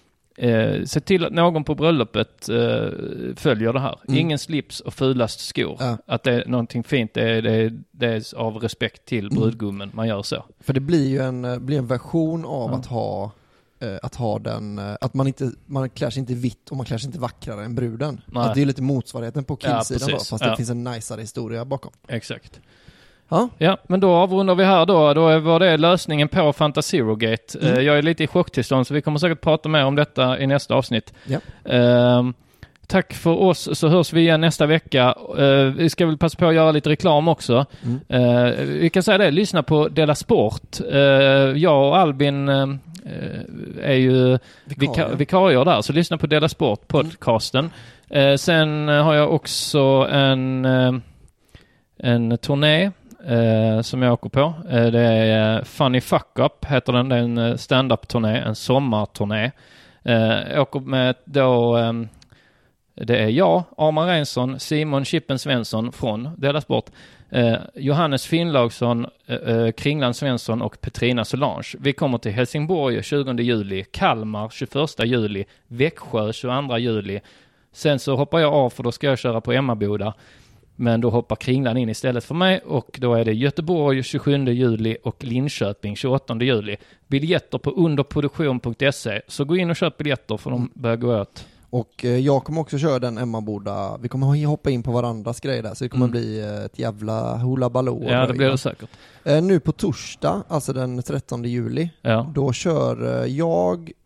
Speaker 3: Eh, se till att någon på bröllopet eh, följer det här. Mm. Ingen slips och fulast skor.
Speaker 4: Ja.
Speaker 3: Att det är någonting fint. Det är, det är, det är av respekt till brudgummen mm. man gör så.
Speaker 4: För det blir ju en, blir en version av ja. att ha eh, att ha den, eh, att man inte man klär sig inte vitt och man klär sig inte vackrare än bruden. Att det är lite motsvarigheten på killsidan ja, då, fast ja. det finns en najsare historia bakom.
Speaker 3: Exakt.
Speaker 4: Ja.
Speaker 3: ja, men då avrundar vi här då. Då var det lösningen på Fantasirogate. Mm. Uh, jag är lite i chocktillstånd så vi kommer säkert prata mer om detta i nästa avsnitt.
Speaker 4: Ja.
Speaker 3: Uh, tack för oss, så hörs vi igen nästa vecka. Uh, vi ska väl passa på att göra lite reklam också. Mm. Uh, vi kan säga det, lyssna på Della Sport. Uh, jag och Albin uh, är ju vika- vikarier där, så lyssna på Della Sport, podcasten. Mm. Uh, sen har jag också en, uh, en turné Uh, som jag åker på. Uh, det är uh, Funny Fuck Up heter den. Det är en uh, stand-up-turné, en sommarturné. Uh, jag åker med då um, det är jag, Arman Reinsson, Simon Chippen Svensson från Della Sport, uh, Johannes Finnlaugsson, uh, uh, Kringland Svensson och Petrina Solange. Vi kommer till Helsingborg tjugonde juli, Kalmar tjugoförsta juli, Växjö tjugoandra juli. Sen så hoppar jag av för då ska jag köra på Emmaboda. Men då hoppar Kringlan in istället för mig och då är det Göteborg tjugosjunde juli och Linköping tjugoåttonde juli. Biljetter på underproduktion punkt se. Så gå in och köp biljetter för de börjar gå åt.
Speaker 4: Och eh, jag kommer också köra den Emmaboda. Vi kommer hoppa in på varandras grejer där så det kommer mm. bli ett jävla hula baloo.
Speaker 3: Ja, det blir det säkert.
Speaker 4: Eh, nu på torsdag, alltså den trettonde juli,
Speaker 3: ja.
Speaker 4: då kör eh, jag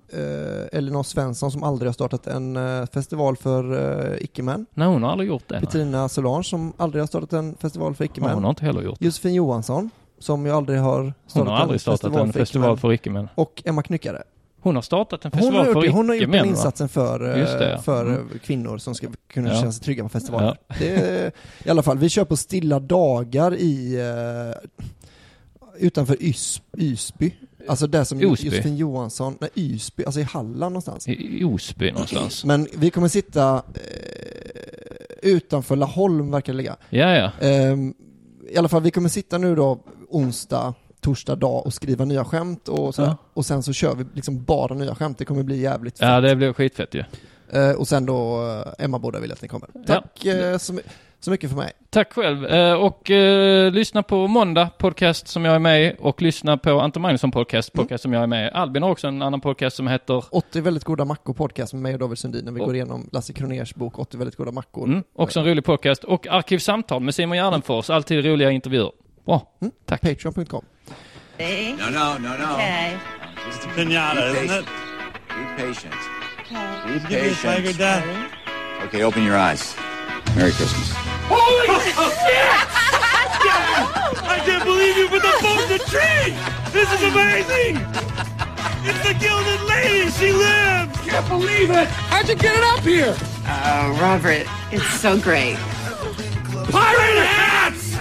Speaker 4: eh, Elinor Svensson som aldrig har startat en eh, festival för eh, icke-män.
Speaker 3: Nej, hon har aldrig gjort det.
Speaker 4: Petrina Solange som aldrig har startat en festival för icke-män.
Speaker 3: Ja, hon har inte heller gjort det.
Speaker 4: Josefin Johansson som ju aldrig har startat,
Speaker 3: hon har aldrig
Speaker 4: en,
Speaker 3: startat
Speaker 4: festival
Speaker 3: en
Speaker 4: för
Speaker 3: festival för icke-män.
Speaker 4: Och Emma Knyckare.
Speaker 3: Hon har startat en festival
Speaker 4: hon har
Speaker 3: för
Speaker 4: gjort,
Speaker 3: icke-män.
Speaker 4: Hon har gjort den
Speaker 3: va?
Speaker 4: insatsen för,
Speaker 3: det, ja.
Speaker 4: för
Speaker 3: mm.
Speaker 4: kvinnor som ska kunna
Speaker 3: ja.
Speaker 4: känna sig trygga på festivaler.
Speaker 3: Ja.
Speaker 4: Det är, i alla fall, vi kör på Stilla dagar i uh, utanför Ys, Ysby. Alltså där som
Speaker 3: Osby.
Speaker 4: Josefin Johansson, nej Ysby, alltså i Halland någonstans.
Speaker 3: I Osby någonstans.
Speaker 4: Men vi kommer sitta uh, utanför Laholm verkar det ligga.
Speaker 3: Ja, ja.
Speaker 4: Um, I alla fall, vi kommer sitta nu då onsdag, torsdag dag och skriva nya skämt och, så,
Speaker 3: ja.
Speaker 4: och sen så kör vi liksom bara nya skämt. Det kommer bli jävligt fett.
Speaker 3: Ja, det blir skitfett ju.
Speaker 4: Uh, och sen då uh, Emma Båda vill att ni kommer. Tack ja. uh, så, så mycket för mig.
Speaker 3: Tack själv. Uh, och uh, lyssna på Måndag podcast som jag är med i och lyssna på Anton Magnusson podcast, podcast mm. som jag är med i. Albin har också en annan podcast som heter
Speaker 4: åttio väldigt goda mackor podcast med mig och David Sundin när vi
Speaker 3: oh.
Speaker 4: går igenom Lasse Kroners bok åttio väldigt goda mackor.
Speaker 3: Mm. Också en rolig podcast. Och Arkivsamtal med Simon Gärdenfors. Alltid roliga intervjuer. Bra.
Speaker 4: Mm.
Speaker 3: Tack.
Speaker 4: Patreon punkt com.
Speaker 13: No, no, no, no.
Speaker 2: Okay. It's a pinata, isn't it?
Speaker 13: Be patient.
Speaker 2: Okay.
Speaker 13: Be
Speaker 2: Give me a tiger,
Speaker 13: patient.
Speaker 2: Dad.
Speaker 13: Okay, open your eyes. Merry Christmas.
Speaker 2: Holy shit! I can't believe you put the phone in the tree! This is amazing! It's the Gilded Lady! She lives!
Speaker 14: Can't believe it! How'd you get it up here?
Speaker 15: Oh, Robert, it's so great.
Speaker 2: Pirate hats!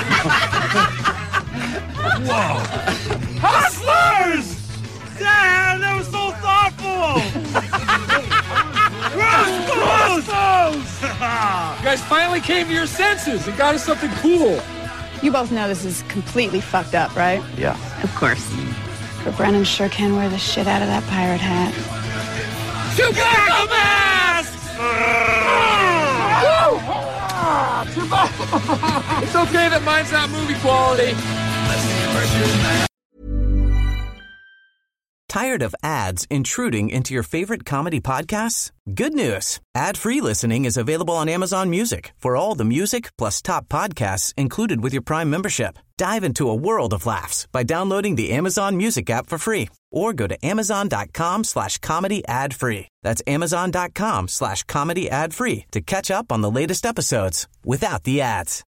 Speaker 2: Whoa! Hustlers! Dad, that was so thoughtful! Crossbows!
Speaker 14: You guys finally came to your senses and got us something cool.
Speaker 15: You both know this is completely fucked up, right?
Speaker 13: Yeah.
Speaker 15: Of course. But Brennan sure can wear the shit out of that pirate hat.
Speaker 2: Chewbacca mask!
Speaker 14: It's okay that mine's not movie quality.
Speaker 7: Tired of ads intruding into your favorite comedy podcasts? Good news. Ad-free listening is available on Amazon Music for all the music plus top podcasts included with your Prime membership. Dive into a world of laughs by downloading the Amazon Music app for free or go to amazon.com slash comedy ad free. That's amazon.com slash comedy ad free to catch up on the latest episodes without the ads.